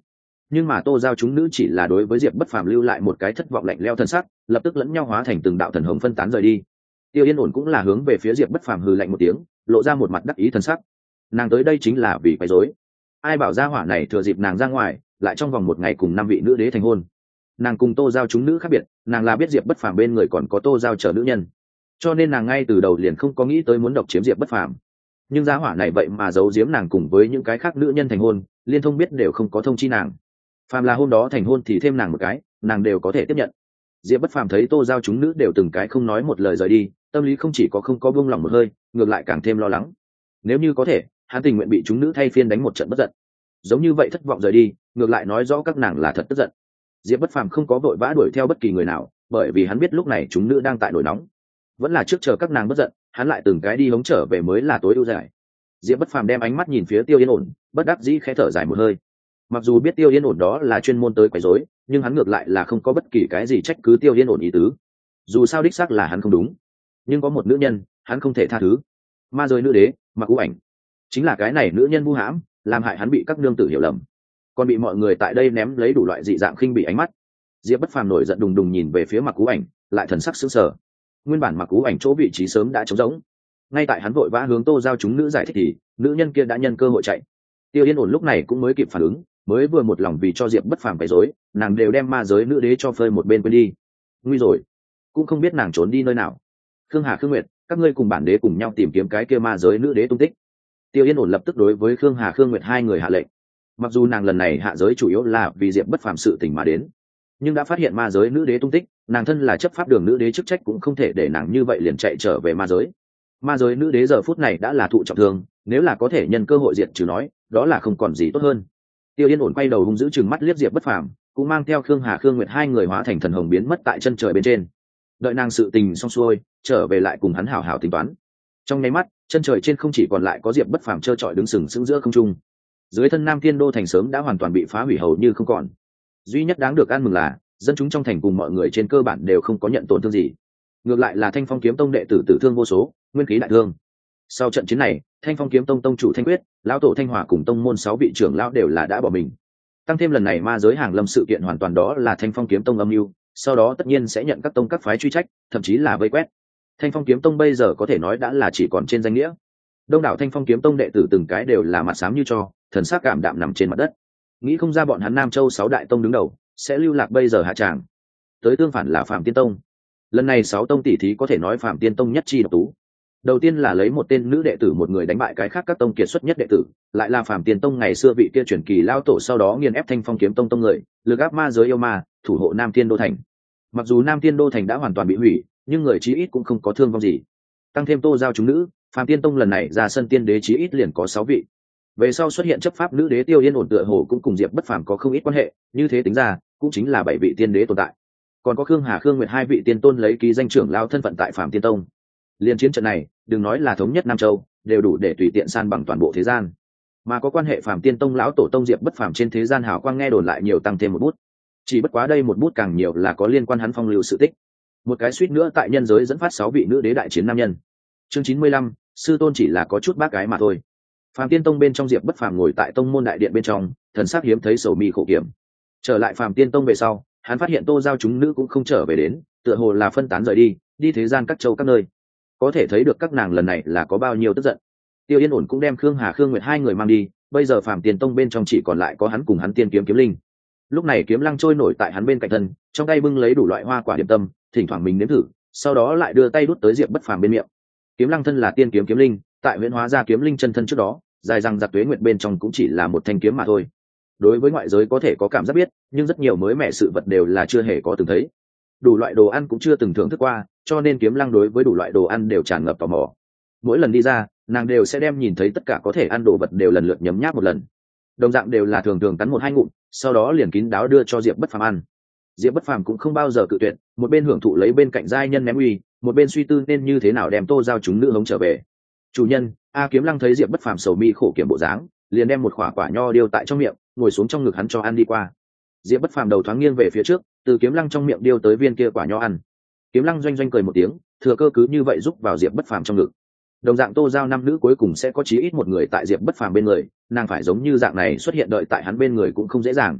nhưng mà tô giao chúng nữ chỉ là đối với diệp bất phàm lưu lại một cái thất vọng lạnh leo thân sắc, lập tức lẫn nhau hóa thành từng đạo thần hồng phân tán rời đi. Tiêu Yên ổn cũng là hướng về phía diệp bất phàm hừ lạnh một tiếng, lộ ra một mặt đắc ý thân sắc. Nàng tới đây chính là vì quấy rối. Ai bảo gia hỏa này thừa dịp nàng ra ngoài, lại trong vòng một ngày cùng năm vị nữ đế thành hôn. Nàng cùng tô giao chúng nữ khác biệt, nàng là biết diệp bất phàm bên người còn có tô giao chờ nữ nhân, cho nên nàng ngay từ đầu liền không có nghĩ tới muốn độc chiếm diệp bất phàm. Nhưng gia hỏa này vậy mà giấu giếm nàng cùng với những cái khác nữ nhân thành hôn, liên thông biết đều không có thông chi nàng. Phàm là hôm đó thành hôn thì thêm nàng một cái, nàng đều có thể tiếp nhận. Diệp bất phàm thấy tô giao chúng nữ đều từng cái không nói một lời rời đi, tâm lý không chỉ có không có buông lòng một hơi, ngược lại càng thêm lo lắng. Nếu như có thể, hắn tình nguyện bị chúng nữ thay phiên đánh một trận bất giận. Giống như vậy thất vọng rời đi, ngược lại nói rõ các nàng là thật tức giận. Diệp bất phàm không có vội vã đuổi theo bất kỳ người nào, bởi vì hắn biết lúc này chúng nữ đang tại nổi nóng, vẫn là trước chờ các nàng bất giận, hắn lại từng cái đi hống trở về mới là tối ưu giải. Diệp bất phàm đem ánh mắt nhìn phía Tiêu Yên ổn, bất đắc dĩ khẽ thở dài một hơi. Mặc dù biết Tiêu Yên ổn đó là chuyên môn tới quấy rối, nhưng hắn ngược lại là không có bất kỳ cái gì trách cứ Tiêu Yên ổn ý tứ. Dù sao đích xác là hắn không đúng, nhưng có một nữ nhân hắn không thể tha thứ. Ma giới nữ đế Mặc U Ảnh, chính là cái này nữ nhân vu hãm, làm hại hắn bị các nương tử hiểu lầm, còn bị mọi người tại đây ném lấy đủ loại dị dạng khinh bỉ ánh mắt. Diệp bất phàm nổi giận đùng đùng nhìn về phía Mặc U Ảnh, lại thần sắc sững sờ. Nguyên bản Mặc U Ảnh chỗ vị trí sớm đã trống rỗng, ngay tại hắn vội vã hướng tô giao chúng nữ giải thích thì nữ nhân kia đã nhân cơ hội chạy. Tiêu Yên ổn lúc này cũng mới kịp phản ứng, mới vừa một lòng vì cho Diệp bất phàm quấy rối, nàng đều đem ma giới nữ đế cho phơi một bên quên đi. Nguy rồi, cũng không biết nàng trốn đi nơi nào. Khương Hà, Khương Nguyệt, các ngươi cùng bản đế cùng nhau tìm kiếm cái kia ma giới nữ đế tung tích. Tiêu Yên ổn lập tức đối với Khương Hà, Khương Nguyệt hai người hạ lệnh. Mặc dù nàng lần này hạ giới chủ yếu là vì Diệp bất phàm sự tình mà đến, nhưng đã phát hiện ma giới nữ đế tung tích, nàng thân là chấp pháp đường nữ đế chức trách cũng không thể để nàng như vậy liền chạy trở về ma giới. Ma giới nữ đế giờ phút này đã là thụ trọng thương, nếu là có thể nhân cơ hội diệt trừ nói, đó là không còn gì tốt hơn. Tiêu Yên ổn quay đầu hung dữ chừng mắt liếc Diệp bất phàm, cũng mang theo Khương Hà, Khương Nguyệt hai người hóa thành thần hồng biến mất tại chân trời bên trên. Đợi nàng sự tình xong xuôi, trở về lại cùng hắn hảo hảo tính toán. Trong nháy mắt, chân trời trên không chỉ còn lại có Diệp bất phàm trơ trọi đứng sừng sững giữa không trung. Dưới thân Nam Thiên Đô thành sớm đã hoàn toàn bị phá hủy hầu như không còn. Duy nhất đáng được ăn mừng là dân chúng trong thành cùng mọi người trên cơ bản đều không có nhận tổn thương gì. Ngược lại là Thanh Phong kiếm tông đệ tử tử thương vô số, nguyên khí đại thương. Sau trận chiến này, Thanh Phong kiếm tông tông chủ Thanh Quyết, lão tổ Thanh Hỏa cùng tông môn sáu vị trưởng lão đều là đã bỏ mình. Tăng thêm lần này ma giới hàng lâm sự kiện hoàn toàn đó là Thanh Phong kiếm tông âm mưu, sau đó tất nhiên sẽ nhận các tông các phái truy trách, thậm chí là vây quét. Thanh Phong kiếm tông bây giờ có thể nói đã là chỉ còn trên danh nghĩa. Đông đảo Thanh Phong kiếm tông đệ tử từng cái đều là mặt xám như tro, thần sắc cảm đạm nằm trên mặt đất. Nghĩ không ra bọn hắn Nam Châu sáu đại tông đứng đầu sẽ lưu lạc bây giờ hạ tràng. Tới tương phản là Phạm Tiên tông. Lần này sáu tông tỷ thí có thể nói Phạm Tiên tông nhất chi độc tú. Đầu tiên là lấy một tên nữ đệ tử một người đánh bại cái khác các tông kiệt xuất nhất đệ tử, lại là Phạm Tiên tông ngày xưa vị kia truyền kỳ lao tổ sau đó nghiền ép Thanh Phong kiếm tông tông người, lực áp ma giới yêu ma, thủ hộ Nam Thiên Đô thành. Mặc dù Nam Thiên Đô thành đã hoàn toàn bị hủy, nhưng người chí ít cũng không có thương vong gì. Tăng thêm tô giao chúng nữ, Phạm Tiên tông lần này ra sân tiên đế chí ít liền có sáu vị. Về sau xuất hiện chấp pháp nữ đế Tiêu Yên ổn tựa hồ cũng cùng Diệp bất phàm có không ít quan hệ, như thế tính ra cũng chính là bảy vị tiên đế tồn tại. Còn có Khương Hà, Khương Nguyệt hai vị tiên tôn lấy ký danh trưởng lao thân phận tại Phạm Tiên tông. Liên chiến trận này, đừng nói là thống nhất Nam Châu, đều đủ để tùy tiện san bằng toàn bộ thế gian. Mà có quan hệ Phạm Tiên tông lão tổ tông Diệp bất phàm trên thế gian hào quang nghe đồn lại nhiều tăng thêm một bút. Chỉ bất quá đây một bút càng nhiều là có liên quan hắn phong lưu sự tích. Một cái suýt nữa tại nhân giới dẫn phát sáu vị nữ đế đại chiến nam nhân. Chương chín mươi lăm, sư tôn chỉ là có chút bác gái mà thôi. Phạm Tiên tông bên trong Diệp bất phàm ngồi tại tông môn đại điện bên trong, thần sắc hiếm thấy sầu mi khổ kiểm. Trở lại Phạm Tiên tông về sau, hắn phát hiện tô giao chúng nữ cũng không trở về đến, tựa hồ là phân tán rời đi, đi thế gian các châu các nơi. Có thể thấy được các nàng lần này là có bao nhiêu tức giận. Tiêu Yên ổn cũng đem Khương Hà, Khương Nguyệt hai người mang đi, bây giờ Phạm Tiên tông bên trong chỉ còn lại có hắn cùng hắn tiên kiếm kiếm linh. Lúc này kiếm lăng trôi nổi tại hắn bên cạnh thân, trong tay bưng lấy đủ loại hoa quả điểm tâm, thỉnh thoảng mình nếm thử, sau đó lại đưa tay đút tới Diệp bất phàm bên miệng. Kiếm lăng thân là tiên kiếm kiếm linh, tại huyễn hóa ra kiếm linh chân thân trước đó, dài rằng giặc tuế nguyệt bên trong cũng chỉ là một thanh kiếm mà thôi. Đối với ngoại giới có thể có cảm giác biết, nhưng rất nhiều mới mẻ sự vật đều là chưa hề có từng thấy. Đủ loại đồ ăn cũng chưa từng thưởng thức qua, cho nên kiếm lăng đối với đủ loại đồ ăn đều tràn ngập tò mò. Mỗi lần đi ra, nàng đều sẽ đem nhìn thấy tất cả có thể ăn đồ vật đều lần lượt nhấm nháp một lần. Đồng dạng đều là thường thường cắn một hai ngụm, sau đó liền kín đáo đưa cho Diệp bất phàm ăn. Diệp bất phàm cũng không bao giờ cự tuyệt, một bên hưởng thụ lấy bên cạnh giai nhân ném uy, một bên suy tư nên như thế nào đem tô giao chúng nữ hống trở về. Chủ nhân, A Kiếm Lăng thấy Diệp bất phàm sầu mi khổ kiểm bộ dáng, liền đem một quả quả nho điêu tại trong miệng, ngồi xuống trong ngực hắn cho ăn đi qua. Diệp bất phàm đầu thoáng nghiêng về phía trước, từ Kiếm Lăng trong miệng điêu tới viên kia quả nho ăn. Kiếm Lăng doanh doanh cười một tiếng, thừa cơ cứ như vậy giúp vào Diệp bất phàm trong ngực. Đồng dạng tô giao năm nữ cuối cùng sẽ có chí ít một người tại Diệp bất phàm bên người, nàng phải giống như dạng này xuất hiện đợi tại hắn bên người cũng không dễ dàng.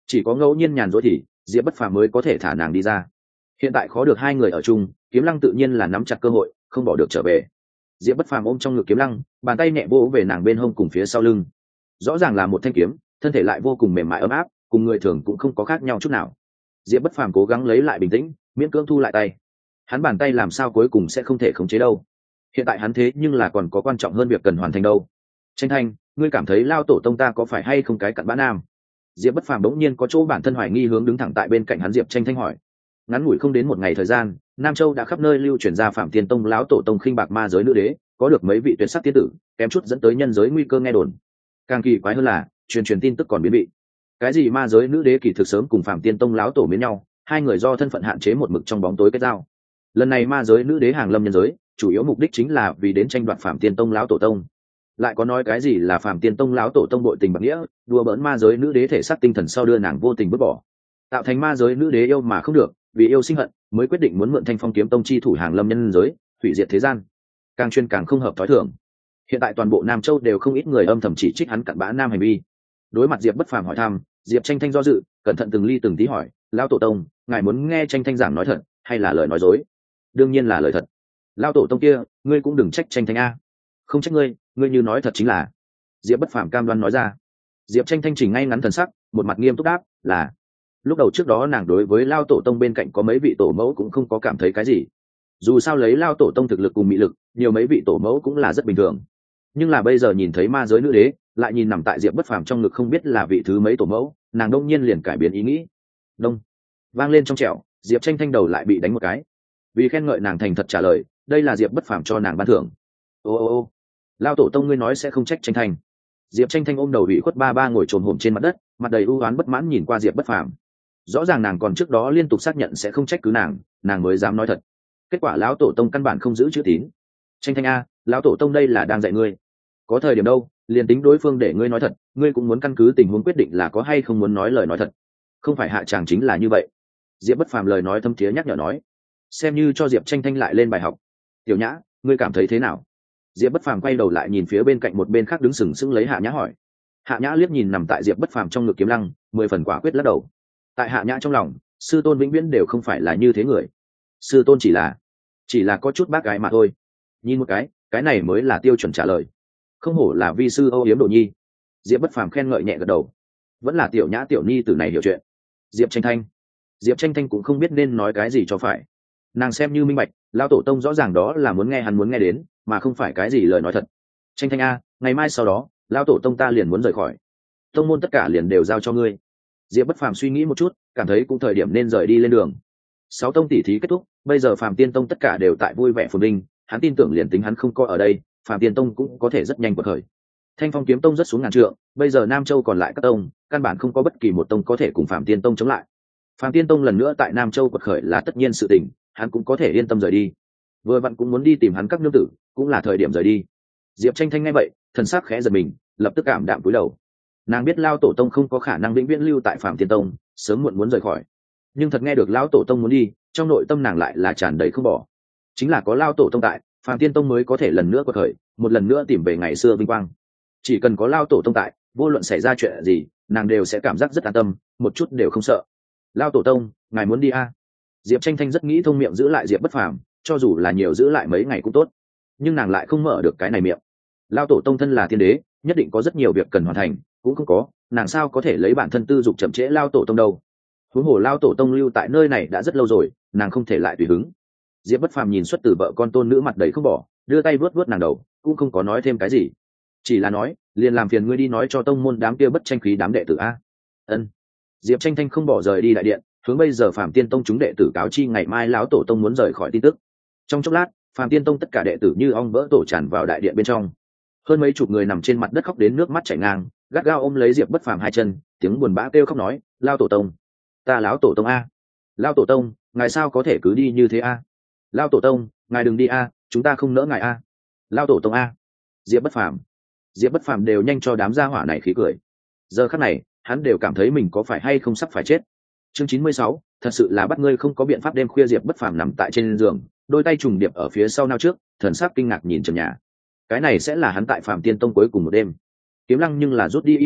chỉ có ngẫu nhiên nhàn rỗi thì diệp bất phàm mới có thể thả nàng đi ra. Hiện tại khó được hai người ở chung, kiếm lăng tự nhiên là nắm chặt cơ hội không bỏ được trở về. Diệp bất phàm ôm trong ngực kiếm lăng, bàn tay nhẹ vỗ về nàng bên hông cùng phía sau lưng. Rõ ràng là một thanh kiếm, thân thể lại vô cùng mềm mại ấm áp, cùng người thường cũng không có khác nhau chút nào. Diệp bất phàm cố gắng lấy lại bình tĩnh, miễn cưỡng thu lại tay. Hắn bàn tay làm sao cuối cùng sẽ không thể khống chế đâu. Hiện tại hắn thế nhưng là còn có quan trọng hơn việc cần hoàn thành đâu. Tranh Thanh, ngươi cảm thấy lao tổ tông ta có phải hay không cái cặn bã nam? Diệp bất phàm bỗng nhiên có chỗ bản thân hoài nghi hướng đứng thẳng tại bên cạnh hắn. Diệp Tranh Thanh hỏi. Ngắn ngủi không đến một ngày thời gian, Nam Châu đã khắp nơi lưu truyền ra Phạm Tiên Tông lão tổ tông khinh bạc ma giới nữ đế, có được mấy vị tuyệt sắc tiên tử, kém chút dẫn tới nhân giới nguy cơ nghe đồn. Càng kỳ quái hơn là, truyền truyền tin tức còn biến bị. Cái gì ma giới nữ đế kỳ thực sớm cùng Phạm Tiên Tông lão tổ miến nhau, hai người do thân phận hạn chế một mực trong bóng tối kết giao. Lần này ma giới nữ đế hàng lâm nhân giới, chủ yếu mục đích chính là vì đến tranh đoạt Phạm Tiên Tông lão tổ tông. Lại có nói cái gì là Phạm Tiên Tông lão tổ tông bội tình bạc nghĩa, đùa bỡn ma giới nữ đế thể xác tinh thần sau đưa nàng vô tình vứt bỏ, tạo thành ma giới nữ đế yêu mà không được, vì yêu sinh hận mới quyết định muốn mượn Thanh Phong kiếm tông chi thủ hàng lâm nhân giới, hủy diệt thế gian. Càng chuyên càng không hợp thói thường. Hiện tại toàn bộ Nam Châu đều không ít người âm thầm chỉ trích hắn cặn bã nam hành vi. Đối mặt Diệp bất phàm hỏi thăm, Diệp Tranh Thanh do dự, cẩn thận từng ly từng tí hỏi, lão tổ tông, ngài muốn nghe Tranh Thanh giảng nói thật hay là lời nói dối? Đương nhiên là lời thật. Lão tổ tông kia, ngươi cũng đừng trách Tranh Thanh a. Không trách ngươi, ngươi như nói thật chính là. Diệp bất phàm cam đoan nói ra. Diệp Tranh Thanh chỉnh ngay ngắn thần sắc, một mặt nghiêm túc đáp, là. Lúc đầu trước đó nàng đối với lao tổ tông bên cạnh có mấy vị tổ mẫu cũng không có cảm thấy cái gì, dù sao lấy lao tổ tông thực lực cùng mị lực, nhiều mấy vị tổ mẫu cũng là rất bình thường. Nhưng là bây giờ nhìn thấy ma giới nữ đế, lại nhìn nằm tại Diệp bất phàm trong ngực không biết là vị thứ mấy tổ mẫu, nàng đông nhiên liền cải biến ý nghĩ. Đông vang lên trong trẻo, Diệp Tranh Thanh đầu lại bị đánh một cái. Vì khen ngợi nàng thành thật trả lời, đây là Diệp bất phàm cho nàng ban thưởng. Ô ô ô lao tổ tông ngươi nói sẽ không trách Tranh Thanh? Diệp Tranh Thanh ôm đầu ủy khuất ba ba ngồi trồm hổm trên mặt đất, mặt đầy ưu oán bất mãn nhìn qua Diệp bất phàm. Rõ ràng nàng còn trước đó liên tục xác nhận sẽ không trách cứ nàng, nàng mới dám nói thật. Kết quả lão tổ tông căn bản không giữ chữ tín. Tranh Thanh a, lão tổ tông đây là đang dạy ngươi. Có thời điểm đâu, liền tính đối phương để ngươi nói thật, ngươi cũng muốn căn cứ tình huống quyết định là có hay không muốn nói lời nói thật. Không phải hạ tràng chính là như vậy. Diệp bất phàm lời nói thâm thiế nhắc nhở nói, xem như cho Diệp Tranh Thanh lại lên bài học. Tiểu Nhã, ngươi cảm thấy thế nào? Diệp bất phàm quay đầu lại nhìn phía bên cạnh một bên khác đứng sừng sững lấy Hạ Nhã hỏi. Hạ Nhã liếc nhìn nằm tại Diệp bất phàm trong ngực kiếm lăng, mười phần quả quyết lắc đầu. Tại Hạ Nhã trong lòng, sư tôn vĩnh viễn đều không phải là như thế người. Sư tôn chỉ là chỉ là có chút bác gái mà thôi. Nhìn một cái, cái này mới là tiêu chuẩn trả lời. Không hổ là vi sư âu yếm đồ nhi. Diệp bất phàm khen ngợi nhẹ gật đầu. Vẫn là Tiểu Nhã tiểu nhi tử này hiểu chuyện. Diệp Tranh Thanh Diệp Tranh Thanh cũng không biết nên nói cái gì cho phải. Nàng xem như minh bạch, lao tổ tông rõ ràng đó là muốn nghe hắn muốn nghe đến, mà không phải cái gì lời nói thật. Tranh Thanh a, ngày mai sau đó, lao tổ tông ta liền muốn rời khỏi. Tông môn tất cả liền đều giao cho ngươi. Diệp bất phàm suy nghĩ một chút, cảm thấy cũng thời điểm nên rời đi lên đường. Sáu tông tỷ thí kết thúc, bây giờ Phạm Tiên Tông tất cả đều tại vui vẻ phồn vinh, hắn tin tưởng liền tính hắn không có ở đây, Phạm Tiên Tông cũng có thể rất nhanh quật khởi. Thanh Phong Kiếm Tông rất xuống ngàn trượng, bây giờ Nam Châu còn lại các tông, căn bản không có bất kỳ một tông có thể cùng Phạm Tiên Tông chống lại. Phạm Tiên Tông lần nữa tại Nam Châu quật khởi là tất nhiên sự tình, hắn cũng có thể yên tâm rời đi. Vừa vặn cũng muốn đi tìm hắn các nương tử, cũng là thời điểm rời đi. Diệp Tranh Thanh nghe vậy, thần sắc khẽ giật mình, lập tức cảm đạm cúi đầu. Nàng biết lao tổ tông không có khả năng vĩnh viễn lưu tại Phạm Tiên Tông, sớm muộn muốn rời khỏi. Nhưng thật nghe được lão tổ tông muốn đi, trong nội tâm nàng lại là tràn đầy không bỏ. Chính là có lao tổ tông tại, Phạm Tiên Tông mới có thể lần nữa quật khởi, một lần nữa tìm về ngày xưa vinh quang. Chỉ cần có lao tổ tông tại, vô luận xảy ra chuyện gì, nàng đều sẽ cảm giác rất an tâm, một chút đều không sợ. Lao tổ tông, ngài muốn đi a? À? Diệp Tranh Thanh rất nghĩ thông miệng giữ lại Diệp bất phàm, cho dù là nhiều giữ lại mấy ngày cũng tốt, nhưng nàng lại không mở được cái này miệng. Lao tổ tông thân là tiên đế, nhất định có rất nhiều việc cần hoàn thành, cũng không có, nàng sao có thể lấy bản thân tư dục chậm trễ lao tổ tông đâu. Huống hồ lao tổ tông lưu tại nơi này đã rất lâu rồi, nàng không thể lại tùy hứng. Diệp bất phàm nhìn xuất từ vợ con tôn nữ mặt đầy không bỏ, đưa tay vuốt vuốt nàng đầu, cũng không có nói thêm cái gì, chỉ là nói, liền làm phiền ngươi đi nói cho tông môn đám kia bất tranh khí đám đệ tử a. Ân. Diệp Tranh Thanh không bỏ rời đi đại điện, hướng bây giờ Phạm Tiên Tông chúng đệ tử cáo chi ngày mai lão tổ tông muốn rời khỏi tin tức. Trong chốc lát, Phạm Tiên Tông tất cả đệ tử như ong vỡ tổ tràn vào đại điện bên trong. Hơn mấy chục người nằm trên mặt đất khóc đến nước mắt chảy ngang, gắt gao ôm lấy Diệp bất phàm hai chân, tiếng buồn bã kêu khóc nói, lao tổ tông, ta lão tổ tông a, lao tổ tông, ngài sao có thể cứ đi như thế a, lao tổ tông, ngài đừng đi a, chúng ta không nỡ ngài a, lao tổ tông a. Diệp bất phàm Diệp bất phàm đều nhanh cho đám gia hỏa này khí cười. Giờ khắc này, hắn đều cảm thấy mình có phải hay không sắp phải chết. Chương chín mươi sáu, thật sự là bắt ngươi không có biện pháp. Đêm khuya Diệp bất phàm nằm tại trên giường, đôi tay trùng điệp ở phía sau nao trước, thần sắc kinh ngạc nhìn trần nhà. Cái này sẽ là hắn tại Phạm Tiên Tông cuối cùng một đêm. Kiếm Lăng nhưng là rút đi y phục,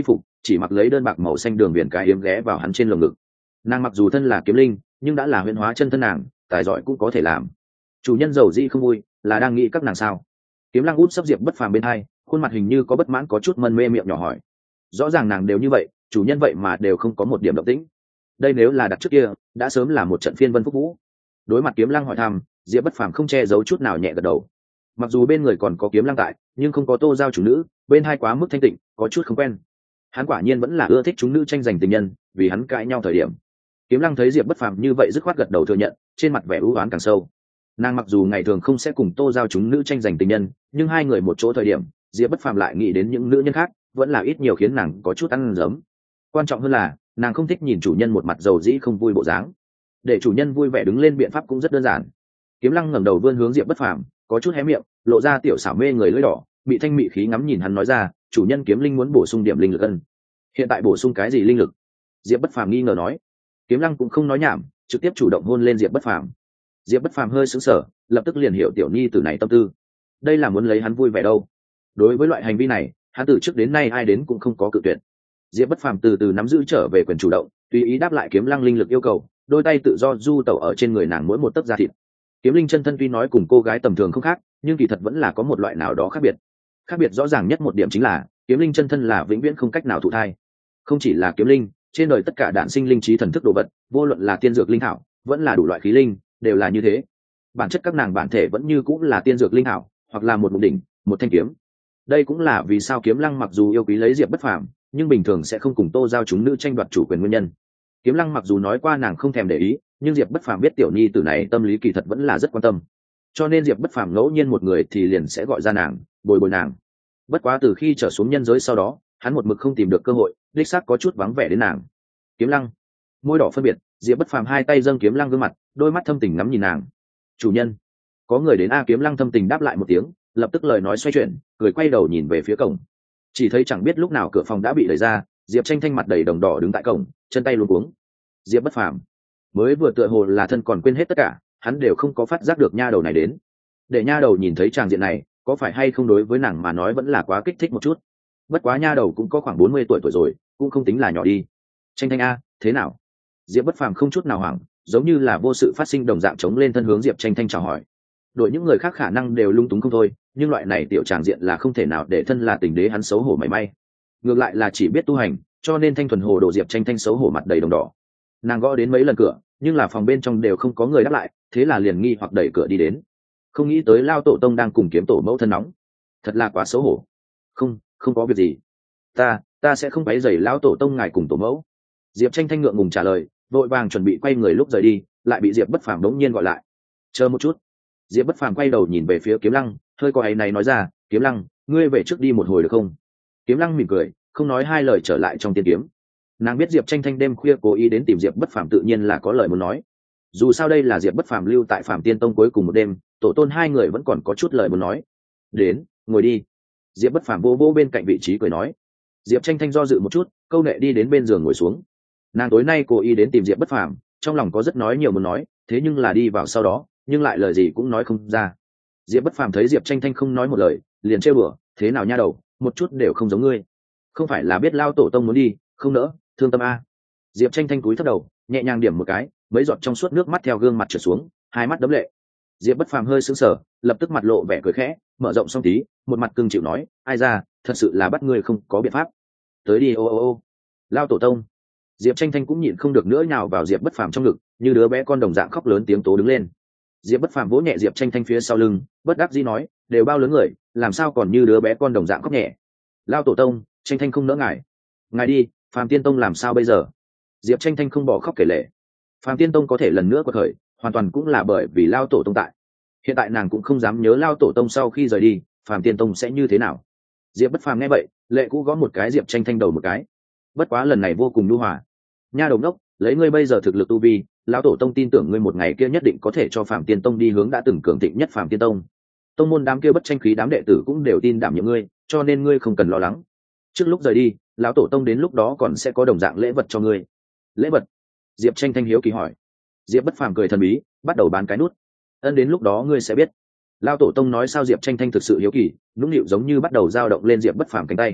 chỉ mặc lấy đơn bạc màu xanh đường viền cái yếm ghé vào hắn trên lồng ngực. Nàng mặc dù thân là kiếm linh nhưng đã là huyễn hóa chân thân nàng, tài giỏi cũng có thể làm. Chủ nhân giàu dĩ không vui là đang nghĩ các nàng sao? Kiếm Lăng út sắp Diệp Bất Phàm bên hai, khuôn mặt hình như có bất mãn có chút mân mê miệng nhỏ hỏi. Rõ ràng nàng đều như vậy, chủ nhân vậy mà đều không có một điểm động tĩnh. Đây nếu là đặt trước kia đã sớm là một trận phiên vân phúc vũ. Đối mặt Kiếm Lăng hỏi thăm, Diệp Bất Phàm không che giấu chút nào nhẹ gật đầu. Mặc dù bên người còn có Kiếm Lăng tại nhưng không có Tô Giao chủ nữ, bên hai quá mức thanh tịnh, có chút không quen. Hắn quả nhiên vẫn là ưa thích chúng nữ tranh giành tình nhân, vì hắn cãi nhau thời điểm. Kiếm Lăng thấy Diệp Bất Phàm như vậy dứt khoát gật đầu thừa nhận, trên mặt vẻ u uất càng sâu. Nàng mặc dù ngày thường không sẽ cùng Tô Giao chúng nữ tranh giành tình nhân, nhưng hai người một chỗ thời điểm, Diệp Bất Phàm lại nghĩ đến những nữ nhân khác, vẫn là ít nhiều khiến nàng có chút ăn dấm. Quan trọng hơn là, nàng không thích nhìn chủ nhân một mặt dầu dĩ không vui bộ dáng. Để chủ nhân vui vẻ đứng lên biện pháp cũng rất đơn giản. Kiếm Lăng ngẩng đầu vươn hướng Diệp Bất Phàm, có chút hé miệng, lộ ra tiểu xảo mê người lưỡi đỏ, bị thanh mị khí ngắm nhìn hắn nói ra, chủ nhân kiếm linh muốn bổ sung điểm linh lực ân. Hiện tại bổ sung cái gì linh lực? Diệp Bất Phàm nghi ngờ nói. Kiếm Lăng cũng không nói nhảm, trực tiếp chủ động hôn lên Diệp Bất Phàm. Diệp Bất Phàm hơi sững sờ, lập tức liền hiểu tiểu nhi tử này tâm tư. Đây là muốn lấy hắn vui vẻ đâu. Đối với loại hành vi này, hắn từ trước đến nay ai đến cũng không có cự tuyệt. Diệp Bất Phàm từ từ nắm giữ trở về quyền chủ động, tùy ý đáp lại Kiếm Lăng linh lực yêu cầu, đôi tay tự do du tẩu ở trên người nàng mỗi một tấc da thịt. Kiếm linh chân thân tuy nói cùng cô gái tầm thường không khác, nhưng kỳ thật vẫn là có một loại nào đó khác biệt. Khác biệt rõ ràng nhất một điểm chính là, kiếm linh chân thân là vĩnh viễn không cách nào thụ thai. Không chỉ là kiếm linh, trên đời tất cả đạn sinh linh trí thần thức đồ vật, vô luận là tiên dược linh thảo, vẫn là đủ loại khí linh, đều là như thế. Bản chất các nàng bản thể vẫn như cũng là tiên dược linh thảo, hoặc là một mục đỉnh, một thanh kiếm. Đây cũng là vì sao Kiếm Lăng mặc dù yêu quý lấy Diệp Bất Phàm, nhưng bình thường sẽ không cùng Tô Giao chúng nữ tranh đoạt chủ quyền nguyên nhân. Kiếm Lăng mặc dù nói qua nàng không thèm để ý, nhưng Diệp Bất Phàm biết tiểu nhi tử này tâm lý kỳ thật vẫn là rất quan tâm. Cho nên Diệp Bất Phàm ngẫu nhiên một người thì liền sẽ gọi ra nàng, bồi bồi nàng. Bất quá từ khi trở xuống nhân giới sau đó, hắn một mực không tìm được cơ hội, đích xác có chút vắng vẻ đến nàng. Kiếm Lăng, môi đỏ phân biệt, Diệp Bất Phàm hai tay dâng Kiếm Lăng gương mặt, đôi mắt thâm tình ngắm nhìn nàng. Chủ nhân, có người đến a. Kiếm Lăng thâm tình đáp lại một tiếng, lập tức lời nói xoay chuyển, cười quay đầu nhìn về phía cổng. Chỉ thấy chẳng biết lúc nào cửa phòng đã bị đẩy ra, Diệp Tranh Thanh mặt đầy đồng đỏ đứng tại cổng, chân tay luống cuống. Diệp Bất Phàm mới vừa tựa hồ là thân còn quên hết tất cả, hắn đều không có phát giác được nha đầu này đến. Để nha đầu nhìn thấy tràng diện này, có phải hay không đối với nàng mà nói vẫn là quá kích thích một chút. Bất quá nha đầu cũng có khoảng bốn mươi tuổi tuổi rồi, cũng không tính là nhỏ đi. Tranh Thanh a, thế nào? Diệp Bất Phàm không chút nào hoảng, giống như là vô sự phát sinh đồng dạng chống lên thân hướng Diệp Tranh Thanh chào hỏi. Đội những người khác khả năng đều lung túng không thôi, nhưng loại này tiểu tràng diện là không thể nào để thân là tình đế hắn xấu hổ mảy may. Ngược lại là chỉ biết tu hành, cho nên thanh thuần hồ đồ Diệp Tranh Thanh xấu hổ mặt đầy đồng đỏ. Nàng gõ đến mấy lần cửa, nhưng là phòng bên trong đều không có người đáp lại, thế là liền nghi hoặc đẩy cửa đi đến. Không nghĩ tới Lao Tổ Tông đang cùng kiếm tổ mẫu thân nóng, thật là quá xấu hổ. Không, không có việc gì, ta, ta sẽ không quấy rầy Lão Tổ Tông ngài cùng tổ mẫu. Diệp Tranh Thanh ngượng ngùng trả lời, vội vàng chuẩn bị quay người lúc rời đi, lại bị Diệp Bất Phàm đống nhiên gọi lại. Chờ một chút. Diệp Bất Phàm quay đầu nhìn về phía Kiếm Lăng, hơi có áy náy nói ra, Kiếm Lăng, ngươi về trước đi một hồi được không? Kiếm Lăng mỉm cười, không nói hai lời trở lại trong tiên kiếm. Nàng biết Diệp Tranh Thanh đêm khuya cố ý đến tìm Diệp Bất Phàm tự nhiên là có lời muốn nói. Dù sao đây là Diệp Bất Phàm lưu tại Phàm Tiên Tông cuối cùng một đêm, tổ tôn hai người vẫn còn có chút lời muốn nói. Đến, ngồi đi. Diệp Bất Phàm vô vô bên cạnh vị trí cười nói. Diệp Tranh Thanh do dự một chút, câu nệ đi đến bên giường ngồi xuống. Nàng tối nay cố ý đến tìm Diệp Bất Phàm, trong lòng có rất nói nhiều muốn nói, thế nhưng là đi vào sau đó, nhưng lại lời gì cũng nói không ra. Diệp Bất Phàm thấy Diệp Tranh Thanh không nói một lời, liền trêu đùa, thế nào nha đầu, một chút đều không giống ngươi. Không phải là biết Lao Tổ Tông muốn đi, không nỡ, thương tâm a. Diệp Tranh Thanh cúi thấp đầu, nhẹ nhàng điểm một cái, mấy giọt trong suốt nước mắt theo gương mặt trượt xuống, hai mắt đẫm lệ. Diệp Bất Phàm hơi sững sờ, lập tức mặt lộ vẻ cười khẽ, mở rộng song tí, một mặt cưng chịu nói, ai ra, thật sự là bắt ngươi không có biện pháp. Tới đi ô ô ô. Lao Tổ Tông. Diệp Tranh Thanh cũng nhịn không được nữa nhào vào Diệp Bất Phàm trong ngực, như đứa bé con đồng dạng khóc lớn tiếng tố đứng lên. Diệp Bất Phàm vỗ nhẹ Diệp Tranh Thanh phía sau lưng, bất đắc dĩ nói, đều bao lớn người, làm sao còn như đứa bé con đồng dạng khóc nhẹ. Lao Tổ Tông, Tranh Thanh không nỡ ngài. Ngài đi, Phàm Tiên Tông làm sao bây giờ? Diệp Tranh Thanh không bỏ khóc kể lể. Phàm Tiên Tông có thể lần nữa quật khởi, hoàn toàn cũng là bởi vì Lao Tổ Tông tại. Hiện tại nàng cũng không dám nhớ Lao Tổ Tông sau khi rời đi, Phàm Tiên Tông sẽ như thế nào. Diệp Bất Phàm nghe vậy, lệ cũ gõ một cái Diệp Tranh Thanh đầu một cái. Bất quá lần này vô cùng nhu hòa. Nha đầu đốc, lấy ngươi bây giờ thực lực tu vi, Lão Tổ Tông tin tưởng ngươi một ngày kia nhất định có thể cho Phàm Tiên Tông đi hướng đã từng cường thịnh nhất Phàm Tiên Tông. Tông môn đám kia bất tranh khí đám đệ tử cũng đều tin đảm nhiệm ngươi, cho nên ngươi không cần lo lắng. Trước lúc rời đi, Lão Tổ Tông đến lúc đó còn sẽ có đồng dạng lễ vật cho ngươi. Lễ vật? Diệp Tranh Thanh hiếu kỳ hỏi. Diệp Bất Phàm cười thần bí, bắt đầu bán cái nút. Ân, đến lúc đó ngươi sẽ biết. Lão Tổ Tông nói sao? Diệp Tranh Thanh thực sự hiếu kỳ, nũng nịu giống như bắt đầu dao động lên Diệp Bất Phàm cánh tay.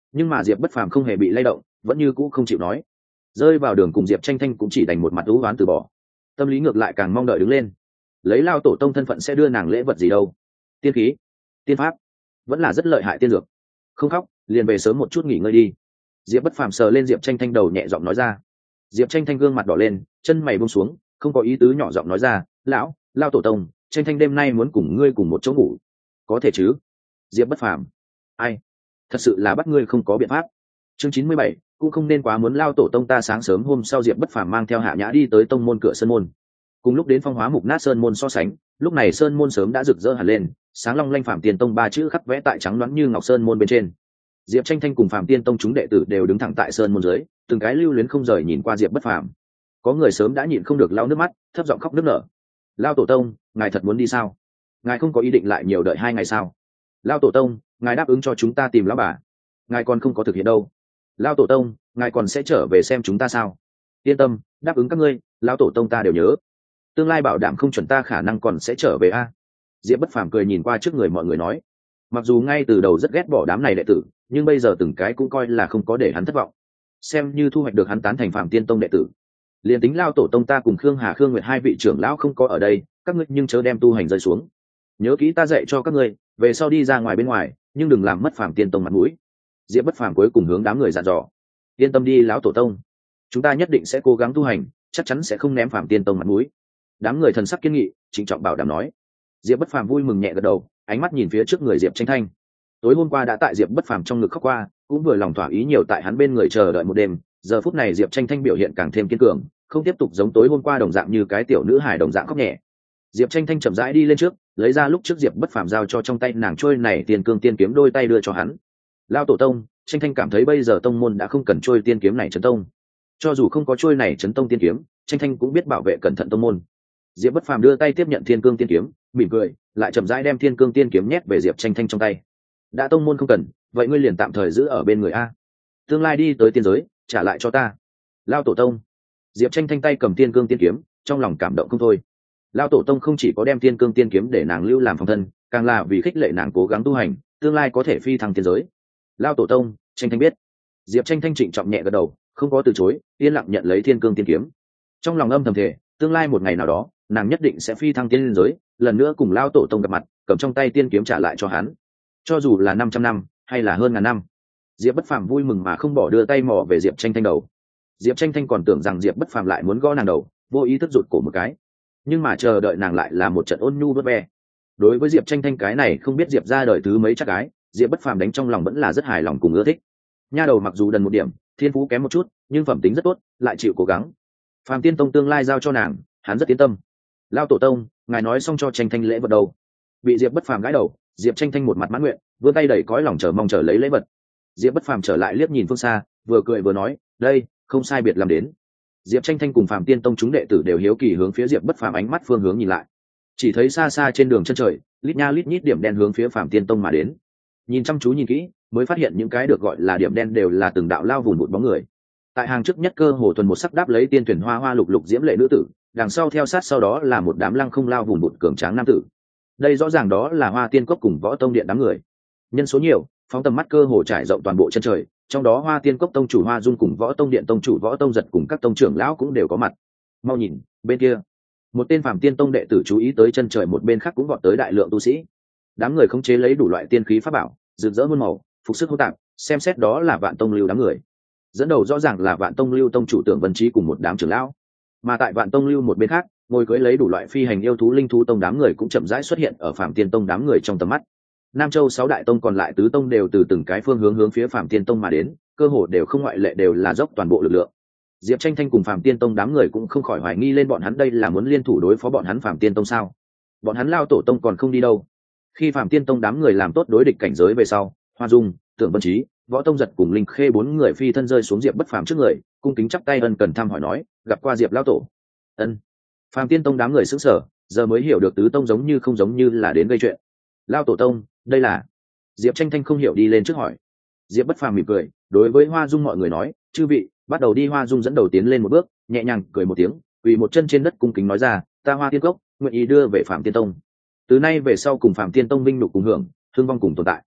nhưng mà diệp bất phàm không hề bị lay động, vẫn như cũ không chịu nói. Rơi vào đường cùng diệp tranh thanh cũng chỉ đành một mặt ú oán từ bỏ, tâm lý ngược lại càng mong đợi đứng lên. Lấy lao tổ tông thân phận sẽ đưa nàng lễ vật gì đâu? Tiên khí, tiên pháp, vẫn là rất lợi hại tiên dược. Không khóc, liền về sớm một chút nghỉ ngơi đi. Diệp bất phàm sờ lên diệp tranh thanh đầu, nhẹ giọng nói ra. Diệp tranh thanh gương mặt đỏ lên, chân mày buông xuống, không có ý tứ, nhỏ giọng nói ra, lão lao tổ tông, tranh thanh đêm nay muốn cùng ngươi cùng một chỗ ngủ, có thể chứ? Diệp bất phàm, ai, thật sự là bắt ngươi không có biện pháp. Chương chín mươi bảy, cũng không nên quá muốn lao tổ tông. Ta sáng sớm hôm sau, Diệp bất phàm mang theo Hạ Nhã đi tới tông môn cửa sơn môn. Cùng lúc đến phong hóa mục nát sơn môn so sánh, lúc này sơn môn sớm đã rực rỡ hẳn lên, sáng long lanh Phạm Tiên Tông ba chữ khắc vẽ tại trắng loáng như ngọc sơn môn bên trên. Diệp tranh thanh cùng Phạm Tiên Tông chúng đệ tử đều đứng thẳng tại sơn môn dưới, từng cái lưu luyến không rời nhìn qua Diệp bất phàm. Có người sớm đã nhịn không được lau nước mắt, thấp giọng khóc nức nở. Lao tổ tông, ngài thật muốn đi sao? Ngài không có ý định lại nhiều đợi hai ngày sao? Lao tổ tông, ngài đáp ứng cho chúng ta tìm lão bà, ngài còn không có thực hiện đâu. Lao tổ tông, ngài còn sẽ trở về xem chúng ta sao? Yên tâm, đáp ứng các ngươi, Lao tổ tông ta đều nhớ. Tương lai bảo đảm không chuẩn ta khả năng còn sẽ trở về a. Diệp bất phàm cười nhìn qua trước người mọi người nói, mặc dù ngay từ đầu rất ghét bỏ đám này đệ tử, nhưng bây giờ từng cái cũng coi là không có để hắn thất vọng, xem như thu hoạch được hắn tán thành Phạm Tiên Tông đệ tử. Liền tính Lao tổ tông ta cùng Khương Hà Khương Nguyệt hai vị trưởng lão không có ở đây, các ngươi nhưng chớ đem tu hành rơi xuống. Nhớ kỹ ta dạy cho các ngươi, về sau đi ra ngoài bên ngoài, nhưng đừng làm mất Phạm Tiên Tông mặt mũi. Diệp bất phàm cuối cùng hướng đám người dặn dò. Yên tâm đi lão tổ tông, chúng ta nhất định sẽ cố gắng tu hành, chắc chắn sẽ không ném Phạm Tiên Tông mặt mũi. Đám người thần sắc kiên nghị, trịnh trọng bảo đảm nói. Diệp bất phàm vui mừng nhẹ gật đầu, ánh mắt nhìn phía trước người Diệp tranh thanh. Tối hôm qua đã tại Diệp bất phàm trong ngực khóc qua, cũng vừa lòng thỏa ý nhiều tại hắn bên người chờ đợi một đêm. Giờ phút này Diệp tranh thanh biểu hiện càng thêm kiên cường, không tiếp tục giống tối hôm qua đồng dạng như cái tiểu nữ hài đồng dạng khóc nhẹ. Diệp tranh thanh chậm rãi đi lên trước, lấy ra lúc trước Diệp bất phàm giao cho trong tay nàng trôi này tiền cương tiên kiếm, đôi tay đưa cho hắn. Lao tổ tông, tranh thanh cảm thấy bây giờ tông môn đã không cần trôi tiên kiếm này chấn tông. Cho dù không có trôi này chấn tông tiên kiếm, tranh thanh cũng biết bảo vệ cẩn thận tông môn. Diệp bất phàm đưa tay tiếp nhận thiên cương tiên kiếm, mỉm cười, lại chậm rãi đem thiên cương tiên kiếm nhét về Diệp tranh thanh trong tay. Đã tông môn không cần, vậy ngươi liền tạm thời giữ ở bên người a, tương lai đi tới tiên giới trả lại cho ta. Lao tổ tông. Diệp tranh thanh tay cầm thiên cương tiên kiếm, trong lòng cảm động không thôi. Lao tổ tông không chỉ có đem thiên cương tiên kiếm để nàng lưu làm phòng thân, càng là vì khích lệ nàng cố gắng tu hành, tương lai có thể phi thăng tiên giới. Lao tổ tông, tranh thanh biết. Diệp tranh thanh trịnh trọng nhẹ gật đầu, không có từ chối, yên lặng nhận lấy thiên cương tiên kiếm. Trong lòng âm thầm thề, tương lai một ngày nào đó nàng nhất định sẽ phi thăng tiên giới, lần nữa cùng Lao tổ tông gặp mặt, cầm trong tay tiên kiếm trả lại cho hắn, cho dù là năm trăm năm hay là hơn ngàn năm. Diệp bất phàm vui mừng mà không bỏ, đưa tay mò về Diệp tranh thanh đầu. Diệp tranh thanh còn tưởng rằng Diệp bất phàm lại muốn gõ nàng đầu, vô ý thức rụt cổ một cái, nhưng mà chờ đợi nàng lại là một trận ôn nhu vớt ve. Đối với Diệp tranh thanh cái này không biết Diệp ra đời thứ mấy chắc gái, Diệp bất phàm đánh trong lòng vẫn là rất hài lòng cùng ưa thích. Nha đầu mặc dù đần một điểm, thiên phú kém một chút, nhưng phẩm tính rất tốt, lại chịu cố gắng. Phạm Tiên Tông tương lai giao cho nàng, hắn rất yên tâm. Lao tổ tông, ngài nói xong cho tranh thanh lễ vật đâu? Bị Diệp bất phàm gãi đầu, Diệp tranh thanh một mặt mãn nguyện, vươn tay đẩy cõi lòng chờ mong chờ lấy lễ vật. Diệp bất phàm trở lại liếc nhìn phương xa, vừa cười vừa nói, đây không sai biệt làm đến. Diệp tranh thanh cùng Phạm Tiên Tông chúng đệ tử đều hiếu kỳ hướng phía Diệp bất phàm ánh mắt phương hướng nhìn lại, chỉ thấy xa xa trên đường chân trời, lít nha lít nhít điểm đen hướng phía Phạm Tiên Tông mà đến. Nhìn chăm chú nhìn kỹ, mới phát hiện những cái được gọi là điểm đen đều là từng đạo lao vùn vụt bóng người. Tại hàng trước nhất cơ hồ thuần một sắc đáp lấy tiên thuyền hoa hoa lục lục diễm lệ nữ tử, đằng sau theo sát sau đó là một đám lăng không lao vùn vụt cường tráng nam tử. Đây rõ ràng đó là Hoa Tiên Cốc cùng Võ Tông Điện đám người. Nhân số nhiều, phóng tầm mắt cơ hồ trải rộng toàn bộ chân trời, trong đó Hoa Tiên Cốc tông chủ Hoa Dung cùng Võ Tông Điện tông chủ Võ Tông Giật cùng các tông trưởng lão cũng đều có mặt. Mau nhìn, bên kia, một tên Phạm Tiên Tông đệ tử chú ý tới chân trời một bên khác cũng vọt tới đại lượng tu sĩ. Đám người khống chế lấy đủ loại tiên khí pháp bảo, rực rỡ muôn màu, phục sức hỗn tạp, xem xét đó là Vạn Tông Lưu đám người. Dẫn đầu rõ ràng là Vạn Tông Lưu tông chủ Tưởng Vân Trí cùng một đám trưởng lão. Mà tại Vạn Tông Lưu một bên khác, ngồi cưỡi lấy đủ loại phi hành yêu thú linh thú tông đám người cũng chậm rãi xuất hiện ở Phạm Tiên Tông đám người trong tầm mắt. Nam Châu sáu đại tông còn lại tứ tông đều từ từng cái phương hướng hướng phía Phạm Tiên Tông mà đến, cơ hồ đều không ngoại lệ đều là dốc toàn bộ lực lượng. Diệp tranh thanh cùng Phạm Tiên Tông đám người cũng không khỏi hoài nghi lên bọn hắn đây là muốn liên thủ đối phó bọn hắn Phạm Tiên Tông sao? Bọn hắn Lao tổ tông còn không đi đâu. Khi Phạm Tiên Tông đám người làm tốt đối địch cảnh giới về sau, Hoa Dung, Tưởng Vân Trí, Võ Tông Giật cùng Linh Khê bốn người phi thân rơi xuống Diệp bất phàm trước người, cung kính chắp tay ân cần thăm hỏi nói, gặp qua Diệp lão tổ. Ân. Phạm Tiên Tông đám người sững sờ, giờ mới hiểu được tứ tông giống như không giống như là đến gây chuyện. Lao tổ tông, đây là? Diệp tranh thanh không hiểu đi lên trước hỏi. Diệp bất phàm mỉm cười, đối với Hoa Dung mọi người nói, chư vị, bắt đầu đi. Hoa Dung dẫn đầu tiến lên một bước, nhẹ nhàng cười một tiếng, quỳ một chân trên đất cung kính nói ra, ta Hoa Tiên Cốc nguyện ý đưa về Phạm Tiên Tông, từ nay về sau cùng Phạm Tiên Tông vinh nhục cùng hưởng, thương vong cùng tồn tại.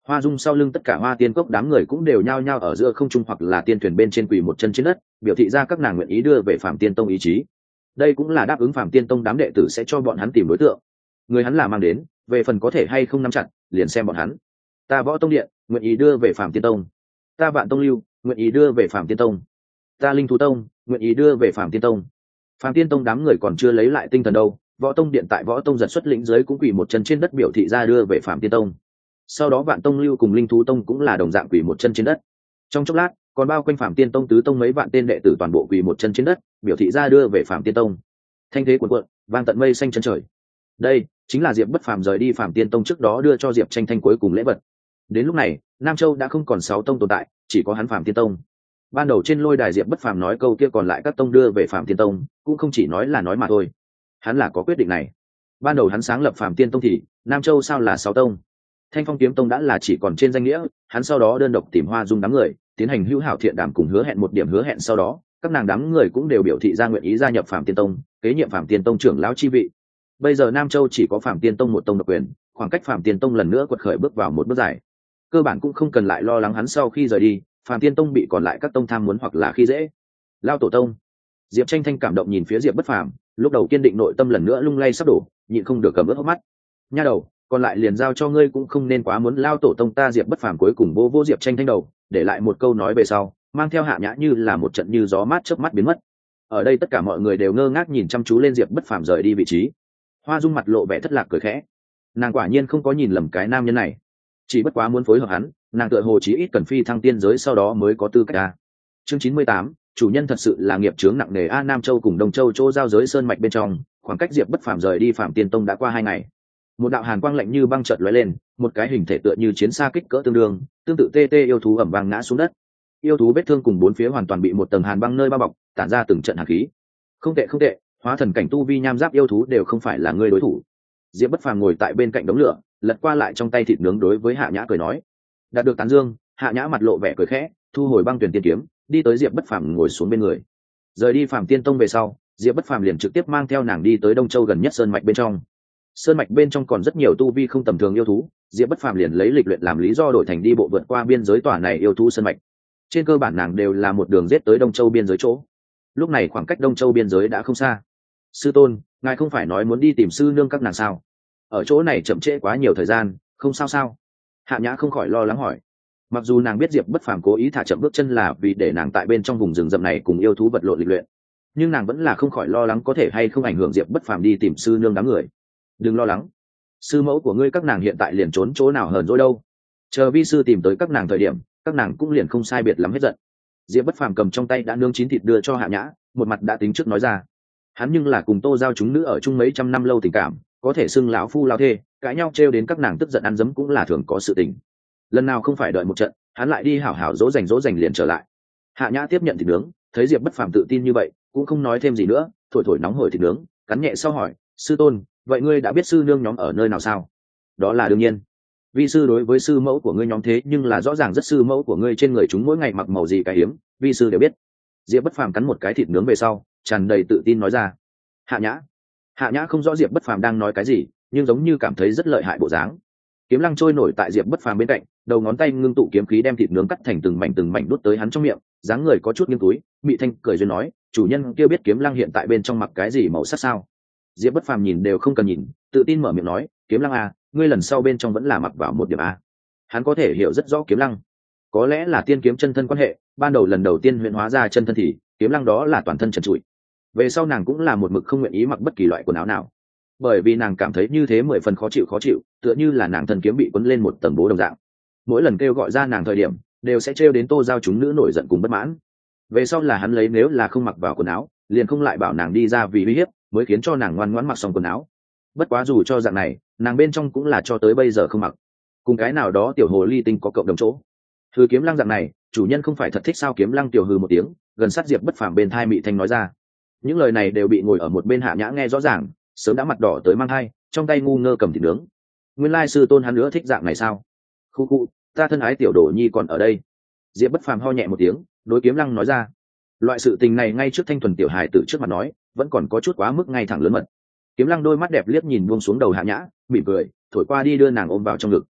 Hoa Dung sau lưng tất cả Hoa Tiên Cốc đám người cũng đều nhao nhao ở giữa không trung hoặc là tiên thuyền bên trên quỳ một chân trên đất, biểu thị ra các nàng nguyện ý đưa về Phạm Tiên Tông ý chí. Đây cũng là đáp ứng Phạm Tiên Tông đám đệ tử sẽ cho bọn hắn tìm đối tượng. Người hắn là mang đến, về phần có thể hay không nắm chặt, liền xem bọn hắn. Ta Võ Tông Điện, nguyện ý đưa về Phạm Tiên Tông. Ta Vạn Tông Lưu, nguyện ý đưa về Phạm Tiên Tông. Ta Linh Thú Tông, nguyện ý đưa về Phạm Tiên Tông. Phạm Tiên Tông đám người còn chưa lấy lại tinh thần đâu, Võ Tông Điện tại Võ Tông giật xuất lĩnh dưới cũng quỳ một chân trên đất biểu thị ra đưa về Phạm Tiên Tông. Sau đó Vạn Tông Lưu cùng Linh Thú Tông cũng là đồng dạng quỳ một chân trên đất. Trong chốc lát, còn bao quanh Phạm Tiên Tông tứ tông mấy vạn tên đệ tử toàn bộ quỳ một chân trên đất, biểu thị ra đưa về Phạm Tiên Tông. Thanh thế cuồn cuộn, vang tận mây xanh chân trời. Đây chính là Diệp Bất Phàm rời đi Phạm Tiên Tông trước đó đưa cho Diệp Tranh Thanh cuối cùng lễ vật. Đến lúc này, Nam Châu đã không còn sáu tông tồn tại, chỉ có hắn Phạm Tiên Tông. Ban đầu trên lôi đài Diệp Bất Phàm nói câu kia còn lại các tông đưa về Phạm Tiên Tông, cũng không chỉ nói là nói mà thôi. Hắn là có quyết định này. Ban đầu hắn sáng lập Phạm Tiên Tông thì Nam Châu sao là sáu tông? Thanh Phong Kiếm Tông đã là chỉ còn trên danh nghĩa, hắn sau đó đơn độc tìm Hoa Dung đám người, tiến hành hữu hảo thiện đàm cùng hứa hẹn một điểm hứa hẹn sau đó, các nàng đám người cũng đều biểu thị ra nguyện ý gia nhập Phạm Tiên Tông, kế nhiệm Phạm Tiên Tông trưởng lão chi vị. Bây giờ Nam Châu chỉ có Phạm Tiên Tông một tông độc quyền, khoảng cách Phạm Tiên Tông lần nữa quật khởi bước vào một bước dài. Cơ bản cũng không cần lại lo lắng hắn sau khi rời đi, Phạm Tiên Tông bị còn lại các tông tham muốn hoặc là khi dễ. Lao tổ tông. Diệp Tranh Thanh cảm động nhìn phía Diệp Bất Phàm, lúc đầu kiên định nội tâm lần nữa lung lay sắp đổ, nhịn không được cầm ướt hốc mắt. Nha đầu, còn lại liền giao cho ngươi cũng không nên quá muốn lao tổ tông ta. Diệp Bất Phàm cuối cùng vô vô Diệp Tranh Thanh đầu, để lại một câu nói về sau, mang theo Hạ Nhã như là một trận như gió mát chớp mắt biến mất. Ở đây tất cả mọi người đều ngơ ngác nhìn chăm chú lên Diệp Bất Phàm rời đi vị trí. Hoa Dung mặt lộ vẻ thất lạc cười khẽ, nàng quả nhiên không có nhìn lầm cái nam nhân này, chỉ bất quá muốn phối hợp hắn, nàng tựa hồ chí ít cần phi thăng tiên giới sau đó mới có tư cách a. Chương chín mươi tám, chủ nhân thật sự là nghiệp chướng nặng nề a. Nam Châu cùng Đông Châu chỗ giao giới sơn mạch bên trong, khoảng cách Diệp Bất Phàm rời đi Phạm Tiên Tông đã qua hai ngày. Một đạo hàn quang lạnh như băng chợt lóe lên, một cái hình thể tựa như chiến xa kích cỡ tương đương, tương tự tê tê yêu thú ẩm vang ngã xuống đất. Yêu thú vết thương cùng bốn phía hoàn toàn bị một tầng hàn băng nơi bao bọc, tản ra từng trận hàn khí. Không tệ không tệ, hóa thần cảnh tu vi nham giáp yêu thú đều không phải là ngươi đối thủ. Diệp Bất Phàm ngồi tại bên cạnh đống lửa, lật qua lại trong tay thịt nướng đối với Hạ Nhã cười nói. Đạt được tán dương, Hạ Nhã mặt lộ vẻ cười khẽ, thu hồi băng tuyển tiên kiếm, đi tới Diệp Bất Phàm ngồi xuống bên người. Rời đi Phạm Tiên Tông về sau, Diệp Bất Phàm liền trực tiếp mang theo nàng đi tới Đông Châu gần nhất sơn mạch bên trong. Sơn mạch bên trong còn rất nhiều tu vi không tầm thường yêu thú, Diệp Bất Phàm liền lấy lịch luyện làm lý do đổi thành đi bộ vượt qua biên giới tòa này yêu thú sơn mạch. Trên cơ bản nàng đều là một đường giết tới Đông Châu biên giới chỗ. Lúc này khoảng cách Đông Châu biên giới đã không xa. Sư tôn, ngài không phải nói muốn đi tìm sư nương các nàng sao? Ở chỗ này chậm trễ quá nhiều thời gian, không sao sao? Hạ Nhã không khỏi lo lắng hỏi. Mặc dù nàng biết Diệp Bất Phàm cố ý thả chậm bước chân là vì để nàng tại bên trong vùng rừng rậm này cùng yêu thú vật lộn lịch luyện, nhưng nàng vẫn là không khỏi lo lắng có thể hay không ảnh hưởng Diệp Bất Phàm đi tìm sư nương đám người. Đừng lo lắng, sư mẫu của ngươi các nàng hiện tại liền trốn chỗ nào hờn dỗi đâu, chờ vi sư tìm tới các nàng thời điểm, các nàng cũng liền không sai biệt lắm hết giận. Diệp Bất Phàm cầm trong tay đã nướng chín thịt đưa cho Hạ Nhã, một mặt đã tính trước nói ra. Hắn nhưng là cùng Tô Giao chúng nữ ở chung mấy trăm năm lâu tình cảm, có thể xưng lão phu lão thê, cãi nhau trêu đến các nàng tức giận ăn dấm cũng là thường có sự tình. Lần nào không phải đợi một trận, hắn lại đi hảo hảo dỗ dành dỗ dành liền trở lại. Hạ Nhã tiếp nhận thịt nướng, thấy Diệp Bất Phàm tự tin như vậy, cũng không nói thêm gì nữa, thổi thổi nóng hổi thịt nướng, cắn nhẹ sau hỏi, sư tôn, vậy ngươi đã biết sư nương nhóm ở nơi nào sao? Đó là đương nhiên. Vi sư đối với sư mẫu của ngươi nhóm thế nhưng là rõ ràng rất, sư mẫu của ngươi trên người chúng mỗi ngày mặc màu gì cái hiếm, vi sư đều biết. Diệp Bất Phàm cắn một cái thịt nướng về sau, tràn đầy tự tin nói ra. Hạ Nhã, Hạ Nhã không rõ Diệp Bất Phàm đang nói cái gì, nhưng giống như cảm thấy rất lợi hại bộ dáng. Kiếm lăng trôi nổi tại Diệp Bất Phàm bên cạnh, đầu ngón tay ngưng tụ kiếm khí đem thịt nướng cắt thành từng mảnh từng mảnh đút tới hắn trong miệng, dáng người có chút nghiêng túi, Mị Thanh cười duyên nói, chủ nhân kia biết kiếm lăng hiện tại bên trong mặc cái gì màu sắc sao? Diệp Bất Phàm nhìn đều không cần nhìn, tự tin mở miệng nói, kiếm lăng à, ngươi lần sau bên trong vẫn là mặc vào một điểm a. Hắn có thể hiểu rất rõ kiếm lăng, có lẽ là tiên kiếm chân thân quan hệ, ban đầu lần đầu tiên huyễn hóa ra chân thân thì kiếm lăng đó là toàn thân trần trụi. Về sau nàng cũng là một mực không nguyện ý mặc bất kỳ loại quần áo nào, bởi vì nàng cảm thấy như thế mười phần khó chịu khó chịu, tựa như là nàng thân kiếm bị quấn lên một tầng bố đồng dạng. Mỗi lần kêu gọi ra nàng thời điểm, đều sẽ trêu đến Tô Giao chúng nữ nổi giận cùng bất mãn. Về sau là hắn lấy nếu là không mặc vào quần áo, liền không lại bảo nàng đi ra vì uy hiếp, mới khiến cho nàng ngoan ngoãn mặc xong quần áo. Bất quá dù cho dạng này, nàng bên trong cũng là cho tới bây giờ không mặc. Cùng cái nào đó tiểu hồ ly tinh có cộng đồng chỗ. Hư kiếm lăng dạng này, chủ nhân không phải thật thích sao? Kiếm lăng tiểu hư một tiếng, gần sát Diệp Bất Phàm bên thai Mị Thanh nói ra. Những lời này đều bị ngồi ở một bên Hạ Nhã nghe rõ ràng, sớm đã mặt đỏ tới mang hai, trong tay ngu ngơ cầm thịt nướng. Nguyên lai sư tôn hắn nữa thích dạng này sao? Khu khu, ta thân ái tiểu đồ nhi còn ở đây. Diệp Bất Phàm ho nhẹ một tiếng, đối kiếm lăng nói ra. Loại sự tình này ngay trước thanh thuần tiểu hài tử trước mặt nói, vẫn còn có chút quá mức ngay thẳng lớn mật. Kiếm lăng đôi mắt đẹp liếc nhìn buông xuống đầu Hạ Nhã, mỉm cười, thổi qua đi đưa nàng ôm vào trong ngực.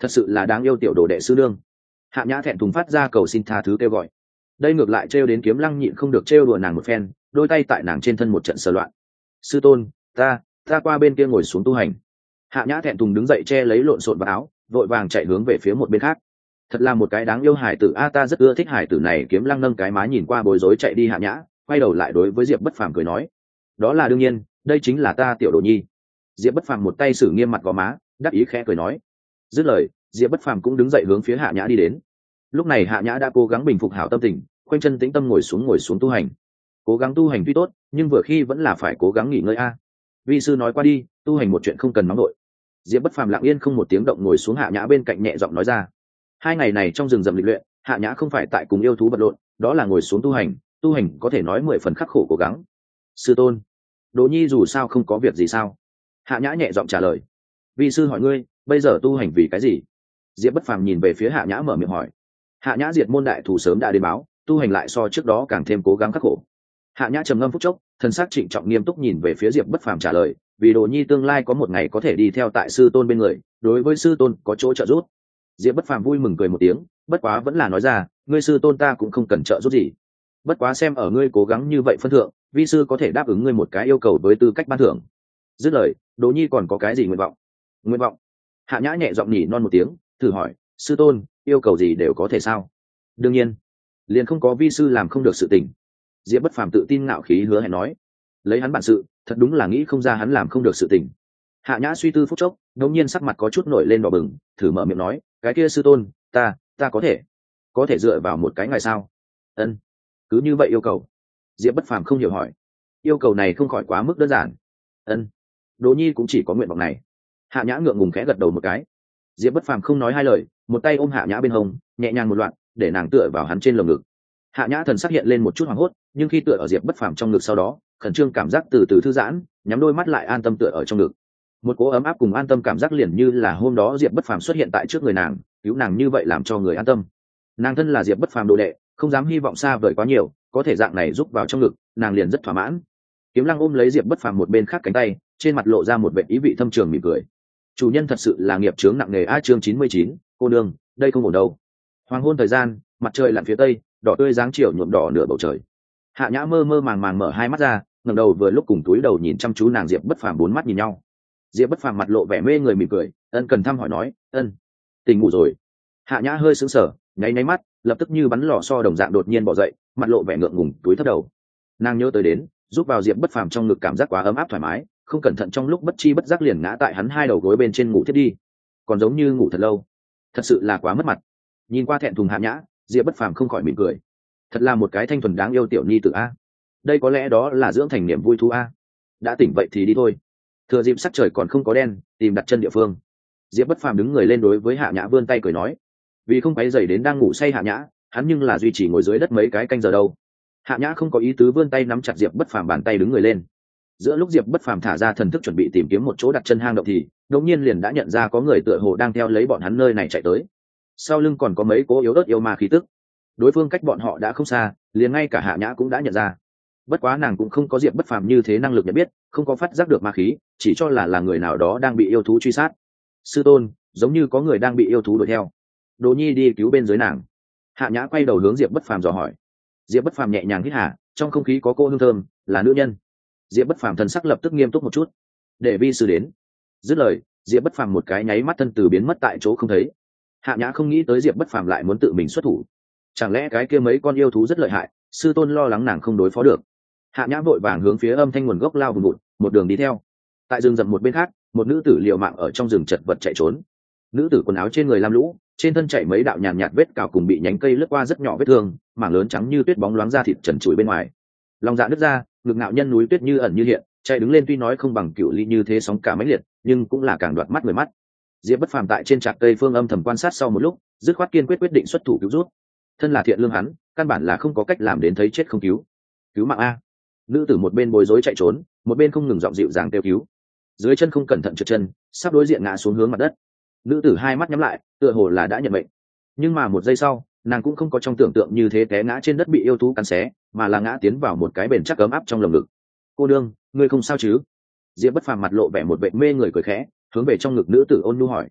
thật sự là đáng yêu tiểu đồ đệ sư nương. Hạ nhã thẹn thùng phát ra cầu xin tha thứ kêu gọi. Đây ngược lại trêu đến Kiếm Lăng nhịn không được trêu đùa nàng một phen, đôi tay tại nàng trên thân một trận sờ loạn. Sư tôn, ta ta qua bên kia ngồi xuống tu hành. Hạ nhã thẹn thùng đứng dậy che lấy lộn xộn vào áo, vội vàng chạy hướng về phía một bên khác. Thật là một cái đáng yêu hải tử a, ta rất ưa thích hải tử này. Kiếm Lăng nâng cái má nhìn qua bối rối chạy đi Hạ nhã, quay đầu lại đối với Diệp Bất Phàm cười nói, đó là đương nhiên, đây chính là ta tiểu đồ nhi. Diệp Bất Phàm một tay xử nghiêm mặt gò má, đắc ý khẽ cười nói. Dứt lời, Diệp Bất Phàm cũng đứng dậy hướng phía Hạ nhã đi đến. Lúc này Hạ nhã đã cố gắng bình phục hảo tâm tình, khoanh chân tĩnh tâm ngồi xuống ngồi xuống tu hành. Cố gắng tu hành tuy tốt, nhưng vừa khi vẫn là phải cố gắng nghỉ ngơi a. Vi sư nói qua đi, tu hành một chuyện không cần nóng nổi. Diệp Bất Phàm lặng yên không một tiếng động ngồi xuống Hạ nhã bên cạnh, nhẹ giọng nói ra. Hai ngày này trong rừng rậm lịch luyện, Hạ nhã không phải tại cùng yêu thú vật lộn, đó là ngồi xuống tu hành. Tu hành có thể nói mười phần khắc khổ cố gắng. Sư tôn, Đỗ nhi dù sao không có việc gì sao? Hạ nhã nhẹ giọng trả lời. Vi sư hỏi ngươi, bây giờ tu hành vì cái gì? Diệp Bất Phàm nhìn về phía Hạ nhã mở miệng hỏi. Hạ nhã diệt môn đại thủ sớm đã đến báo, tu hành lại so trước đó càng thêm cố gắng khắc khổ. Hạ nhã trầm ngâm phút chốc, thần sắc trịnh trọng nghiêm túc nhìn về phía Diệp Bất Phàm trả lời, vì Đồ nhi tương lai có một ngày có thể đi theo tại sư tôn bên người, đối với sư tôn có chỗ trợ giúp. Diệp Bất Phàm vui mừng cười một tiếng, bất quá vẫn là nói ra, ngươi sư tôn ta cũng không cần trợ giúp gì. Bất quá xem ở ngươi cố gắng như vậy phân thượng, vi sư có thể đáp ứng ngươi một cái yêu cầu với tư cách ban thưởng. Dứt lời, Đỗ nhi còn có cái gì nguyện vọng? Nguyện vọng? Hạ nhã nhẹ giọng nhỉ non một tiếng, thử hỏi, sư tôn, yêu cầu gì đều có thể sao? Đương nhiên, liền không có vi sư làm không được sự tình. Diệp Bất Phàm tự tin ngạo khí hứa hẹn nói, lấy hắn bản sự, thật đúng là nghĩ không ra hắn làm không được sự tình. Hạ nhã suy tư phút chốc, đột nhiên sắc mặt có chút nổi lên đỏ bừng, thử mở miệng nói, cái kia sư tôn, ta, ta có thể, có thể dựa vào một cái ngày sao? Ân, cứ như vậy yêu cầu. Diệp Bất Phàm không hiểu hỏi, yêu cầu này không khỏi quá mức đơn giản. Ân, Đỗ nhi cũng chỉ có nguyện vọng này. Hạ nhã ngượng ngùng khẽ gật đầu một cái. Diệp Bất Phàm không nói hai lời, một tay ôm Hạ nhã bên hông, nhẹ nhàng một loạt, để nàng tựa vào hắn trên lồng ngực. Hạ nhã thần sắc hiện lên một chút hoảng hốt, nhưng khi tựa ở Diệp Bất Phàm trong ngực sau đó, khẩn trương cảm giác từ từ thư giãn, nhắm đôi mắt lại an tâm tựa ở trong ngực. Một cỗ ấm áp cùng an tâm cảm giác liền như là hôm đó Diệp Bất Phàm xuất hiện tại trước người nàng, cứu nàng như vậy làm cho người an tâm. Nàng thân là Diệp Bất Phàm đồ đệ, không dám hy vọng xa vời quá nhiều, có thể dạng này giúp vào trong ngực, nàng liền rất thỏa mãn. Kiếm Lăng ôm lấy Diệp Bất Phàm một bên khác cánh tay, trên mặt lộ ra một vẻ ý vị thâm trường mỉm cười. Chủ nhân thật sự là nghiệp chướng nặng nề a. Chương chín mươi chín, cô nương, đây không ổn đâu. Hoàng hôn thời gian, mặt trời lặn phía tây, đỏ tươi dáng chiều nhuộm đỏ nửa bầu trời. Hạ nhã mơ mơ màng màng mở hai mắt ra, ngẩng đầu vừa lúc cùng túi đầu nhìn chăm chú nàng. Diệp Bất Phàm bốn mắt nhìn nhau. Diệp Bất Phàm mặt lộ vẻ mê người mỉm cười, ân cần thăm hỏi nói, ân, tỉnh ngủ rồi. Hạ nhã hơi sững sờ, nháy nháy mắt, lập tức như bắn lò xo đồng dạng đột nhiên bỏ dậy, mặt lộ vẻ ngượng ngùng túi thấp đầu. Nàng nhớ tới đến, giúp vào Diệp Bất Phàm trong ngực cảm giác quá ấm áp thoải mái, không cẩn thận trong lúc bất chi bất giác liền ngã tại hắn hai đầu gối bên trên ngủ thiết đi, còn giống như ngủ thật lâu, thật sự là quá mất mặt. Nhìn qua thẹn thùng Hạ nhã, Diệp Bất Phàm không khỏi mỉm cười, thật là một cái thanh thuần đáng yêu tiểu nhi tử a. Đây có lẽ đó là dưỡng thành niềm vui thú a. Đã tỉnh vậy thì đi thôi. Thừa dịp sắc trời còn không có đen, tìm đặt chân địa phương. Diệp Bất Phàm đứng người lên đối với Hạ nhã vươn tay cười nói, vì không quấy rầy đến đang ngủ say Hạ nhã, hắn nhưng là duy trì ngồi dưới đất mấy cái canh giờ đâu. Hạ nhã không có ý tứ, vươn tay nắm chặt Diệp Bất Phàm bàn tay đứng người lên. Giữa lúc Diệp Bất Phàm thả ra thần thức chuẩn bị tìm kiếm một chỗ đặt chân hang động thì đột nhiên liền đã nhận ra có người tựa hồ đang theo lấy bọn hắn nơi này chạy tới. Sau lưng còn có mấy cố yếu ớt yêu ma khí tức. Đối phương cách bọn họ đã không xa, liền ngay cả Hạ nhã cũng đã nhận ra. Bất quá nàng cũng không có Diệp Bất Phàm như thế năng lực nhận biết, không có phát giác được ma khí, chỉ cho là là người nào đó đang bị yêu thú truy sát. Sư tôn, giống như có người đang bị yêu thú đuổi theo. Đồ nhi đi cứu bên dưới nàng. Hạ nhã quay đầu hướng Diệp Bất Phàm dò hỏi. Diệp Bất Phàm nhẹ nhàng hít hà, trong không khí có cô hương thơm, là nữ nhân. Diệp Bất Phàm thần sắc lập tức nghiêm túc một chút. Để vi sư đến. Dứt lời, Diệp Bất Phàm một cái nháy mắt thân từ biến mất tại chỗ không thấy. Hạ nhã không nghĩ tới Diệp Bất Phàm lại muốn tự mình xuất thủ. Chẳng lẽ cái kia mấy con yêu thú rất lợi hại, sư tôn lo lắng nàng không đối phó được. Hạ nhã vội vàng hướng phía âm thanh nguồn gốc lao vùng vụt, một đường đi theo. Tại rừng rậm một bên khác, một nữ tử liều mạng ở trong rừng chật vật chạy trốn. Nữ tử quần áo trên người lam lũ, trên thân chảy mấy đạo nhàn nhạt vết cào cùng bị nhánh cây lướt qua rất nhỏ vết thương, mảng lớn trắng như tuyết bóng loáng ra thịt trần trụi bên ngoài. Lòng dạ nứt ra, ngực ngạo nhân núi tuyết như ẩn như hiện, chạy đứng lên tuy nói không bằng cựu ly như thế sóng cả mãnh liệt, nhưng cũng là càng đoạt mắt người mắt. Diệp Bất Phàm tại trên trạc cây phương âm thầm quan sát sau một lúc, dứt khoát kiên quyết quyết định xuất thủ cứu rút. Thân là thiện lương hắn, căn bản là không có cách làm đến thấy chết không cứu. Cứu mạng a! Nữ tử một bên bối rối chạy trốn, một bên không ngừng giọng dịu dàng kêu cứu. Dưới chân không cẩn thận trượt chân, sắp đối diện ngã xuống hướng mặt đất. Nữ tử hai mắt nhắm lại, tựa hồ là đã nhận mệnh. Nhưng mà một giây sau, nàng cũng không có trong tưởng tượng như thế té ngã trên đất bị yêu thú cắn xé, mà là ngã tiến vào một cái bền chắc ấm áp trong lồng ngực. Cô đương, ngươi không sao chứ? Diệp Bất Phàm mặt lộ vẻ một vẻ mê người cười khẽ, hướng về trong ngực nữ tử ôn nhu hỏi.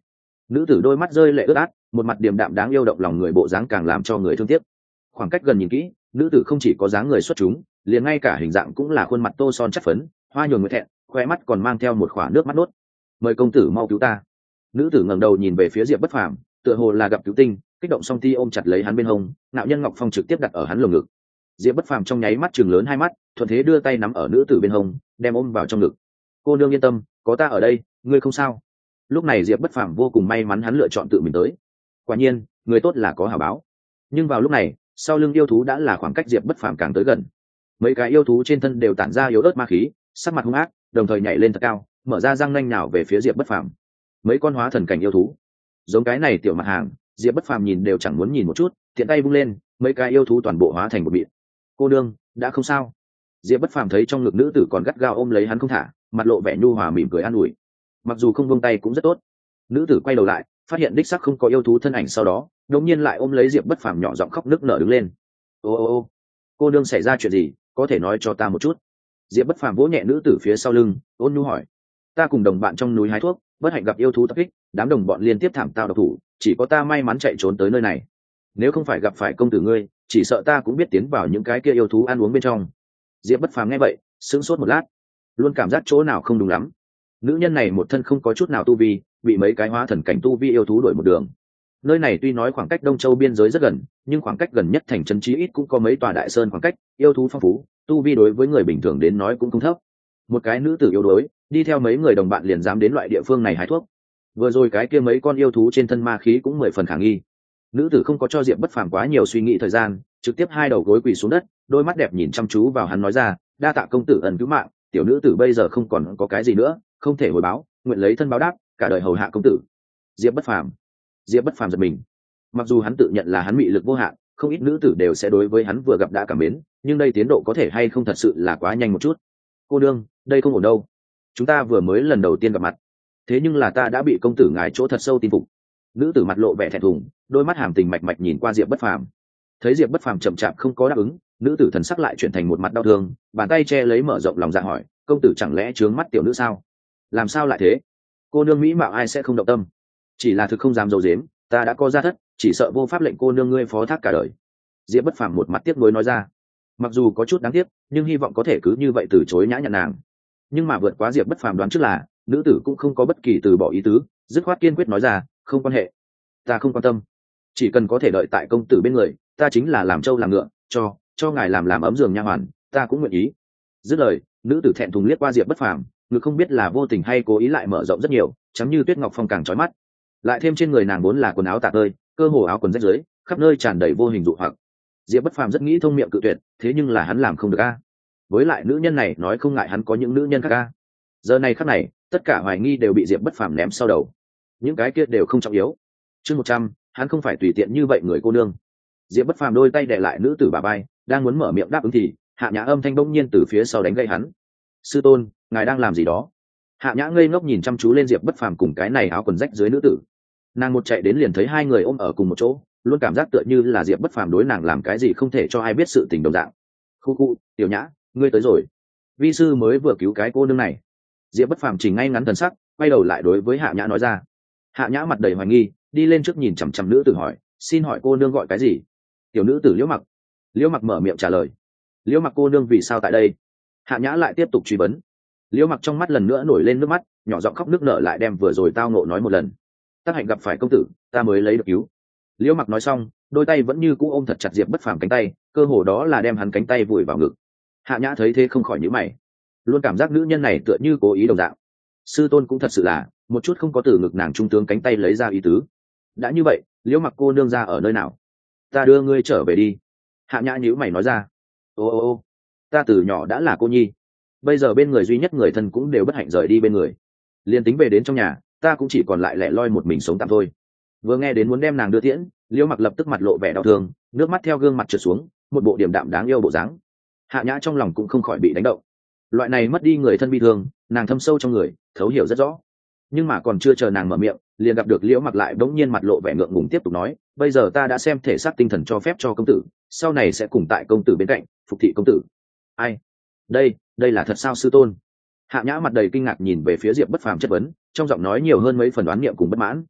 Nữ tử đôi mắt rơi lệ ướt át, một mặt điềm đạm đáng yêu động lòng người, bộ dáng càng làm cho người thương tiếc. Khoảng cách gần nhìn kỹ, nữ tử không chỉ có dáng người xuất chúng, liền ngay cả hình dạng cũng là khuôn mặt tô son chất phấn, hoa nhường nguyệt thẹn, khoe mắt còn mang theo một khỏa nước mắt nốt. Mời công tử mau cứu ta. Nữ tử ngẩng đầu nhìn về phía Diệp Bất Phàm, tựa hồ là gặp cứu tinh, kích động song ti ôm chặt lấy hắn bên hông, nạo nhân ngọc phong trực tiếp đặt ở hắn lồng ngực. Diệp Bất Phàm trong nháy mắt chừng lớn hai mắt, thuận thế đưa tay nắm ở nữ tử bên hông, đem ôm vào trong ngực. Cô nương yên tâm, có ta ở đây, ngươi không sao. Lúc này Diệp Bất Phàm vô cùng may mắn hắn lựa chọn tự mình tới. Quả nhiên, người tốt là có hảo báo. Nhưng vào lúc này, sau lưng yêu thú đã là khoảng cách Diệp Bất Phàm càng tới gần. Mấy cái yêu thú trên thân đều tản ra yếu ớt ma khí, sắc mặt hung ác, đồng thời nhảy lên thật cao, mở ra răng nanh nhào về phía Diệp Bất Phàm. Mấy con hóa thần cảnh yêu thú, giống cái này tiểu mặt hàng, Diệp Bất Phàm nhìn đều chẳng muốn nhìn một chút, tiện tay vung lên, mấy cái yêu thú toàn bộ hóa thành một bịt. Cô đương, đã không sao. Diệp Bất Phàm thấy trong ngực nữ tử còn gắt gao ôm lấy hắn không thả, mặt lộ vẻ nhu hòa mỉm cười an ủi. Mặc dù không buông tay cũng rất tốt. Nữ tử quay đầu lại, phát hiện đích xác không có yêu thú thân ảnh, sau đó đột nhiên lại ôm lấy Diệp Bất Phàm nhỏ giọng khóc nức nở đứng lên. Ô ô ô, cô đương xảy ra chuyện gì, có thể nói cho ta một chút. Diệp Bất Phàm vỗ nhẹ nữ tử phía sau lưng, ôn nhu hỏi. Ta cùng đồng bạn trong núi hái thuốc, bất hạnh gặp yêu thú tập kích, đám đồng bọn liên tiếp thảm tao độc thủ, chỉ có ta may mắn chạy trốn tới nơi này. Nếu không phải gặp phải công tử ngươi, chỉ sợ ta cũng biết tiến vào những cái kia yêu thú ăn uống bên trong. Diệp Bất Phàm nghe vậy, sững sốt một lát, luôn cảm giác chỗ nào không đúng lắm. Nữ nhân này một thân không có chút nào tu vi, bị mấy cái hóa thần cảnh tu vi yêu thú đuổi một đường. Nơi này tuy nói khoảng cách Đông Châu biên giới rất gần, nhưng khoảng cách gần nhất thành trấn chí ít cũng có mấy tòa đại sơn khoảng cách, yêu thú phong phú, tu vi đối với người bình thường đến nói cũng không thấp. Một cái nữ tử yếu đuối, đi theo mấy người đồng bạn liền dám đến loại địa phương này hái thuốc. Vừa rồi cái kia mấy con yêu thú trên thân ma khí cũng mười phần khả nghi. Nữ tử không có cho Diệp Bất Phàm quá nhiều suy nghĩ thời gian, trực tiếp hai đầu gối quỳ xuống đất, đôi mắt đẹp nhìn chăm chú vào hắn nói ra, đa tạ công tử ân cứu mạng, tiểu nữ tử bây giờ không còn có cái gì nữa, không thể hồi báo, nguyện lấy thân báo đáp, cả đời hầu hạ công tử. Diệp Bất Phàm. Diệp Bất Phàm giật mình. Mặc dù hắn tự nhận là hắn mị lực vô hạn, không ít nữ tử đều sẽ đối với hắn vừa gặp đã cảm mến, nhưng đây tiến độ có thể hay không thật sự là quá nhanh một chút. Cô đương, đây không ổn đâu. Chúng ta vừa mới lần đầu tiên gặp mặt, thế nhưng là ta đã bị công tử ngài chỗ thật sâu tin phục. Nữ tử mặt lộ vẻ thẹn thùng, đôi mắt hàm tình mạch mạch nhìn qua Diệp Bất Phàm. Thấy Diệp Bất Phàm chậm chạp không có đáp ứng, nữ tử thần sắc lại chuyển thành một mặt đau thương, bàn tay che lấy mở rộng lòng dạ hỏi, công tử chẳng lẽ trướng mắt tiểu nữ sao? Làm sao lại thế? Cô nương mỹ mạo ai sẽ không động tâm? Chỉ là thực không dám dầu dếm, ta đã có gia thất, chỉ sợ vô pháp lệnh cô nương ngươi phó thác cả đời. Diệp Bất Phàm một mặt tiếc nuối nói ra. Mặc dù có chút đáng tiếc, nhưng hy vọng có thể cứ như vậy từ chối nhã nhặn nàng. Nhưng mà vượt quá Diệp Bất Phàm đoán trước là, nữ tử cũng không có bất kỳ từ bỏ ý tứ, dứt khoát kiên quyết nói ra, không quan hệ, ta không quan tâm, chỉ cần có thể đợi tại công tử bên người, ta chính là làm trâu làm ngựa, cho cho ngài làm làm ấm giường nha hoàn, ta cũng nguyện ý. Dứt lời, nữ tử thẹn thùng liếc qua Diệp Bất Phàm, ngực không biết là vô tình hay cố ý lại mở rộng rất nhiều, chấm như tuyết ngọc phong càng chói mắt. Lại thêm trên người nàng vốn là quần áo tả tơi, cơ hồ áo quần rách rưới, khắp nơi tràn đầy vô hình dụ hoặc. Diệp Bất Phàm rất nghĩ thông miệng cự tuyệt, thế nhưng là hắn làm không được a. Với lại nữ nhân này nói không ngại hắn có những nữ nhân khác a. Giờ này khắc này, tất cả hoài nghi đều bị Diệp Bất Phàm ném sau đầu. Những cái kia đều không trọng yếu. Chương một trăm, hắn không phải tùy tiện như vậy người cô nương. Diệp Bất Phàm đôi tay đè lại nữ tử bà bay, đang muốn mở miệng đáp ứng thì Hạ Nhã âm thanh bỗng nhiên từ phía sau đánh gãy hắn. Sư tôn, ngài đang làm gì đó? Hạ Nhã ngây ngốc nhìn chăm chú lên Diệp Bất Phàm cùng cái này áo quần rách dưới nữ tử. Nàng một chạy đến liền thấy hai người ôm ở cùng một chỗ, luôn cảm giác tựa như là Diệp Bất Phàm đối nàng làm cái gì không thể cho ai biết sự tình đồng dạng. Khu khu, tiểu Nhã, ngươi tới rồi. Vi sư mới vừa cứu cái cô nương này. Diệp Bất Phàm chỉnh ngay ngắn thần sắc, quay đầu lại đối với Hạ Nhã nói ra. Hạ Nhã mặt đầy hoài nghi, đi lên trước nhìn chằm chằm nữ tử hỏi, xin hỏi cô nương gọi cái gì? Tiểu nữ tử Liễu Mặc. Liễu Mặc mở miệng trả lời. Liễu Mặc cô nương vì sao tại đây? Hạ Nhã lại tiếp tục truy vấn. Liễu Mặc trong mắt lần nữa nổi lên nước mắt, nhỏ giọng khóc nức nở lại đem vừa rồi tao ngộ nói một lần. Tác hạnh gặp phải công tử, ta mới lấy được cứu. Liễu Mặc nói xong, đôi tay vẫn như cũ ôm thật chặt Diệp Bất Phàm cánh tay, cơ hồ đó là đem hắn cánh tay vùi vào ngực. Hạ Nhã thấy thế không khỏi nhíu mày, luôn cảm giác nữ nhân này tựa như cố ý đồng dạng. Sư tôn cũng thật sự là, một chút không có từ ngực nàng trung tướng cánh tay lấy ra ý tứ. Đã như vậy, Liễu Mặc cô nương ra ở nơi nào? Ta đưa ngươi trở về đi. Hạ Nhã nhíu mày nói ra. Ô ô ô, ta từ nhỏ đã là cô nhi, bây giờ bên người duy nhất người thân cũng đều bất hạnh rời đi bên người, liền tính về đến trong nhà, ta cũng chỉ còn lại lẻ loi một mình sống tạm thôi. Vừa nghe đến muốn đem nàng đưa tiễn, Liễu Mặc lập tức mặt lộ vẻ đau thương, nước mắt theo gương mặt trượt xuống, một bộ điềm đạm đáng yêu bộ dáng. Hạ Nhã trong lòng cũng không khỏi bị đánh động. Loại này mất đi người thân bi thương, nàng thâm sâu trong người, thấu hiểu rất rõ. Nhưng mà còn chưa chờ nàng mở miệng, liền gặp được Liễu Mặc lại bỗng nhiên mặt lộ vẻ ngượng ngùng tiếp tục nói, bây giờ ta đã xem thể xác tinh thần cho phép cho công tử, sau này sẽ cùng tại công tử bên cạnh, phục thị công tử. Ai? Đây, đây là thật sao sư tôn? Hạ Nhã mặt đầy kinh ngạc nhìn về phía Diệp Bất Phàm chất vấn, trong giọng nói nhiều hơn mấy phần đoán niệm cùng bất mãn.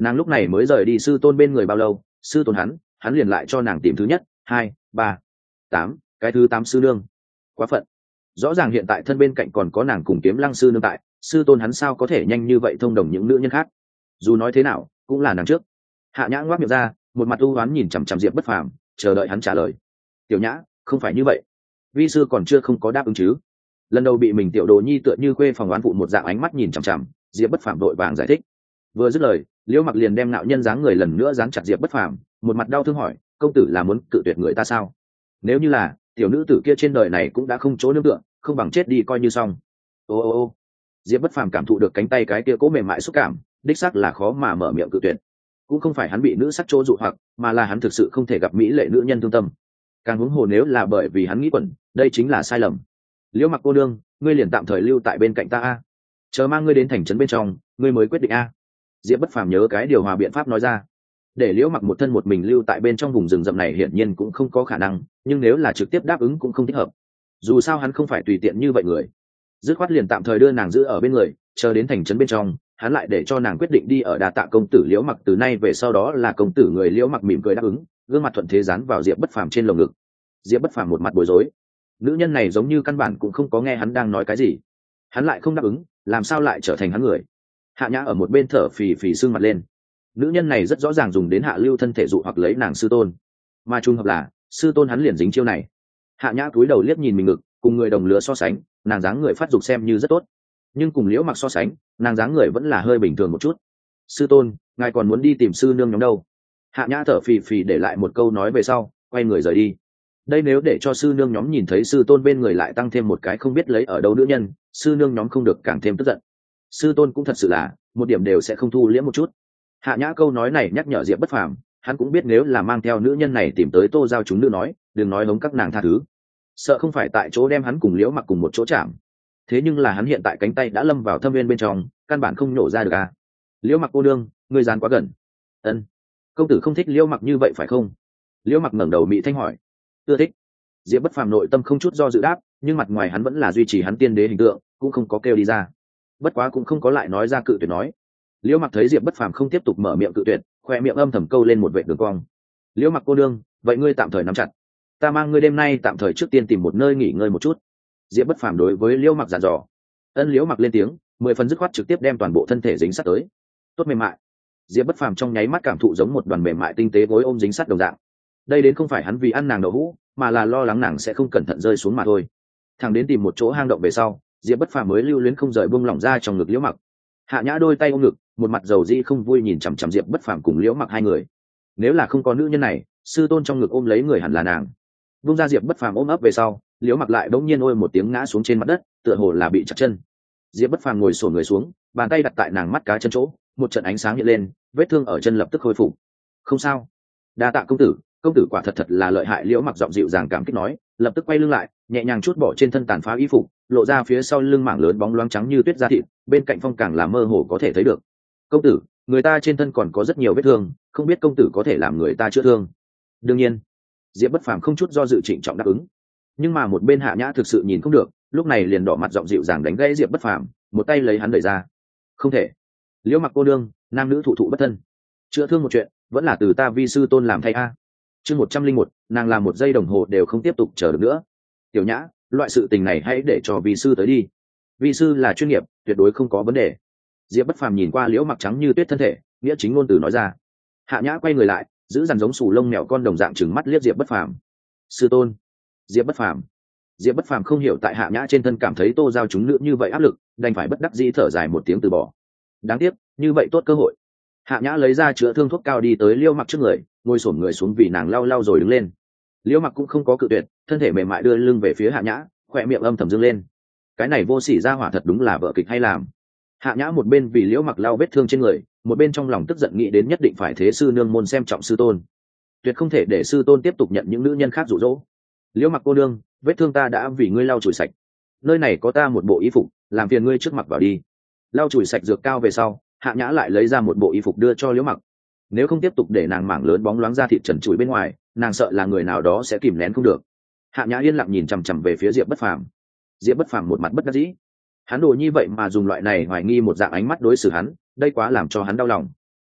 Nàng lúc này mới rời đi sư tôn bên người bao lâu, sư tôn hắn hắn liền lại cho nàng tìm thứ nhất, hai, ba, tám, cái thứ tám sư nương. Quá phận. Rõ ràng hiện tại thân bên cạnh còn có nàng cùng Kiếm Lăng sư nương tại, sư tôn hắn sao có thể nhanh như vậy thông đồng những nữ nhân khác? Dù nói thế nào cũng là nàng trước. Hạ Nhã ngoác miệng ra, một mặt u oán nhìn chằm chằm Diệp Bất Phàm, chờ đợi hắn trả lời. Tiểu Nhã, không phải như vậy, vi sư còn chưa không có đáp ứng chứ? Lần đầu bị mình tiểu đồ nhi tựa như quê phòng oán phụ một dạng ánh mắt nhìn chằm chằm, Diệp Bất Phàm đội vàng giải thích. Vừa dứt lời, Liễu Mặc liền đem nạo nhân dáng người lần nữa dán chặt Diệp Bất Phàm, một mặt đau thương hỏi, công tử là muốn cự tuyệt người ta sao? Nếu như là, tiểu nữ tử kia trên đời này cũng đã không chỗ nương tựa, không bằng chết đi coi như xong. Ô ô ô. Diệp Bất Phàm cảm thụ được cánh tay cái kia cố mềm mại xúc cảm, đích xác là khó mà mở miệng cự tuyệt. Cũng không phải hắn bị nữ sắc chỗ dụ hoặc, mà là hắn thực sự không thể gặp mỹ lệ nữ nhân thương tâm. Càng huống hồ nếu là bởi vì hắn nghĩ quẩn, đây chính là sai lầm. Liễu Mặc cô nương, ngươi liền tạm thời lưu tại bên cạnh ta a, chờ mang ngươi đến thành trấn bên trong, ngươi mới quyết định a. Diệp Bất Phàm nhớ cái điều hòa biện pháp nói ra. Để Liễu Mặc một thân một mình lưu tại bên trong vùng rừng rậm này hiển nhiên cũng không có khả năng, nhưng nếu là trực tiếp đáp ứng cũng không thích hợp. Dù sao hắn không phải tùy tiện như vậy người. Dứt khoát liền tạm thời đưa nàng giữ ở bên người, chờ đến thành trấn bên trong, hắn lại để cho nàng quyết định đi ở Đà Tạ công tử. Liễu Mặc từ nay về sau đó là công tử người. Liễu Mặc mỉm cười đáp ứng, gương mặt thuận thế dán vào Diệp Bất Phàm trên lồng ngực. Diệp Bất Phàm một mặt bối rối, nữ nhân này giống như căn bản cũng không có nghe hắn đang nói cái gì, hắn lại không đáp ứng, làm sao lại trở thành hắn người? Hạ Nhã ở một bên thở phì phì sưng mặt lên, nữ nhân này rất rõ ràng dùng đến hạ lưu thân thể dụ hoặc lấy nàng sư tôn, mà trùng hợp là sư tôn hắn liền dính chiêu này. Hạ Nhã cúi đầu liếc nhìn mình ngực, cùng người đồng lứa so sánh, nàng dáng người phát dục xem như rất tốt, nhưng cùng Liễu Mặc so sánh, nàng dáng người vẫn là hơi bình thường một chút. Sư tôn, ngài còn muốn đi tìm sư nương nhóm đâu? Hạ Nhã thở phì phì để lại một câu nói về sau, quay người rời đi. Đây nếu để cho sư nương nhóm nhìn thấy sư tôn bên người lại tăng thêm một cái không biết lấy ở đâu nữ nhân, sư nương nhóm không được càng thêm tức giận. Sư tôn cũng thật sự là một điểm đều sẽ không thu liễm một chút. Hạ Nhã câu nói này nhắc nhở Diệp Bất Phàm, hắn cũng biết nếu là mang theo nữ nhân này tìm tới Tô Giao chúng nữ nói, đừng nói hống các nàng tha thứ, sợ không phải tại chỗ đem hắn cùng Liễu Mặc cùng một chỗ chạm. Thế nhưng là hắn hiện tại cánh tay đã lâm vào thâm viên bên trong, căn bản không nổ ra được à? Liễu Mặc cô đương, ngươi dán quá gần. Ân, công tử không thích Liễu Mặc như vậy phải không? Liễu Mặc ngẩng đầu mị thanh hỏi. Ưa thích. Diệp Bất Phàm nội tâm không chút do dự đáp, nhưng mặt ngoài hắn vẫn là duy trì hắn tiên đế hình tượng, cũng không có kêu đi ra. Bất quá cũng không có lại nói ra cự tuyệt nói. Liễu Mặc thấy Diệp Bất Phàm không tiếp tục mở miệng cự tuyệt, khoe miệng âm thầm câu lên một vệt đường cong. Liễu Mặc cô đương, vậy ngươi tạm thời nắm chặt, ta mang ngươi đêm nay tạm thời trước tiên tìm một nơi nghỉ ngơi một chút. Diệp Bất Phàm đối với Liễu Mặc dặn dò. Ân. Liễu Mặc lên tiếng, mười phần dứt khoát trực tiếp đem toàn bộ thân thể dính sát tới. Tốt mềm mại. Diệp Bất Phàm trong nháy mắt cảm thụ giống một đoàn mềm mại tinh tế gối ôm dính sát đồng dạng. Đây đến không phải hắn vì ăn nàng đậu hũ, mà là lo lắng nàng sẽ không cẩn thận rơi xuống mà thôi. Thằng đến tìm một chỗ hang động về sau, Diệp Bất Phàm mới lưu luyến không rời buông lỏng ra trong ngực Liễu Mặc. Hạ Nhã đôi tay ôm ngực, một mặt dầu dĩ không vui nhìn chằm chằm Diệp Bất Phàm cùng Liễu Mặc hai người. Nếu là không có nữ nhân này, sư tôn trong ngực ôm lấy người hẳn là nàng. Buông ra Diệp Bất Phàm ôm ấp về sau, Liễu Mặc lại đống nhiên ôi một tiếng ngã xuống trên mặt đất, tựa hồ là bị chặt chân. Diệp Bất Phàm ngồi xổm người xuống, bàn tay đặt tại nàng mắt cá chân chỗ, một trận ánh sáng hiện lên, vết thương ở chân lập tức khôi phục. Không sao. Đa tạ công tử, công tử quả thật thật là lợi hại. Liễu Mặc giọng dịu dàng cảm kích nói, lập tức quay lưng lại, nhẹ nhàng chút bỏ trên thân tàn phá y phục, lộ ra phía sau lưng mảng lớn bóng loáng trắng như tuyết da thịt, bên cạnh phong càng là mơ hồ có thể thấy được. Công tử, người ta trên thân còn có rất nhiều vết thương, không biết công tử có thể làm người ta chữa thương? Đương nhiên. Diệp Bất Phàm không chút do dự trịnh trọng đáp ứng. Nhưng mà một bên Hạ Nhã thực sự nhìn không được, lúc này liền đỏ mặt giọng dịu dàng đánh gãy Diệp Bất Phàm, một tay lấy hắn đẩy ra. Không thể. Liễu Mặc cô đương, nam nữ thụ thụ bất thân, chữa thương một chuyện vẫn là từ ta vi sư tôn làm thay a. Chương một trăm linh một, nàng làm một giây đồng hồ đều không tiếp tục chờ được nữa. Tiểu Nhã, loại sự tình này hãy để cho vi sư tới đi. Vi sư là chuyên nghiệp, tuyệt đối không có vấn đề. Diệp Bất Phàm nhìn qua Liễu Mặc trắng như tuyết thân thể, nghĩa chính ngôn từ nói ra. Hạ Nhã quay người lại, giữ dằn giống sù lông mèo con đồng dạng trừng mắt liếc Diệp Bất Phàm. Sư tôn. Diệp Bất Phàm. Diệp Bất Phàm không hiểu tại Hạ Nhã trên thân cảm thấy Tô Giao chúng nữ như vậy áp lực, đành phải bất đắc dĩ thở dài một tiếng từ bỏ. Đáng tiếc, như vậy tốt cơ hội. Hạ Nhã lấy ra chữa thương thuốc cao đi tới Liễu Mặc trước người, ngồi xổm người xuống vì nàng lau lau rồi đứng lên. Liễu Mặc cũng không có cự tuyệt, thân thể mềm mại đưa lưng về phía Hạ Nhã, khỏe miệng âm thầm dương lên. Cái này vô sỉ ra hỏa thật đúng là vợ kịch hay làm. Hạ Nhã một bên vì Liễu Mặc lau vết thương trên người, một bên trong lòng tức giận nghĩ đến nhất định phải thế sư nương môn xem trọng sư tôn, tuyệt không thể để sư tôn tiếp tục nhận những nữ nhân khác dụ dỗ. Liễu Mặc cô nương, vết thương ta đã vì ngươi lau chùi sạch, nơi này có ta một bộ y phục, làm phiền ngươi trước mặc vào đi. Lau chùi sạch dược cao về sau, Hạ Nhã lại lấy ra một bộ y phục đưa cho Liễu Mặc. Nếu không tiếp tục để nàng mảng lớn bóng loáng ra thịt trần trụi bên ngoài, nàng sợ là người nào đó sẽ kìm nén không được. Hạ Nhã yên lặng nhìn chằm chằm về phía Diệp Bất Phàm. Diệp Bất Phàm một mặt bất đắc dĩ, hắn đồ như vậy mà dùng loại này hoài nghi một dạng ánh mắt đối xử hắn, đây quá làm cho hắn đau lòng.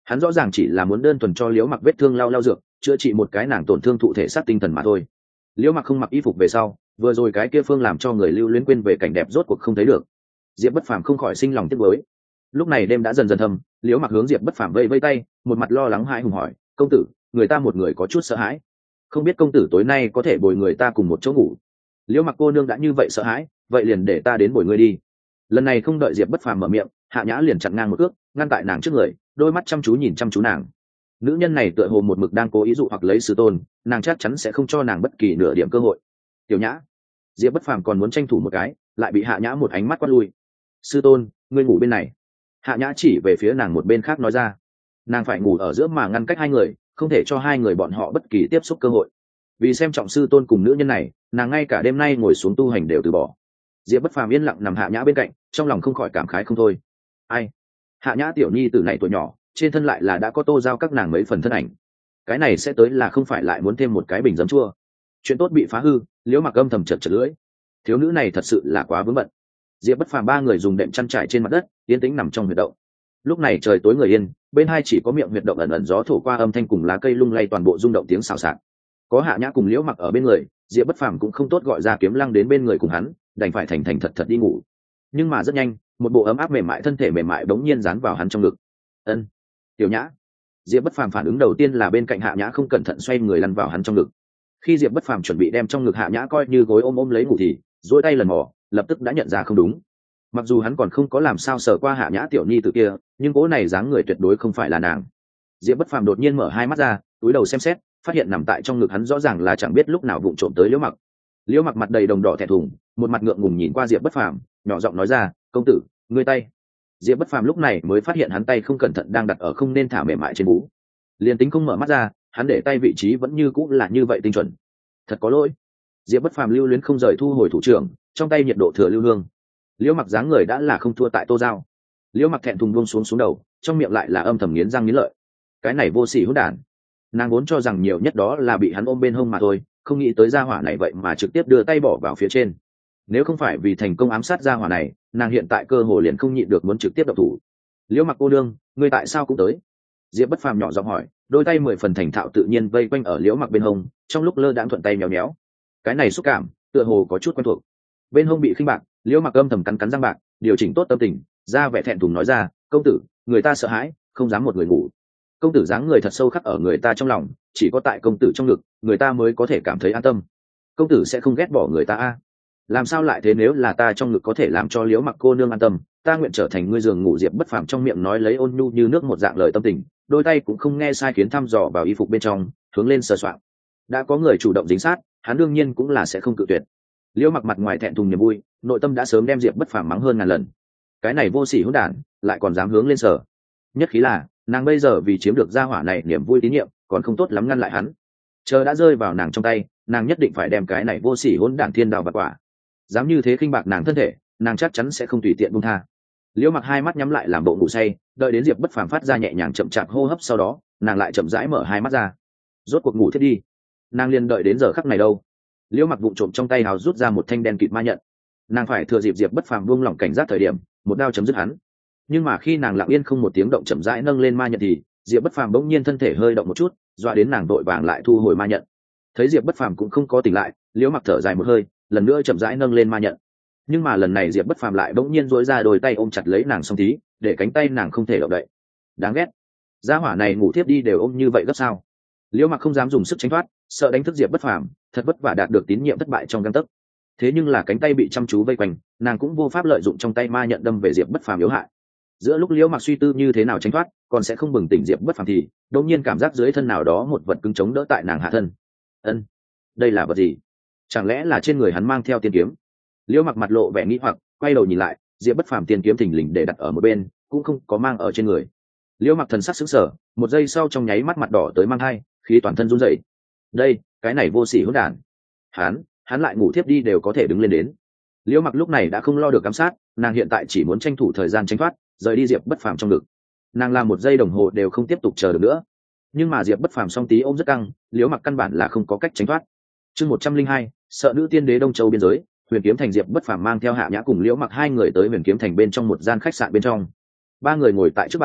hắn rõ ràng chỉ là muốn đơn thuần cho liễu mặc vết thương lau lau dược, chữa trị một cái nàng tổn thương thụ thể xác tinh thần mà thôi. Liễu mặc không mặc y phục về sau, vừa rồi cái kia phương làm cho người lưu luyến quên về cảnh đẹp rốt cuộc không thấy được. Diệp Bất Phàm không khỏi sinh lòng tiếc nuối. Lúc này đêm đã dần dần thâm, liễu mặc hướng Diệp Bất Phàm vây vây tay, một mặt lo lắng hãi hùng hỏi: công tử, người ta một người có chút sợ hãi, không biết công tử tối nay có thể bồi người ta cùng một chỗ ngủ. Liễu mặc cô nương đã như vậy sợ hãi, vậy liền để ta đến bồi ngươi đi. Lần này không đợi Diệp Bất Phàm mở miệng, Hạ Nhã liền chặn ngang một cước, ngăn tại nàng trước người, đôi mắt chăm chú nhìn chăm chú nàng. Nữ nhân này tựa hồ một mực đang cố ý dụ hoặc lấy sư tôn, nàng chắc chắn sẽ không cho nàng bất kỳ nửa điểm cơ hội. Tiểu Nhã, Diệp Bất Phàm còn muốn tranh thủ một cái, lại bị Hạ Nhã một ánh mắt quát lui. Sư tôn, ngươi ngủ bên này. Hạ Nhã chỉ về phía nàng một bên khác nói ra. Nàng phải ngủ ở giữa mà ngăn cách hai người, không thể cho hai người bọn họ bất kỳ tiếp xúc cơ hội. Vì xem trọng sư tôn cùng nữ nhân này, nàng ngay cả đêm nay ngồi xuống tu hành đều từ bỏ. Diệp Bất Phàm yên lặng nằm Hạ Nhã bên cạnh, trong lòng không khỏi cảm khái không thôi. Ai? Hạ Nhã tiểu nhi từ này tuổi nhỏ, trên thân lại là đã có tô giao các nàng mấy phần thân ảnh. Cái này sẽ tới là không phải lại muốn thêm một cái bình giấm chua. Chuyện tốt bị phá hư, Liễu Mặc âm thầm chật chật lưỡi. Thiếu nữ này thật sự là quá vướng bận. Diệp Bất Phàm ba người dùng đệm chăn trải trên mặt đất, yên tĩnh nằm trong huyệt động. Lúc này trời tối người yên, bên hai chỉ có miệng huyệt động ẩn ẩn gió thổi qua âm thanh cùng lá cây lung lay toàn bộ rung động tiếng xào xạc. Có Hạ Nhã cùng Liễu Mặc ở bên người, Diệp Bất Phàm cũng không tốt gọi ra Kiếm Lăng đến bên người cùng hắn, đành phải thành thành thật thật đi ngủ. Nhưng mà rất nhanh, một bộ ấm áp mềm mại thân thể mềm mại bỗng nhiên dán vào hắn trong ngực. Ân, Tiểu Nhã. Diệp Bất Phàm phản ứng đầu tiên là bên cạnh Hạ Nhã không cẩn thận xoay người lăn vào hắn trong ngực. Khi Diệp Bất Phàm chuẩn bị đem trong ngực Hạ Nhã coi như gối ôm ôm lấy ngủ thì duỗi tay lần mò, lập tức đã nhận ra không đúng. Mặc dù hắn còn không có làm sao sờ qua Hạ Nhã tiểu nhi từ kia, nhưng cỗ này dáng người tuyệt đối không phải là nàng. Diệp Bất Phàm đột nhiên mở hai mắt ra, túi đầu xem xét, phát hiện nằm tại trong ngực hắn rõ ràng là chẳng biết lúc nào vụng trộm tới Liễu Mặc. Liễu Mặc mặt đầy đồng đỏ thẹn thùng, một mặt ngượng ngùng nhìn qua Diệp Bất Phàm, nhỏ giọng nói ra: công tử, ngươi tay. Diệp Bất Phàm lúc này mới phát hiện hắn tay không cẩn thận đang đặt ở không nên thả mềm mại trên bú. Liền tính không mở mắt ra, hắn để tay vị trí vẫn như cũ là như vậy tinh chuẩn. Thật có lỗi. Diệp Bất Phàm lưu luyến không rời thu hồi thủ trưởng, trong tay nhiệt độ thừa lưu hương. Liễu Mặc dáng người đã là không thua tại Tô Giao. Liễu Mặc thẹn thùng buông xuống xuống đầu, trong miệng lại là âm thầm nghiến răng nghiến lợi. Cái này vô sỉ hỗn đản. Nàng vốn cho rằng nhiều nhất đó là bị hắn ôm bên hông mà thôi, không nghĩ tới gia hỏa này vậy mà trực tiếp đưa tay bỏ vào phía trên. Nếu không phải vì thành công ám sát gia hỏa này, nàng hiện tại cơ hồ liền không nhịn được muốn trực tiếp động thủ. Liễu Mặc cô đương, ngươi tại sao cũng tới? Diệp Bất Phàm nhỏ giọng hỏi, đôi tay mười phần thành thạo tự nhiên vây quanh ở Liễu Mặc bên hông, trong lúc lơ đãng thuận tay méo méo. Cái này xúc cảm, tựa hồ có chút quen thuộc. Bên hông bị khinh bạc, Liễu Mặc âm thầm cắn cắn răng bạc, điều chỉnh tốt tâm tình, ra vẻ thẹn thùng nói ra: công tử, người ta sợ hãi, không dám một người ngủ. Công tử dáng người thật sâu khắc ở người ta trong lòng, chỉ có tại công tử trong ngực, người ta mới có thể cảm thấy an tâm. Công tử sẽ không ghét bỏ người ta a? Làm sao lại thế, nếu là ta trong ngực có thể làm cho Liễu Mặc cô nương an tâm, ta nguyện trở thành ngươi giường ngủ. Diệp Bất Phàm trong miệng nói lấy ôn nhu như nước một dạng lời tâm tình, đôi tay cũng không nghe sai khiến thăm dò vào y phục bên trong, hướng lên sờ soạng. Đã có người chủ động dính sát, hắn đương nhiên cũng là sẽ không cự tuyệt. Liễu Mặc mặt ngoài thẹn thùng niềm vui, nội tâm đã sớm đem Diệp Bất Phàm mắng hơn ngàn lần. Cái này vô sỉ hỗn đản, lại còn dám hướng lên sờ. Nhất khí là, nàng bây giờ vì chiếm được gia hỏa này niềm vui tín nhiệm, còn không tốt lắm ngăn lại hắn. Chờ đã rơi vào nàng trong tay, nàng nhất định phải đem cái này vô sỉ hỗn đản thiên đào bạt quả. Dám như thế khinh bạc nàng thân thể, nàng chắc chắn sẽ không tùy tiện buông tha. Liễu Mặc hai mắt nhắm lại làm bộ ngủ say, đợi đến Diệp Bất Phàm phát ra nhẹ nhàng chậm chạp hô hấp, sau đó nàng lại chậm rãi mở hai mắt ra. Rốt cuộc ngủ thiết đi. Nàng liền đợi đến giờ khắc này đâu. Liễu Mặc vụng trộm trong tay hào rút ra một thanh đen kịt ma nhận. Nàng phải thừa dịp Diệp Bất Phàm buông lỏng cảnh giác thời điểm, một đao chấm dứt hắn. Nhưng mà khi nàng lặng yên không một tiếng động chậm rãi nâng lên ma nhận thì Diệp Bất Phàm bỗng nhiên thân thể hơi động một chút, dọa đến nàng vội vàng lại thu hồi ma nhận. Thấy Diệp Bất Phàm cũng không có tỉnh lại, Liễu Mặc thở dài một hơi, lần nữa chậm rãi nâng lên ma nhận. Nhưng mà lần này Diệp Bất Phàm lại bỗng nhiên duỗi ra đôi tay ôm chặt lấy nàng song tí, để cánh tay nàng không thể động đậy. Đáng ghét, gia hỏa này ngủ thiếp đi đều ôm như vậy gấp sao? Liễu Mặc không dám dùng sức tránh thoát, sợ đánh thức Diệp Bất Phàm, thật vất vả đạt được tín nhiệm thất bại trong gang tấc. Thế nhưng là cánh tay bị chăm chú vây quanh, nàng cũng vô pháp lợi dụng trong tay ma nhận đâm về Diệp Bất Phàm yếu hại. Giữa lúc Liễu Mặc suy tư như thế nào tránh thoát, còn sẽ không bừng tỉnh Diệp Bất Phàm thì đột nhiên cảm giác dưới thân nào đó một vật cứng chống đỡ tại nàng hạ thân. Ân, đây là vật gì? Chẳng lẽ là trên người hắn mang theo tiên kiếm? Liễu Mặc mặt lộ vẻ nghi hoặc, quay đầu nhìn lại, Diệp Bất Phàm tiên kiếm thình lình để đặt ở một bên, cũng không có mang ở trên người. Liễu Mặc thần sắc sững sờ, một giây sau trong nháy mắt mặt đỏ tới mang hai, khí toàn thân run rẩy. Đây, cái này vô sỉ hỗn đản. Hắn, hắn lại ngủ thiếp đi đều có thể đứng lên đến. Liễu Mặc lúc này đã không lo được giám sát, nàng hiện tại chỉ muốn tranh thủ thời gian tránh thoát, rời đi Diệp Bất Phàm trong ngực. Nàng làm một giây đồng hồ đều không tiếp tục chờ được nữa. Nhưng mà Diệp Bất Phàm song tí ôm rất căng, Liễu Mặc căn bản là không có cách tránh thoát. Chương một trăm linh hai, sợ nữ tiên đế Đông Châu biên giới. Huyền Kiếm Thành. Diệp Bất Phàm mang theo Hạ Nhã cùng Liễu Mặc hai người tới Huyền Kiếm Thành bên trong một gian khách sạn bên trong. Ba người ngồi tại trước bàn,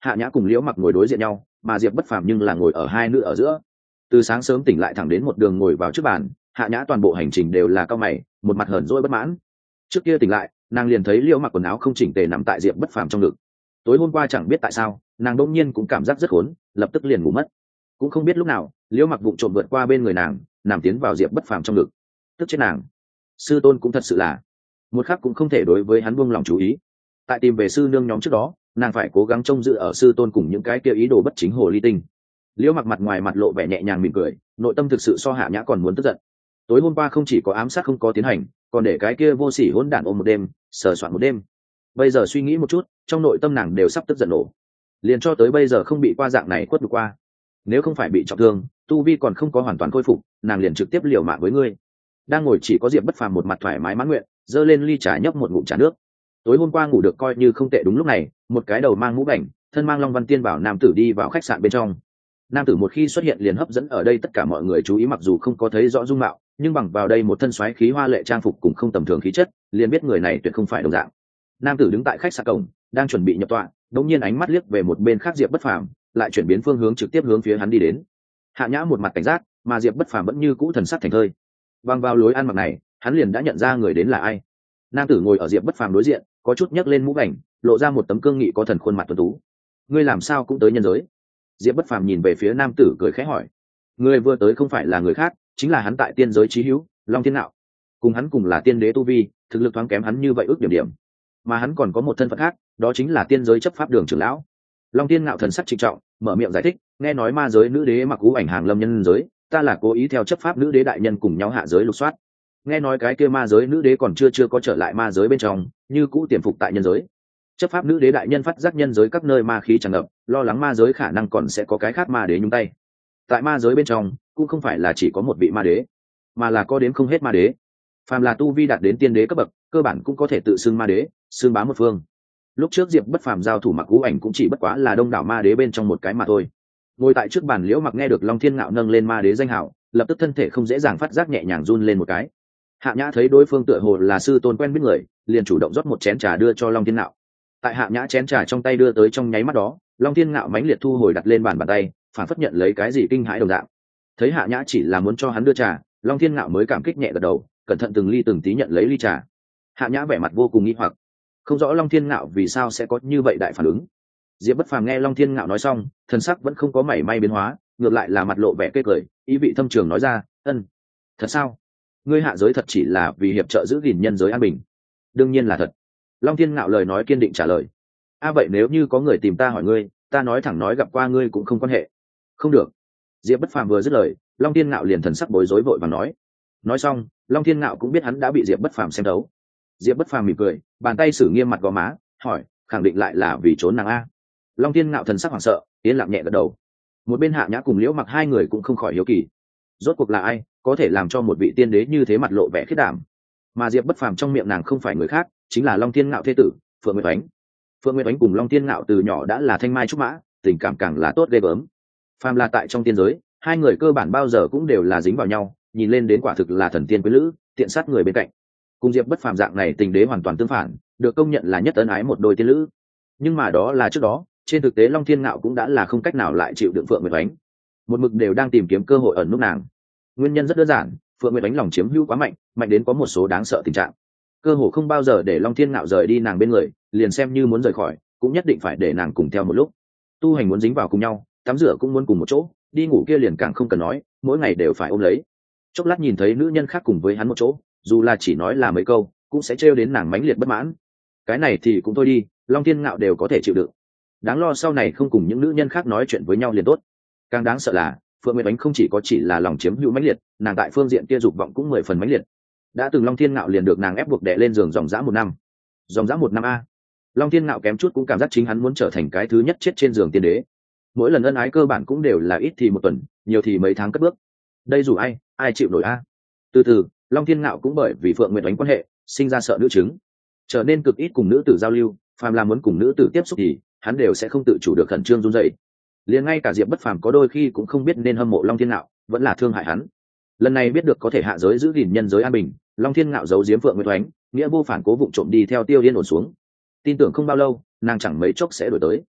Hạ Nhã cùng Liễu Mặc ngồi đối diện nhau, mà Diệp Bất Phàm nhưng là ngồi ở hai nữ ở giữa. Từ sáng sớm tỉnh lại thẳng đến một đường ngồi vào trước bàn, Hạ Nhã toàn bộ hành trình đều là cau mày, một mặt hờn dỗi bất mãn. Trước kia tỉnh lại, nàng liền thấy Liễu Mặc quần áo không chỉnh tề nằm tại Diệp Bất Phàm trong ngực. Tối hôm qua chẳng biết tại sao, nàng đột nhiên cũng cảm giác rất khốn, lập tức liền ngủ mất. Cũng không biết lúc nào, Liễu Mặc vụng trộm vượt qua bên người nàng, nằm tiến vào Diệp Bất Phàm trong ngực. Tức chết nàng. Sư tôn cũng thật sự là, một khắc cũng không thể đối với hắn buông lòng chú ý. Tại tìm về sư nương nhóm trước đó, nàng phải cố gắng trông giữ ở sư tôn cùng những cái kia ý đồ bất chính hồ ly tinh. Liễu Mặc mặt ngoài mặt lộ vẻ nhẹ nhàng mỉm cười, nội tâm thực sự so Hạ Nhã còn muốn tức giận. Tối hôm qua không chỉ có ám sát không có tiến hành, còn để cái kia vô sỉ hỗn đản ôm một đêm, sờ soạn một đêm. Bây giờ suy nghĩ một chút, trong nội tâm nàng đều sắp tức giận nổ. Liền cho tới bây giờ không bị qua dạng này quất được qua. Nếu không phải bị trọng thương, tu vi còn không có hoàn toàn khôi phục, nàng liền trực tiếp liều mạng với ngươi. Đang ngồi chỉ có Diệp Bất Phàm một mặt thoải mái mãn nguyện, giơ lên ly trà nhấp một ngụm trà nước. Tối hôm qua ngủ được coi như không tệ, đúng lúc này, một cái đầu mang mũ bảnh, thân mang long văn tiên bảo nam tử đi vào khách sạn bên trong. Nam tử một khi xuất hiện liền hấp dẫn ở đây tất cả mọi người chú ý, mặc dù không có thấy rõ dung mạo, nhưng bằng vào đây một thân xoáy khí hoa lệ trang phục cùng không tầm thường khí chất, liền biết người này tuyệt không phải đồng dạng. Nam tử đứng tại khách sạn cổng, đang chuẩn bị nhập tọa, đột nhiên ánh mắt liếc về một bên khác Diệp Bất Phàm, lại chuyển biến phương hướng trực tiếp hướng phía hắn đi đến. Hạ Nhã một mặt cảnh giác, mà Diệp Bất Phàm vẫn như cũ thần sắc thành thơi. Bằng vào lối ăn mặc này, hắn liền đã nhận ra người đến là ai. Nam tử ngồi ở Diệp Bất Phàm đối diện, có chút nhấc lên mũ bảnh, lộ ra một tấm cương nghị có thần khuôn mặt tuấn tú. Ngươi làm sao cũng tới nhân giới? Diệp Bất Phàm nhìn về phía nam tử cười khẽ hỏi. Người vừa tới không phải là người khác, chính là hắn tại tiên giới chí hữu, Long Thiên Nạo. Cùng hắn cùng là tiên đế tu vi, thực lực thoáng kém hắn như vậy ước điểm điểm. Mà hắn còn có một thân phận khác, đó chính là tiên giới chấp pháp đường trưởng lão. Long Thiên Nạo thần sắc trịnh trọng, mở miệng giải thích, nghe nói ma giới nữ đế mặc ú ảnh hàng lâm nhân giới, ta là cố ý theo chấp pháp nữ đế đại nhân cùng nhau hạ giới lục soát. Nghe nói cái kia ma giới nữ đế còn chưa chưa có trở lại ma giới bên trong, như cũ tiềm phục tại nhân giới. Chấp pháp nữ đế đại nhân phát giác nhân giới các nơi ma khí tràn ngập, lo lắng ma giới khả năng còn sẽ có cái khác ma đế nhúng tay. Tại ma giới bên trong cũng không phải là chỉ có một vị ma đế, mà là có đến không hết ma đế. Phàm là tu vi đạt đến tiên đế cấp bậc, cơ bản cũng có thể tự xưng ma đế, xưng bá một phương. Lúc trước Diệp Bất Phàm giao thủ Mặc Ú Ảnh cũng chỉ bất quá là đông đảo ma đế bên trong một cái mà thôi. Ngồi tại trước bàn Liễu Mặc nghe được Long Thiên Ngạo nâng lên ma đế danh hào, lập tức thân thể không dễ dàng phát giác nhẹ nhàng run lên một cái. Hạ Nhã thấy đối phương tựa hồ là sư tôn quen biết người, liền chủ động rót một chén trà đưa cho Long Thiên Ngạo. Tại Hạ Nhã chén trà trong tay đưa tới trong nháy mắt đó, Long Thiên Ngạo mãnh liệt thu hồi đặt lên bàn bàn tay, phản phất nhận lấy cái gì kinh hãi đồng dạng. Thấy Hạ Nhã chỉ là muốn cho hắn đưa trà, Long Thiên Ngạo mới cảm kích nhẹ gật đầu, cẩn thận từng ly từng tí nhận lấy ly trà. Hạ Nhã vẻ mặt vô cùng nghi hoặc, không rõ Long Thiên Ngạo vì sao sẽ có như vậy đại phản ứng. Diệp Bất Phàm nghe Long Thiên Ngạo nói xong, thần sắc vẫn không có mảy may biến hóa, ngược lại là mặt lộ vẻ tươi cười, ý vị thâm trường nói ra, ân, thật sao? Ngươi hạ giới thật chỉ là vì hiệp trợ giữ gìn nhân giới an bình? Đương nhiên là thật. Long Thiên Ngạo lời nói kiên định trả lời. A vậy nếu như có người tìm ta hỏi ngươi, ta nói thẳng nói gặp qua ngươi cũng không quan hệ. Không được. Diệp Bất Phàm vừa dứt lời, Long Thiên Ngạo liền thần sắc bối rối vội vàng nói. Nói xong, Long Thiên Ngạo cũng biết hắn đã bị Diệp Bất Phàm xem đấu. Diệp Bất Phàm mỉm cười, bàn tay sử nghiêm mặt gò má, hỏi, khẳng định lại là vì trốn nàng a? Long Thiên Ngạo thần sắc hoảng sợ, yên lặng nhẹ gật đầu. Một bên Hạ Nhã cùng Liễu Mặc hai người cũng không khỏi hiếu kỳ, rốt cuộc là ai có thể làm cho một vị tiên đế như thế mặt lộ vẻ khiết đảm. Mà Diệp Bất Phàm trong miệng nàng không phải người khác, chính là Long Thiên Ngạo thế tử Phượng Nguyệt Oánh. Phượng Nguyệt Oánh cùng Long Thiên Ngạo từ nhỏ đã là thanh mai trúc mã, tình cảm càng là tốt ghê gớm. Phàm là tại trong tiên giới, hai người cơ bản bao giờ cũng đều là dính vào nhau, nhìn lên đến quả thực là thần tiên quý lữ, tiện sát người bên cạnh. Cùng Diệp Bất Phàm dạng này tình đế hoàn toàn tương phản, được công nhận là nhất ân ái một đôi tiên lữ. Nhưng mà đó là trước đó, trên thực tế Long Thiên Ngạo cũng đã là không cách nào lại chịu đựng Phượng Nguyệt Oánh, một mực đều đang tìm kiếm cơ hội ẩn núp nàng. Nguyên nhân rất đơn giản, Phượng Nguyệt Oánh lòng chiếm hữu quá mạnh, mạnh đến có một số đáng sợ tình trạng, cơ hồ không bao giờ để Long Thiên Ngạo rời đi nàng bên người, liền xem như muốn rời khỏi cũng nhất định phải để nàng cùng theo một lúc. Tu hành muốn dính vào cùng nhau, tắm rửa cũng muốn cùng một chỗ, đi ngủ kia liền càng không cần nói, mỗi ngày đều phải ôm lấy. Chốc lát nhìn thấy nữ nhân khác cùng với hắn một chỗ, dù là chỉ nói là mấy câu cũng sẽ trêu đến nàng mãnh liệt bất mãn. Cái này thì cũng thôi đi, Long Thiên Ngạo đều có thể chịu đựng, đáng lo sau này không cùng những nữ nhân khác nói chuyện với nhau liền tốt. Càng đáng sợ là Phượng Nguyệt Oánh không chỉ có chỉ là lòng chiếm hữu mãnh liệt, nàng tại phương diện kia dục vọng cũng mười phần mãnh liệt. Đã từng Long Thiên Ngạo liền được nàng ép buộc đè lên giường dòng dã một năm. Dòng dã một năm a. Long Thiên Ngạo kém chút cũng cảm giác chính hắn muốn trở thành cái thứ nhất chết trên giường tiên đế. Mỗi lần ân ái cơ bản cũng đều là ít thì một tuần, nhiều thì mấy tháng cất bước. Đây dù ai, ai chịu nổi a. Từ từ, Long Thiên Ngạo cũng bởi vì Phượng Nguyệt Oánh quan hệ, sinh ra sợ nữ chứng, trở nên cực ít cùng nữ tử giao lưu, phàm là muốn cùng nữ tử tiếp xúc thì hắn đều sẽ không tự chủ được khẩn trương run rẩy. Liền ngay cả Diệp Bất Phàm có đôi khi cũng không biết nên hâm mộ Long Thiên Ngạo, vẫn là thương hại hắn. Lần này biết được có thể hạ giới giữ gìn nhân giới an bình, Long Thiên Ngạo giấu giếm Phượng Nguyệt Oánh, nghĩa vô phản cố vụng trộm đi theo Tiêu Yên ổn xuống. Tin tưởng không bao lâu, nàng chẳng mấy chốc sẽ đổi tới.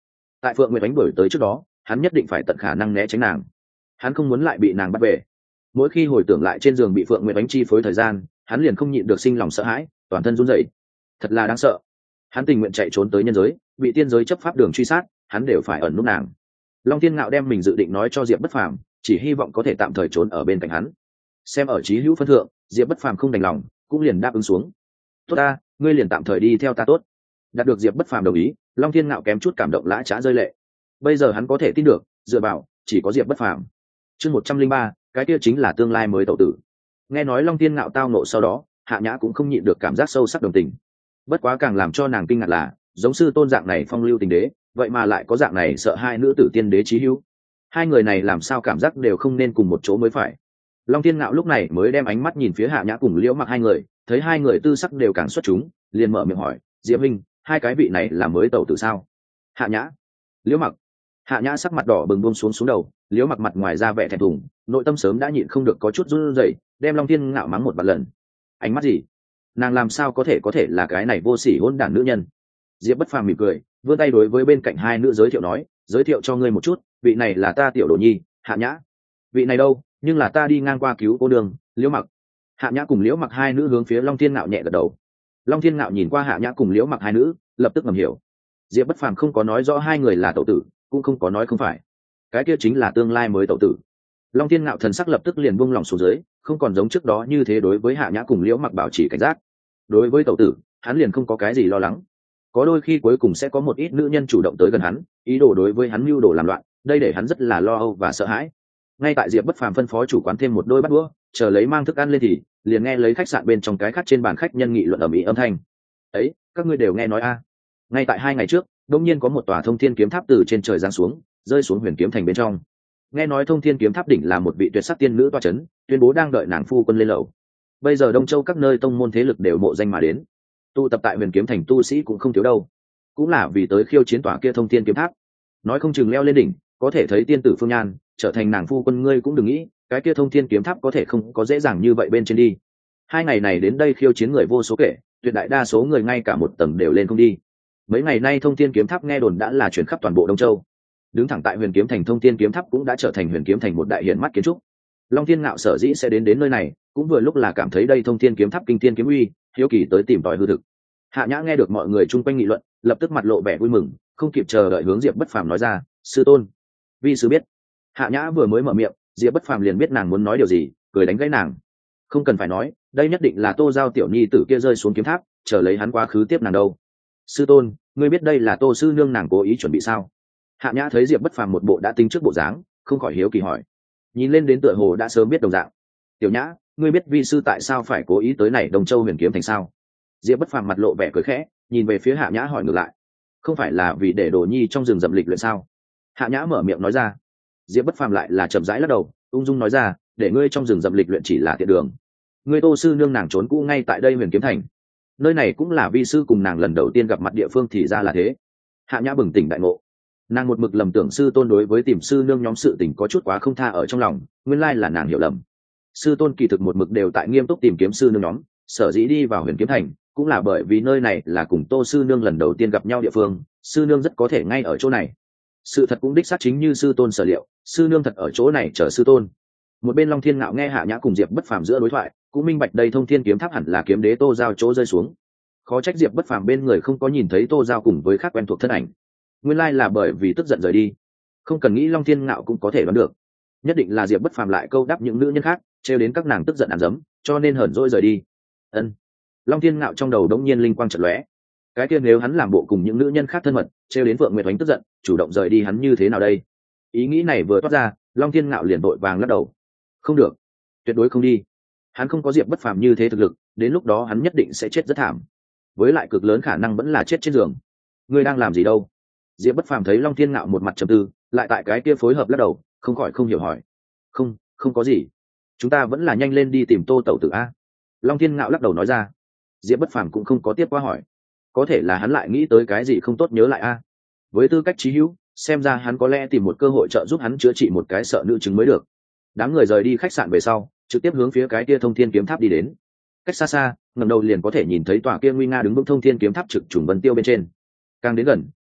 tại Phượng Nguyệt Ánh đuổi tới trước đó hắn nhất định phải tận khả năng né tránh nàng, hắn không muốn lại bị nàng bắt về. Mỗi khi hồi tưởng lại trên giường bị Phượng Nguyệt Ánh chi phối thời gian, hắn liền không nhịn được sinh lòng sợ hãi, toàn thân run rẩy. Thật là đáng sợ. Hắn tình nguyện chạy trốn tới nhân giới, bị tiên giới chấp pháp đường truy sát, hắn đều phải ẩn núp nàng. Long Thiên Ngạo đem mình dự định nói cho Diệp Bất Phàm, chỉ hy vọng có thể tạm thời trốn ở bên cạnh hắn. Xem ở chí hữu phân thượng, Diệp Bất Phàm không đành lòng, cũng liền đáp ứng xuống. Tốt ta, ngươi liền tạm thời đi theo ta tốt. Đạt được Diệp Bất Phàm đồng ý, Long Thiên Ngạo kém chút cảm động lã chã rơi lệ. Bây giờ hắn có thể tin được, dựa vào chỉ có Diệp Bất Phàm. Chương một trăm linh ba, cái kia chính là tương lai mới tẩu tử. Nghe nói Long Thiên Ngạo tao nộ sau đó, Hạ Nhã cũng không nhịn được cảm giác sâu sắc đồng tình. Bất quá càng làm cho nàng kinh ngạc là, giống sư tôn dạng này phong lưu tình đế, vậy mà lại có dạng này sợ hai nữ tử tiên đế chí hữu. Hai người này làm sao cảm giác đều không nên cùng một chỗ mới phải. Long Thiên Ngạo lúc này mới đem ánh mắt nhìn phía Hạ Nhã cùng Liễu Mặc hai người, thấy hai người tư sắc đều càng xuất chúng, liền mở miệng hỏi, Diệp huynh, hai cái vị này là mới tẩu tử sao? Hạ Nhã, Liễu Mặc. Hạ Nhã sắc mặt đỏ bừng buông xuống xuống đầu, Liễu Mặc mặt ngoài ra vẻ thẹn thùng, nội tâm sớm đã nhịn không được có chút run rẩy, đem Long Thiên Ngạo mắng một vạn lần. Ánh mắt gì? Nàng làm sao có thể có thể là cái này vô sỉ hỗn đản nữ nhân? Diệp Bất Phàm mỉm cười, vươn tay đối với bên cạnh hai nữ giới thiệu nói, giới thiệu cho ngươi một chút, vị này là ta tiểu đồ nhi, Hạ Nhã. Vị này đâu, nhưng là ta đi ngang qua cứu cô đường, Liễu Mặc. Hạ Nhã cùng Liễu Mặc hai nữ hướng phía Long Thiên Ngạo nhẹ gật đầu. Long Thiên Ngạo nhìn qua Hạ Nhã cùng Liễu Mặc hai nữ, lập tức ngầm hiểu. Diệp Bất Phàm không có nói rõ hai người là tẩu tử, cũng không có nói không phải. Cái kia chính là tương lai mới tẩu tử. Long Thiên Ngạo thần sắc lập tức liền buông lòng xuống dưới, không còn giống trước đó như thế đối với Hạ Nhã cùng Liễu Mặc bảo trì cảnh giác. Đối với tẩu tử, hắn liền không có cái gì lo lắng. Có đôi khi cuối cùng sẽ có một ít nữ nhân chủ động tới gần hắn, ý đồ đối với hắn mưu đồ làm loạn, đây để hắn rất là lo âu và sợ hãi. Ngay tại Diệp Bất Phàm phân phó chủ quán thêm một đôi bát đũa, chờ lấy mang thức ăn lên thì liền nghe lấy khách sạn bên trong cái khắc trên bàn khách nhân nghị luận ầm ĩ âm thanh. Ấy, các ngươi đều nghe nói a? Ngay tại hai ngày trước, đột nhiên có một tòa Thông Thiên kiếm tháp từ trên trời giáng xuống, rơi xuống Huyền Kiếm thành bên trong. Nghe nói Thông Thiên kiếm tháp đỉnh là một vị tuyệt sắc tiên nữ tọa chấn, tuyên bố đang đợi nàng phu quân lên lầu. Bây giờ Đông Châu các nơi tông môn thế lực đều mộ danh mà đến, tụ tập tại Huyền Kiếm thành tu sĩ cũng không thiếu đâu, cũng là vì tới khiêu chiến tòa kia Thông Thiên kiếm tháp. Nói không chừng leo lên đỉnh, có thể thấy tiên tử Phương Nhan, trở thành nàng phu quân, ngươi cũng đừng nghĩ, cái kia Thông Thiên kiếm tháp có thể không có dễ dàng như vậy bên trên đi. Hai ngày này đến đây khiêu chiến người vô số kể, tuyệt đại đa số người ngay cả một tầng đều lên không đi. Mấy ngày nay Thông Thiên kiếm tháp nghe đồn đã là chuyển khắp toàn bộ Đông Châu. Đứng thẳng tại Huyền Kiếm thành Thông Thiên kiếm tháp cũng đã trở thành Huyền Kiếm thành một đại hiển mắt kiến trúc. Long Thiên Ngạo sở dĩ sẽ đến đến nơi này, cũng vừa lúc là cảm thấy đây Thông Thiên kiếm tháp kinh thiên kiếm uy, hiếu kỳ tới tìm tòi hư thực. Hạ Nhã nghe được mọi người chung quanh nghị luận, lập tức mặt lộ vẻ vui mừng, không kịp chờ đợi hướng Diệp Bất Phàm nói ra, sư tôn, vi sư biết. Hạ Nhã vừa mới mở miệng, Diệp Bất Phàm liền biết nàng muốn nói điều gì, cười đánh gãy nàng. Không cần phải nói, đây nhất định là Tô Giao tiểu nhi tử kia rơi xuống kiếm tháp, chờ lấy hắn quá khứ tiếp nàng đâu. Sư tôn, ngươi biết đây là Tô sư nương nàng cố ý chuẩn bị sao? Hạ Nhã thấy Diệp Bất Phàm một bộ đã tính trước bộ dáng, không khỏi hiếu kỳ hỏi. Nhìn lên đến tựa hồ đã sớm biết đồng dạng. Tiểu Nhã, ngươi biết vi sư tại sao phải cố ý tới này Đông Châu Huyền Kiếm thành sao? Diệp Bất Phàm mặt lộ vẻ cười khẽ, nhìn về phía Hạ Nhã hỏi ngược lại. Không phải là vì để Đồ Nhi trong rừng rậm lịch luyện sao? Hạ Nhã mở miệng nói ra. Diệp Bất Phàm lại là chậm rãi lắc đầu, ung dung nói ra, để ngươi trong rừng rậm lịch luyện chỉ là tiện đường. Ngươi Tô sư nương nàng trốn cũ ngay tại đây Huyền Kiếm thành. Nơi này cũng là vi sư cùng nàng lần đầu tiên gặp mặt địa phương thì ra là thế. Hạ Nhã bừng tỉnh đại ngộ. Nàng một mực lầm tưởng sư tôn đối với tìm sư nương nhóm sự tình có chút quá không tha ở trong lòng, nguyên lai là nàng hiểu lầm. Sư tôn kỳ thực một mực đều tại nghiêm túc tìm kiếm sư nương nhóm, sở dĩ đi vào Huyền Kiếm thành cũng là bởi vì nơi này là cùng Tô sư nương lần đầu tiên gặp nhau địa phương, sư nương rất có thể ngay ở chỗ này. Sự thật cũng đích xác chính như sư tôn sở liệu, sư nương thật ở chỗ này chờ sư tôn. Một bên Long Thiên Ngạo nghe Hạ Nhã cùng Diệp Bất Phàm giữa đối thoại, cũng minh bạch đây Thông Thiên kiếm tháp hẳn là kiếm đế Tô Giao chỗ rơi xuống. Khó trách Diệp Bất Phàm bên người không có nhìn thấy Tô Giao cùng với khác quen thuộc thân ảnh, nguyên lai là bởi vì tức giận rời đi. Không cần nghĩ Long Thiên Ngạo cũng có thể đoán được, nhất định là Diệp Bất Phàm lại câu đáp những nữ nhân khác, trêu đến các nàng tức giận ăn dấm, cho nên hờn dỗi rời đi. Ân. Long Thiên Ngạo trong đầu đống nhiên linh quang chợt lóe, cái kia nếu hắn làm bộ cùng những nữ nhân khác thân mật, trêu đến Phượng Nguyệt Oánh tức giận, chủ động rời đi hắn như thế nào đây? Ý nghĩ này vừa toát ra, Long Thiên Ngạo liền vội vàng lắc đầu. Không được, tuyệt đối không đi. Hắn không có Diệp Bất Phàm như thế thực lực, đến lúc đó hắn nhất định sẽ chết rất thảm, với lại cực lớn khả năng vẫn là chết trên giường. Ngươi đang làm gì đâu? Diệp Bất Phàm thấy Long Thiên Ngạo một mặt trầm tư, lại tại cái kia phối hợp lắc đầu, không khỏi không hiểu hỏi. Không, không có gì. Chúng ta vẫn là nhanh lên đi tìm Tô tẩu tử a. Long Thiên Ngạo lắc đầu nói ra. Diệp Bất Phàm cũng không có tiếp qua hỏi, có thể là hắn lại nghĩ tới cái gì không tốt nhớ lại a. Với tư cách chí hữu, xem ra hắn có lẽ tìm một cơ hội trợ giúp hắn chữa trị một cái sợ nữ chứng mới được. Đám người rời đi khách sạn về sau, trực tiếp hướng phía cái kia Thông Thiên kiếm tháp đi đến. Cách xa xa, ngẩng đầu liền có thể nhìn thấy tòa kia nguy nga đứng vững Thông Thiên kiếm tháp trực trùng vân tiêu bên trên. Càng đến gần,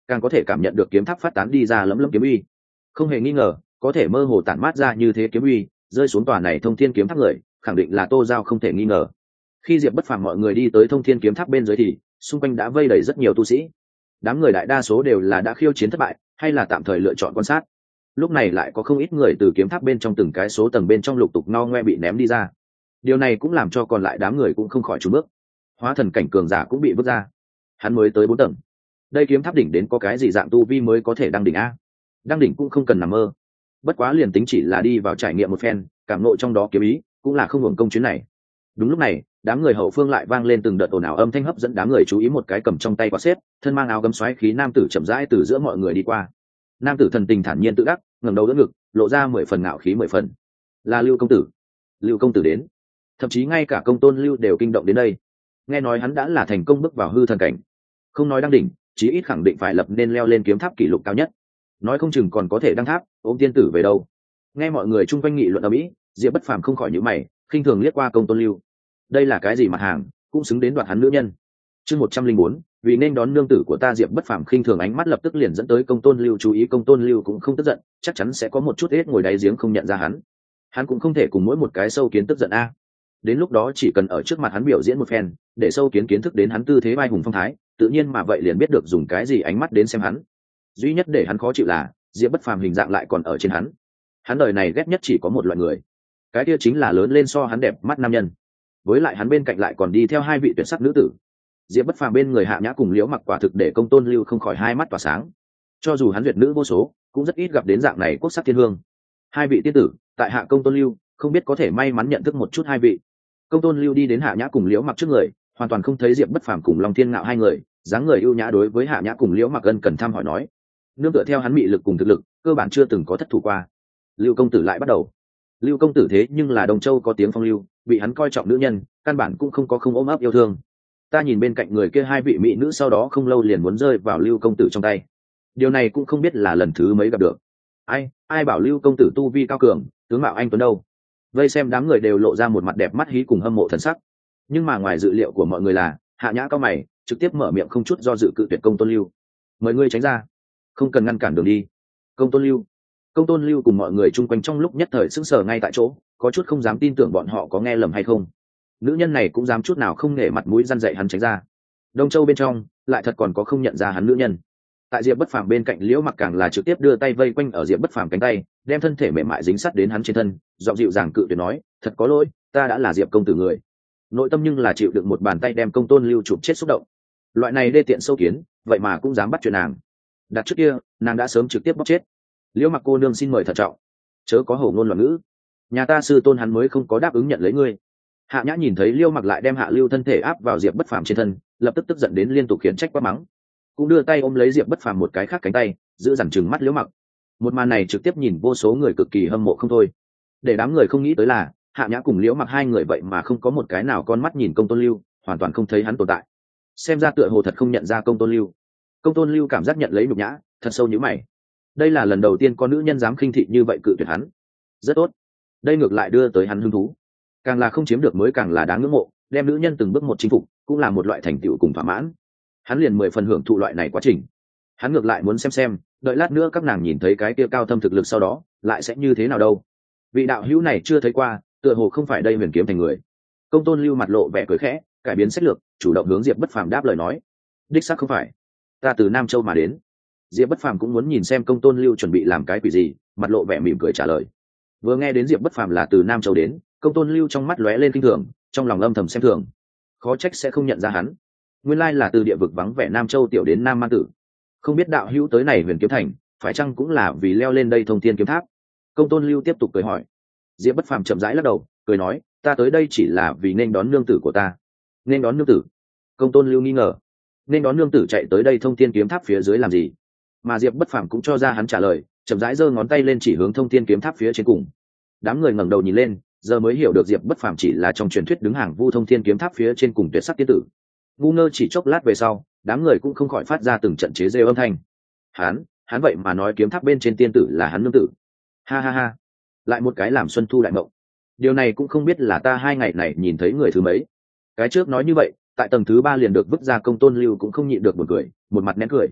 càng có thể cảm nhận được kiếm tháp phát tán đi ra lấm lấm kiếm uy. Không hề nghi ngờ, có thể mơ hồ tản mát ra như thế kiếm uy rơi xuống tòa này thông thiên kiếm tháp người, khẳng định là Tô Giao không thể nghi ngờ. Khi Diệp Bất Phàm mọi người đi tới thông thiên kiếm tháp bên dưới thì xung quanh đã vây đầy rất nhiều tu sĩ. Đám người đại đa số đều là đã khiêu chiến thất bại hay là tạm thời lựa chọn quan sát. Lúc này lại có không ít người từ kiếm tháp bên trong từng cái số tầng bên trong lục tục no ngoe bị ném đi ra. Điều này cũng làm cho còn lại đám người cũng không khỏi chùn bước. Hóa thần cảnh cường giả cũng bị vứt ra. Hắn mới tới bốn tầng. Đây kiếm tháp đỉnh đến có cái gì dạng tu vi mới có thể đăng đỉnh a? Đăng đỉnh cũng không cần nằm mơ. Bất quá liền tính chỉ là đi vào trải nghiệm một phen, cảm ngộ trong đó kiếm ý, cũng là không hưởng công chuyến này. Đúng lúc này, đám người hậu phương lại vang lên từng đợt ồn ào âm thanh hấp dẫn đám người chú ý, một cái cầm trong tay quạt xếp, thân mang áo gấm xoáy khí nam tử chậm rãi từ giữa mọi người đi qua. Nam tử thần tình thản nhiên tự đắc, ngẩng đầu đỡ ngực, lộ ra mười phần ngạo khí mười phần. Là Lưu công tử. Lưu công tử đến. Thậm chí ngay cả Công Tôn Lưu đều kinh động đến đây. Nghe nói hắn đã là thành công bước vào hư thần cảnh. Không nói đăng đỉnh, chí ít khẳng định phải lập nên leo lên kiếm tháp kỷ lục cao nhất. Nói không chừng còn có thể đăng tháp, ôm tiên tử về đâu. Nghe mọi người chung quanh nghị luận ầm ĩ, Diệp Bất Phàm không khỏi nhíu mày, khinh thường liếc qua Công Tôn Lưu. Đây là cái gì mặt hàng, cũng xứng đến đoạt hắn nữ nhân. Chương một trăm linh bốn, vì nên đón nương tử của ta. Diệp Bất Phàm khinh thường ánh mắt lập tức liền dẫn tới Công Tôn Lưu chú ý. Công Tôn Lưu cũng không tức giận, chắc chắn sẽ có một chút ít ngồi đáy giếng không nhận ra hắn. Hắn cũng không thể cùng mỗi một cái sâu kiến tức giận a. Đến lúc đó chỉ cần ở trước mặt hắn biểu diễn một phen, để sâu kiến kiến thức đến hắn tư thế vai hùng phong thái, tự nhiên mà vậy liền biết được dùng cái gì ánh mắt đến xem hắn. Duy nhất để hắn khó chịu là Diệp Bất Phàm hình dạng lại còn ở trên hắn. Hắn đời này ghét nhất chỉ có một loại người, cái kia chính là lớn lên so hắn đẹp mắt nam nhân. Với lại hắn bên cạnh lại còn đi theo hai vị tuyệt sắc nữ tử. Diệp Bất Phàm bên người Hạ Nhã cùng Liễu Mặc quả thực để Công Tôn Lưu không khỏi hai mắt tỏa sáng. Cho dù hắn duyệt nữ vô số, cũng rất ít gặp đến dạng này quốc sắc thiên hương. Hai vị tiên tử, tại hạ Công Tôn Lưu, không biết có thể may mắn nhận thức một chút hai vị. Công Tôn Lưu đi đến Hạ Nhã cùng Liễu Mặc trước người, hoàn toàn không thấy Diệp Bất Phàm cùng Long Thiên Ngạo hai người, dáng người ưu nhã đối với Hạ Nhã cùng Liễu Mặc ân cần thăm hỏi nói, nương tựa theo hắn mị lực cùng thực lực, cơ bản chưa từng có thất thủ qua. Lưu công tử lại bắt đầu. Lưu công tử thế nhưng là Đồng Châu có tiếng phong lưu, bị hắn coi trọng nữ nhân, căn bản cũng không có không ôm ấp yêu thương. Ta nhìn bên cạnh người kia hai vị mỹ nữ sau đó không lâu liền muốn rơi vào Lưu công tử trong tay. Điều này cũng không biết là lần thứ mấy gặp được. Ai, ai bảo Lưu công tử tu vi cao cường, tướng mạo anh tuấn đâu. Vây xem đám người đều lộ ra một mặt đẹp mắt hí cùng hâm mộ thần sắc. Nhưng mà ngoài dự liệu của mọi người là, Hạ Nhã cao mày, trực tiếp mở miệng không chút do dự cự tuyệt Công Tôn Lưu. Mời ngươi tránh ra, không cần ngăn cản đường đi. Công Tôn Lưu. Công Tôn Lưu cùng mọi người chung quanh trong lúc nhất thời sững sờ ngay tại chỗ, có chút không dám tin tưởng bọn họ có nghe lầm hay không. Nữ nhân này cũng dám chút nào không nể mặt mũi răn dạy hắn tránh ra. Đông Châu bên trong lại thật còn có không nhận ra hắn nữ nhân. Tại Diệp Bất Phàm bên cạnh Liễu Mặc càng là trực tiếp đưa tay vây quanh ở Diệp Bất Phàm cánh tay, đem thân thể mềm mại dính sát đến hắn trên thân, giọng dịu dàng cự tuyệt nói, thật có lỗi, ta đã là Diệp công tử người. Nội tâm nhưng là chịu đựng một bàn tay đem Công Tôn Lưu chụp chết xúc động. Loại này đê tiện sâu kiến, vậy mà cũng dám bắt chuyện nàng. Đặt trước kia, nàng đã sớm trực tiếp bóc chết. Liễu Mặc cô nương xin mời thận trọng, chớ có hổ ngôn loạn ngữ. Nhà ta sư tôn hắn mới không có đáp ứng nhận lấy ngươi. Hạ Nhã nhìn thấy Liễu Mặc lại đem Hạ Lưu thân thể áp vào Diệp Bất Phàm trên thân, lập tức tức giận đến liên tục khiển trách quát mắng, cũng đưa tay ôm lấy Diệp Bất Phàm một cái khác cánh tay, giữ dằn chừng mắt Liễu Mặc. Một màn này trực tiếp nhìn vô số người cực kỳ hâm mộ không thôi. Để đám người không nghĩ tới là, Hạ Nhã cùng Liễu Mặc hai người vậy mà không có một cái nào con mắt nhìn Công Tôn Lưu, hoàn toàn không thấy hắn tồn tại. Xem ra tựa hồ thật không nhận ra Công Tôn Lưu. Công Tôn Lưu cảm giác nhận lấy nhục nhã, thật sâu nhíu mày. Đây là lần đầu tiên có nữ nhân dám khinh thị như vậy cự tuyệt hắn. Rất tốt, đây ngược lại đưa tới hắn hứng thú. Càng là không chiếm được mới càng là đáng ngưỡng mộ, đem nữ nhân từng bước một chinh phục, cũng là một loại thành tựu cùng thỏa mãn. Hắn liền mười phần hưởng thụ loại này quá trình. Hắn ngược lại muốn xem xem, đợi lát nữa các nàng nhìn thấy cái kia cao thâm thực lực sau đó, lại sẽ như thế nào đâu. Vị đạo hữu này chưa thấy qua, tựa hồ không phải đây Huyền Kiếm thành người. Công Tôn Lưu mặt lộ vẻ cười khẽ, cải biến sách lược, chủ động hướng Diệp Bất Phàm đáp lời nói, đích xác không phải, ta từ Nam Châu mà đến. Diệp Bất Phàm cũng muốn nhìn xem Công Tôn Lưu chuẩn bị làm cái quỷ gì, mặt lộ vẻ mỉm cười trả lời. Vừa nghe đến Diệp Bất Phàm là từ Nam Châu đến, Công Tôn Lưu trong mắt lóe lên kinh thường, trong lòng âm thầm xem thường, khó trách sẽ không nhận ra hắn. Nguyên lai là từ địa vực vắng vẻ Nam Châu tiểu đến Nam Man Tử. Không biết đạo hữu tới này Huyền Kiếm thành, phải chăng cũng là vì leo lên đây Thông Thiên kiếm tháp? Công Tôn Lưu tiếp tục cười hỏi. Diệp Bất Phàm chậm rãi lắc đầu, cười nói, ta tới đây chỉ là vì nên đón nương tử của ta. Nên đón nương tử? Công Tôn Lưu nghi ngờ. Nên đón nương tử chạy tới đây Thông Thiên kiếm tháp phía dưới làm gì? Mà Diệp Bất Phàm cũng cho ra hắn trả lời, chậm rãi giơ ngón tay lên chỉ hướng Thông Thiên kiếm tháp phía trên cùng. Đám người ngẩng đầu nhìn lên, giờ mới hiểu được Diệp Bất Phàm chỉ là trong truyền thuyết đứng hàng vu Thông Thiên kiếm tháp phía trên cùng tuyệt sắc tiên tử. Ngu ngơ chỉ chốc lát về sau, đám người cũng không khỏi phát ra từng trận chế rêu âm thanh. Hắn, hắn vậy mà nói kiếm tháp bên trên tiên tử là hắn nương tử. Ha ha ha, lại một cái làm xuân thu đại mộng. Điều này cũng không biết là ta hai ngày này nhìn thấy người thứ mấy. Cái trước nói như vậy, tại tầng thứ ba liền được vứt ra Công Tôn Lưu cũng không nhịn được buồn cười, một mặt nén cười.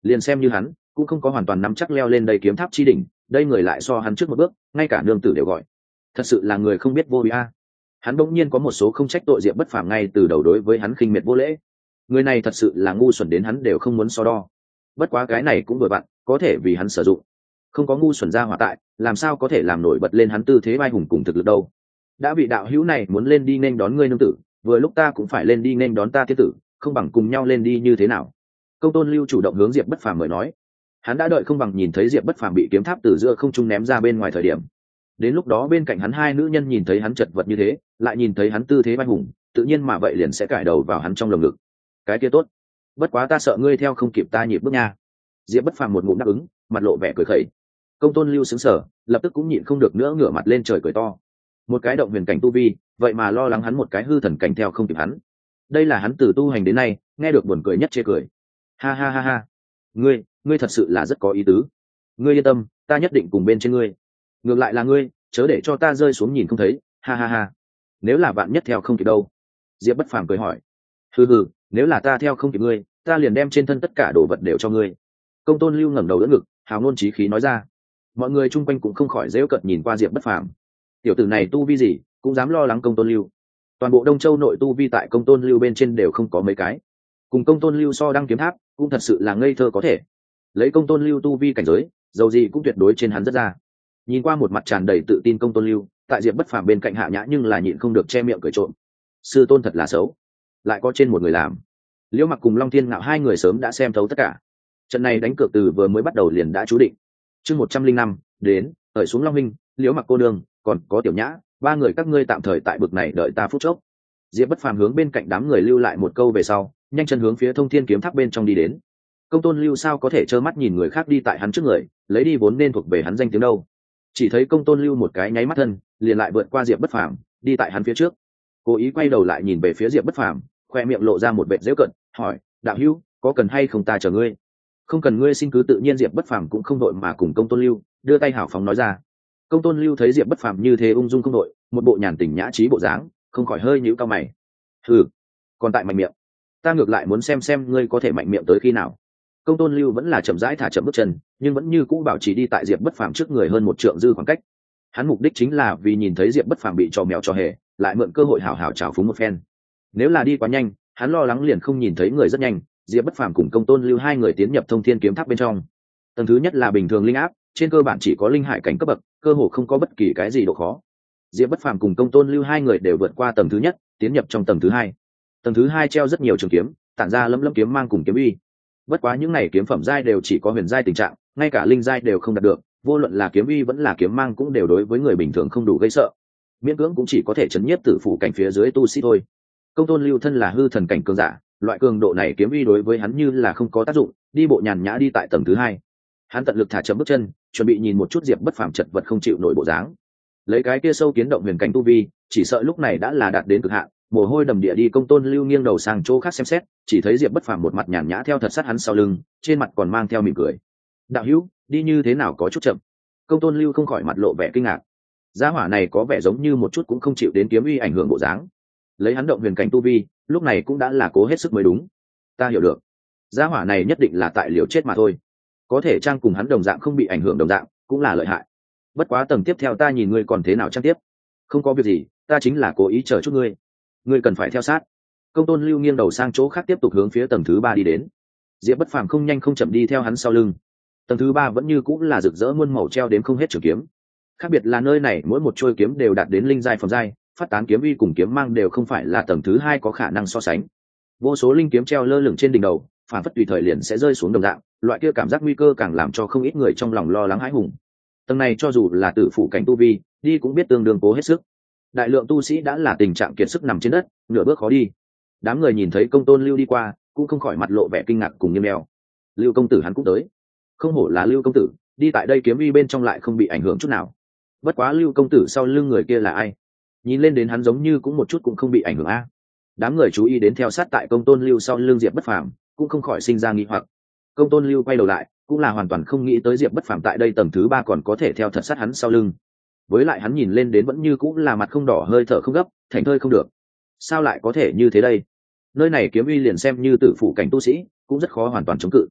liền xem như hắn cũng không có hoàn toàn nắm chắc leo lên đây kiếm tháp chi đỉnh, đây người lại so hắn trước một bước, ngay cả nương tử đều gọi. Thật sự là người không biết vô lý a. Hắn bỗng nhiên có một số không trách tội Diệp Bất Phàm ngay từ đầu đối với hắn khinh miệt vô lễ. Người này thật sự là ngu xuẩn đến hắn đều không muốn so đo. Bất quá cái này cũng vừa vặn, có thể vì hắn sử dụng. Không có ngu xuẩn ra hỏa tại, làm sao có thể làm nổi bật lên hắn tư thế vai hùng cùng thực lực đâu. Đã bị đạo hữu này muốn lên đi nên đón ngươi nương tử, vừa lúc ta cũng phải lên đi nên đón ta thiên tử, không bằng cùng nhau lên đi như thế nào? Công Tôn Lưu chủ động hướng Diệp Bất Phàm mời nói. Hắn đã đợi không bằng nhìn thấy Diệp Bất Phàm bị kiếm tháp từ giữa không trung ném ra bên ngoài thời điểm. Đến lúc đó bên cạnh hắn hai nữ nhân nhìn thấy hắn chật vật như thế, lại nhìn thấy hắn tư thế vai hùng, tự nhiên mà vậy liền sẽ cải đầu vào hắn trong lồng ngực. Cái kia tốt. Bất quá ta sợ ngươi theo không kịp ta nhịp bước nha. Diệp Bất Phàm một ngụm đáp ứng, mặt lộ vẻ cười khẩy. Công Tôn Lưu sững sờ, lập tức cũng nhịn không được nữa ngửa mặt lên trời cười to. Một cái động huyền cảnh tu vi, vậy mà lo lắng hắn một cái hư thần cảnh theo không kịp hắn. Đây là hắn từ tu hành đến nay, nghe được buồn cười nhất chê cười. Ha ha ha ha. Ngươi, ngươi thật sự là rất có ý tứ. Ngươi yên tâm, ta nhất định cùng bên trên ngươi. Ngược lại là ngươi, chớ để cho ta rơi xuống nhìn không thấy. Ha ha ha. Nếu là bạn nhất theo không kịp đâu? Diệp Bất Phàm cười hỏi. Hừ hừ, nếu là ta theo không kịp ngươi, ta liền đem trên thân tất cả đồ vật đều cho ngươi. Công Tôn Lưu ngẩng đầu đỡ ngực, hào ngôn chí khí nói ra. Mọi người chung quanh cũng không khỏi giễu cợt nhìn qua Diệp Bất Phàm. Tiểu tử này tu vi gì, cũng dám lo lắng Công Tôn Lưu. Toàn bộ Đông Châu nội tu vi tại Công Tôn Lưu bên trên đều không có mấy cái. Cùng Công Tôn Lưu so đăng kiếm tháp, cũng thật sự là ngây thơ có thể. Lấy Công Tôn Lưu tu vi cảnh giới, dầu gì cũng tuyệt đối trên hắn rất ra. Nhìn qua một mặt tràn đầy tự tin Công Tôn Lưu, tại Diệp Bất Phàm bên cạnh Hạ Nhã nhưng là nhịn không được che miệng cười trộm. Sư tôn thật là xấu, lại có trên một người làm. Liễu Mặc cùng Long Thiên Ngạo hai người sớm đã xem thấu tất cả. Trận này đánh cược từ vừa mới bắt đầu liền đã chú định. Chương một trăm linh năm đến, ở xuống Long Minh, Liễu Mặc cô nương, còn có Tiểu Nhã, ba người các ngươi tạm thời tại bực này đợi ta phút chốc. Diệp Bất Phàm hướng bên cạnh đám người lưu lại một câu về sau, nhanh chân hướng phía Thông Thiên kiếm tháp bên trong đi đến. Công Tôn Lưu sao có thể trơ mắt nhìn người khác đi tại hắn trước người, lấy đi vốn nên thuộc về hắn danh tiếng đâu. Chỉ thấy Công Tôn Lưu một cái nháy mắt thân, liền lại vượt qua Diệp Bất Phàm, đi tại hắn phía trước. Cố ý quay đầu lại nhìn về phía Diệp Bất Phàm, khoe miệng lộ ra một vệt giễu cợt, hỏi: "Đạo hữu, có cần hay không ta chờ ngươi?" "Không cần ngươi xin cứ tự nhiên." Diệp Bất Phàm cũng không đội mà cùng Công Tôn Lưu đưa tay hảo phóng nói ra. Công Tôn Lưu thấy Diệp Bất Phàm như thế ung dung không đội, một bộ nhàn tình nhã trí bộ dáng, không khỏi hơi nhíu cao mày. "Hừ, còn tại mạnh miệng, ta ngược lại muốn xem xem ngươi có thể mạnh miệng tới khi nào." Công Tôn Lưu vẫn là chậm rãi thả chậm bước chân, nhưng vẫn như cũ bảo trì đi tại Diệp Bất Phàm trước người hơn một trượng dư khoảng cách. Hắn mục đích chính là vì nhìn thấy Diệp Bất Phàm bị trò mèo trò hề, lại mượn cơ hội hảo hảo trào phúng một phen. Nếu là đi quá nhanh, hắn lo lắng liền không nhìn thấy người rất nhanh. Diệp Bất Phàm cùng Công Tôn Lưu hai người tiến nhập Thông Thiên kiếm tháp bên trong. Tầng thứ nhất là bình thường linh áp, trên cơ bản chỉ có linh hải cảnh cấp bậc, cơ hồ không có bất kỳ cái gì độ khó. Diệp Bất Phàm cùng Công Tôn Lưu hai người đều vượt qua tầng thứ nhất, tiến nhập trong tầng thứ hai. Tầng thứ hai treo rất nhiều trường kiếm, tản ra lấm lấm kiếm mang cùng kiếm uy. Bất quá những này kiếm phẩm giai đều chỉ có huyền giai tình trạng, ngay cả linh giai đều không đạt được, vô luận là kiếm uy vẫn là kiếm mang cũng đều đối với người bình thường không đủ gây sợ. Miễn cưỡng cũng chỉ có thể chấn nhiếp tử phủ cảnh phía dưới tu sĩ thôi. Công Tôn Lưu thân là hư thần cảnh cường giả, loại cường độ này kiếm uy đối với hắn như là không có tác dụng, đi bộ nhàn nhã đi tại tầng thứ hai. Hắn tận lực thả chậm bước chân, chuẩn bị nhìn một chút Diệp Bất Phàm chật vật không chịu nổi bộ dáng. Lấy cái kia sâu kiến động huyền cảnh tu vi, chỉ sợ lúc này đã là đạt đến cực hạn, mồ hôi đầm địa đi. Công Tôn Lưu nghiêng đầu sang chỗ khác xem xét, chỉ thấy Diệp Bất Phàm một mặt nhàn nhã theo thật sát hắn sau lưng, trên mặt còn mang theo mỉm cười. "Đạo hữu, đi như thế nào có chút chậm." Công Tôn Lưu không khỏi mặt lộ vẻ kinh ngạc. Gia hỏa này có vẻ giống như một chút cũng không chịu đến kiếm uy ảnh hưởng bộ dáng. Lấy hắn động huyền cảnh tu vi, lúc này cũng đã là cố hết sức mới đúng. Ta hiểu được, gia hỏa này nhất định là tại liều chết mà thôi. Có thể trang cùng hắn đồng dạng không bị ảnh hưởng đồng dạng, cũng là lợi hại. Bất quá tầng tiếp theo ta nhìn ngươi còn thế nào trang tiếp. Không có việc gì, ta chính là cố ý chờ chút ngươi. Ngươi cần phải theo sát. Công Tôn Lưu nghiêng đầu sang chỗ khác tiếp tục hướng phía tầng thứ ba đi đến. Diệp Bất Phàm không nhanh không chậm đi theo hắn sau lưng. Tầng thứ ba vẫn như cũng là rực rỡ muôn màu treo đến không hết trường kiếm. Khác biệt là nơi này mỗi một trôi kiếm đều đạt đến linh giai phẩm giai, phát tán kiếm uy cùng kiếm mang đều không phải là tầng thứ hai có khả năng so sánh. Vô số linh kiếm treo lơ lửng trên đỉnh đầu, phản phất tùy thời liền sẽ rơi xuống đồng dạng, loại kia cảm giác nguy cơ càng làm cho không ít người trong lòng lo lắng hãi hùng. Tầng này cho dù là tử phụ cảnh tu vi, đi cũng biết tương đương cố hết sức. Đại lượng tu sĩ đã là tình trạng kiệt sức nằm trên đất, nửa bước khó đi. Đám người nhìn thấy Công Tôn Lưu đi qua, cũng không khỏi mặt lộ vẻ kinh ngạc cùng nghiêm mèo. Lưu công tử hắn cũng tới. Không hổ là Lưu công tử, đi tại đây kiếm uy bên trong lại không bị ảnh hưởng chút nào. Bất quá Lưu công tử sau lưng người kia là ai? Nhìn lên đến hắn giống như cũng một chút cũng không bị ảnh hưởng a. Đám người chú ý đến theo sát tại Công Tôn Lưu sau lưng Diệp Bất Phàm, cũng không khỏi sinh ra nghi hoặc. Công Tôn Lưu quay đầu lại, cũng là hoàn toàn không nghĩ tới Diệp Bất Phàm tại đây tầng thứ ba còn có thể theo thật sát hắn sau lưng. Với lại hắn nhìn lên đến vẫn như cũng là mặt không đỏ hơi thở không gấp, thành thơi không được. Sao lại có thể như thế đây? Nơi này kiếm uy liền xem như tử phụ cảnh tu sĩ, cũng rất khó hoàn toàn chống cự.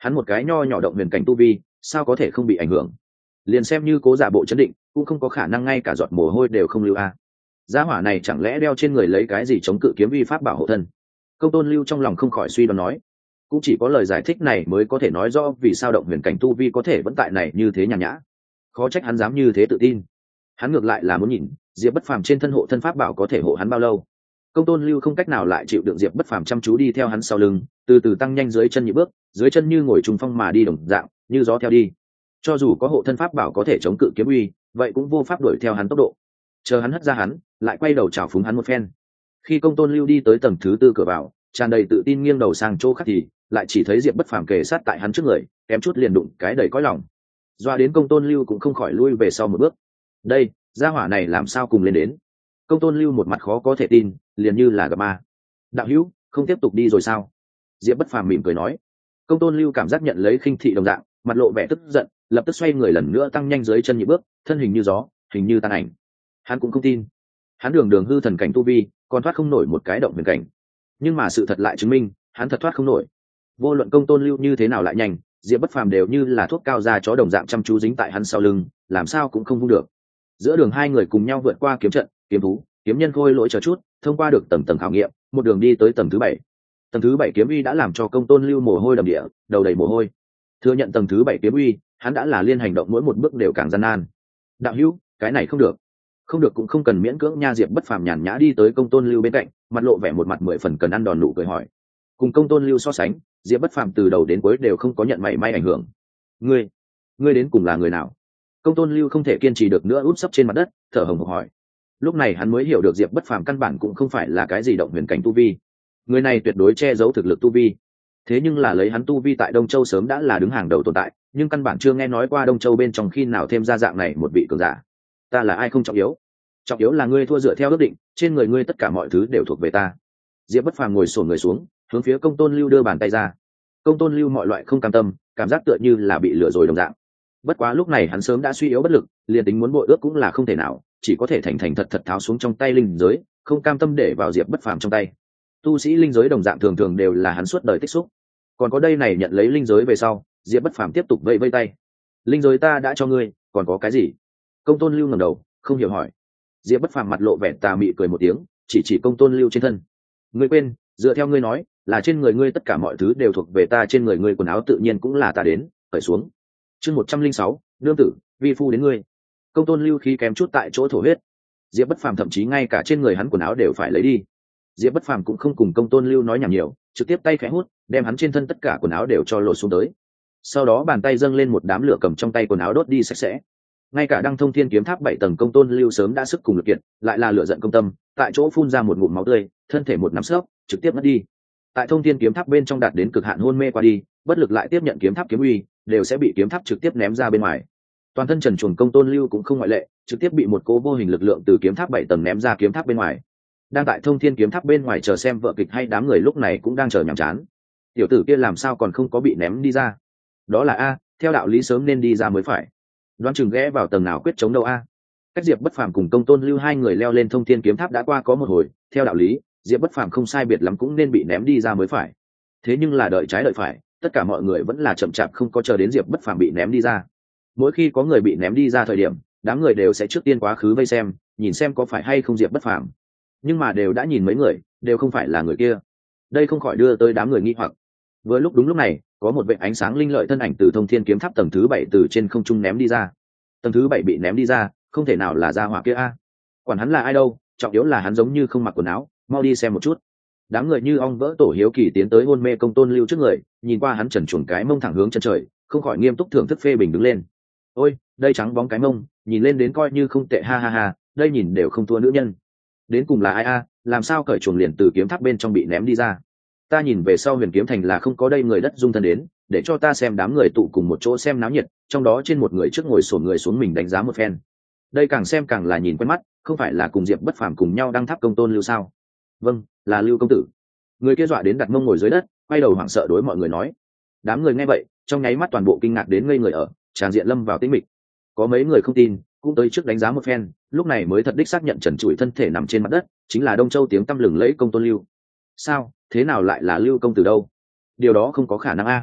hắn một cái nho nhỏ động huyền cảnh tu vi sao có thể không bị ảnh hưởng. Liền xem như cố giả bộ chấn định cũng không có khả năng ngay cả giọt mồ hôi đều không lưu a. Gia hỏa này chẳng lẽ đeo trên người lấy cái gì chống cự kiếm vi pháp bảo hộ thân? Công Tôn Lưu trong lòng không khỏi suy đoán nói. Cũng chỉ có lời giải thích này mới có thể nói rõ vì sao động huyền cảnh tu vi có thể vẫn tại này như thế nhàn nhã. Khó trách hắn dám như thế tự tin. Hắn ngược lại là muốn nhìn Diệp Bất Phàm trên thân hộ thân pháp bảo có thể hộ hắn bao lâu. Công Tôn Lưu không cách nào lại chịu đựng Diệp Bất Phàm chăm chú đi theo hắn sau lưng, từ từ tăng nhanh dưới chân nhị bước, dưới chân như ngồi trùng phong mà đi đồng dạng, như gió theo đi. Cho dù có hộ thân pháp bảo có thể chống cự kiếm uy, vậy cũng vô pháp đuổi theo hắn tốc độ. Chờ hắn hất ra hắn, lại quay đầu chào phúng hắn một phen. Khi Công Tôn Lưu đi tới tầng thứ tư cửa vào, tràn đầy tự tin nghiêng đầu sang chỗ khác thì lại chỉ thấy Diệp Bất Phàm kề sát tại hắn trước người, kém chút liền đụng cái đầy cõi lòng. Doa đến Công Tôn Lưu cũng không khỏi lui về sau một bước. Đây, gia hỏa này làm sao cùng lên đến? Công Tôn Lưu một mặt khó có thể tin, liền như là gặp ma. Đạo hữu, không tiếp tục đi rồi sao? Diệp Bất Phàm mỉm cười nói. Công Tôn Lưu cảm giác nhận lấy khinh thị đồng dạng, mặt lộ vẻ tức giận, lập tức xoay người lần nữa tăng nhanh dưới chân nhị bước, thân hình như gió, hình như tan ảnh. Hắn cũng không tin, hắn đường đường hư thần cảnh tu vi, còn thoát không nổi một cái động huyền cảnh. Nhưng mà sự thật lại chứng minh, hắn thật thoát không nổi. Vô luận Công Tôn Lưu như thế nào lại nhanh, Diệp Bất Phàm đều như là thuốc cao da chó đồng dạng chăm chú dính tại hắn sau lưng, làm sao cũng không vung được. Giữa đường hai người cùng nhau vượt qua kiếm trận, kiếm thú, kiếm nhân khôi lỗi chờ chút, thông qua được tầng tầng khảo nghiệm, một đường đi tới tầng thứ bảy. Tầng thứ bảy kiếm uy đã làm cho Công Tôn Lưu mồ hôi đầm địa, đầu đầy mồ hôi. Thừa nhận tầng thứ bảy kiếm uy, hắn đã là liên hành động mỗi một bước đều càng gian nan. Đạo hữu, cái này không được. Không được cũng không cần miễn cưỡng nha. Diệp Bất Phàm nhàn nhã đi tới Công Tôn Lưu bên cạnh, mặt lộ vẻ một mặt mười phần cần ăn đòn nụ cười hỏi. Cùng Công Tôn Lưu so sánh, Diệp Bất Phàm từ đầu đến cuối đều không có nhận mảy may ảnh hưởng. Ngươi, ngươi đến cùng là người nào? Công Tôn Lưu không thể kiên trì được nữa, úp sấp trên mặt đất, thở hổn hển hỏi. Lúc này hắn mới hiểu được Diệp Bất Phàm căn bản cũng không phải là cái gì động huyền cảnh tu vi. Người này tuyệt đối che giấu thực lực tu vi. Thế nhưng là lấy hắn tu vi tại Đông Châu sớm đã là đứng hàng đầu tồn tại, nhưng căn bản chưa nghe nói qua Đông Châu bên trong khi nào thêm ra dạng này một vị cường giả. Ta là ai không trọng yếu, trọng yếu là ngươi thua dựa theo ước định, trên người ngươi tất cả mọi thứ đều thuộc về ta. Diệp Bất Phàm ngồi xổm người xuống, hướng phía Công Tôn Lưu đưa bàn tay ra. Công Tôn Lưu mọi loại không cam tâm, cảm giác tựa như là bị lừa rồi đồng dạng. Bất quá lúc này hắn sớm đã suy yếu bất lực, liền tính muốn bội ước cũng là không thể nào, chỉ có thể thành thành thật thật tháo xuống trong tay linh giới, không cam tâm để vào Diệp Bất Phàm trong tay. Tu sĩ linh giới đồng dạng thường thường đều là hắn suốt đời tích xúc. Còn có đây này, nhận lấy linh giới về sau, Diệp Bất Phàm tiếp tục vẫy vẫy tay. Linh giới ta đã cho ngươi, còn có cái gì? Công Tôn Lưu ngẩng đầu, không hiểu hỏi. Diệp Bất Phàm mặt lộ vẻ tà mị cười một tiếng, chỉ chỉ Công Tôn Lưu trên thân. Ngươi quên, dựa theo ngươi nói, là trên người ngươi tất cả mọi thứ đều thuộc về ta, trên người ngươi quần áo tự nhiên cũng là ta đến, cởi xuống. Chương một trăm linh sáu, nương tử, vi phu đến ngươi. Công Tôn Lưu khí kém chút tại chỗ thổ huyết. Diệp Bất Phàm thậm chí ngay cả trên người hắn quần áo đều phải lấy đi. Diệp Bất Phàm cũng không cùng Công Tôn Lưu nói nhảm nhiều, trực tiếp tay khẽ hút, đem hắn trên thân tất cả quần áo đều cho lột xuống tới. Sau đó bàn tay dâng lên một đám lửa, cầm trong tay quần áo đốt đi sạch sẽ. Ngay cả Đăng Thông Thiên kiếm tháp bảy tầng Công Tôn Lưu sớm đã sức cùng lực kiện, lại là lửa giận công tâm, tại chỗ phun ra một ngụm máu tươi, thân thể một nắm sấp, trực tiếp mất đi. Tại Thông Thiên kiếm tháp bên trong đạt đến cực hạn hôn mê qua đi, bất lực lại tiếp nhận kiếm tháp kiếm uy, đều sẽ bị kiếm tháp trực tiếp ném ra bên ngoài. Toàn thân trần truồng Công Tôn Lưu cũng không ngoại lệ, trực tiếp bị một cỗ vô hình lực lượng từ kiếm tháp bảy tầng ném ra kiếm tháp bên ngoài. Đang tại Thông Thiên kiếm tháp bên ngoài chờ xem vợ kịch hay đám người lúc này cũng đang chờ nhàm chán. Tiểu tử kia làm sao còn không có bị ném đi ra? Đó là a, theo đạo lý sớm nên đi ra mới phải. Đoán chừng ghé vào tầng nào quyết chống đâu a. Cách Diệp Bất Phàm cùng Công Tôn Lưu hai người leo lên Thông Thiên kiếm tháp đã qua có một hồi, theo đạo lý, Diệp Bất Phàm không sai biệt lắm cũng nên bị ném đi ra mới phải. Thế nhưng là đợi trái đợi phải, tất cả mọi người vẫn là chậm chạp không có chờ đến Diệp Bất Phàm bị ném đi ra. Mỗi khi có người bị ném đi ra thời điểm, đám người đều sẽ trước tiên quá khứ vây xem, nhìn xem có phải hay không Diệp Bất Phàm. Nhưng mà đều đã nhìn mấy người, đều không phải là người kia. Đây không khỏi đưa tới đám người nghi hoặc. Vừa lúc đúng lúc này, có một vệt ánh sáng linh lợi thân ảnh từ Thông Thiên kiếm tháp tầng thứ bảy từ trên không trung ném đi ra. Tầng thứ bảy bị ném đi ra, không thể nào là gia hỏa kia a. Quản hắn là ai đâu, trọng yếu là hắn giống như không mặc quần áo, mau đi xem một chút. Đám người như ong vỡ tổ hiếu kỳ tiến tới hôn mê Công Tôn Lưu trước người, nhìn qua hắn trần truồng cái mông thẳng hướng chân trời, không khỏi nghiêm túc thưởng thức phê bình đứng lên. Ôi, đây trắng bóng cái mông, nhìn lên đến coi như không tệ, ha ha ha, đây nhìn đều không thua nữ nhân. Đến cùng là ai a, làm sao cởi chuồng liền từ kiếm tháp bên trong bị ném đi ra? Ta nhìn về sau Huyền Kiếm Thành là không có đây người đất dung thân đến, để cho ta xem đám người tụ cùng một chỗ xem náo nhiệt, trong đó trên một người trước ngồi xổm người xuống mình đánh giá một phen. Đây càng xem càng là nhìn quen mắt, không phải là cùng Diệp Bất Phàm cùng nhau đăng tháp Công Tôn Lưu sao? Vâng, là Lưu công tử. Người kia dọa đến đặt mông ngồi dưới đất, quay đầu hoảng sợ đối mọi người nói. Đám người nghe vậy, trong nháy mắt toàn bộ kinh ngạc đến ngây người ở, tràn diện lâm vào tĩnh mịch. Có mấy người không tin, cũng tới trước đánh giá một phen, lúc này mới thật đích xác nhận trần trụi thân thể nằm trên mặt đất, chính là Đông Châu tiếng tăm lừng lẫy Công Tôn Lưu. Sao, thế nào lại là Lưu công tử đâu? Điều đó không có khả năng a.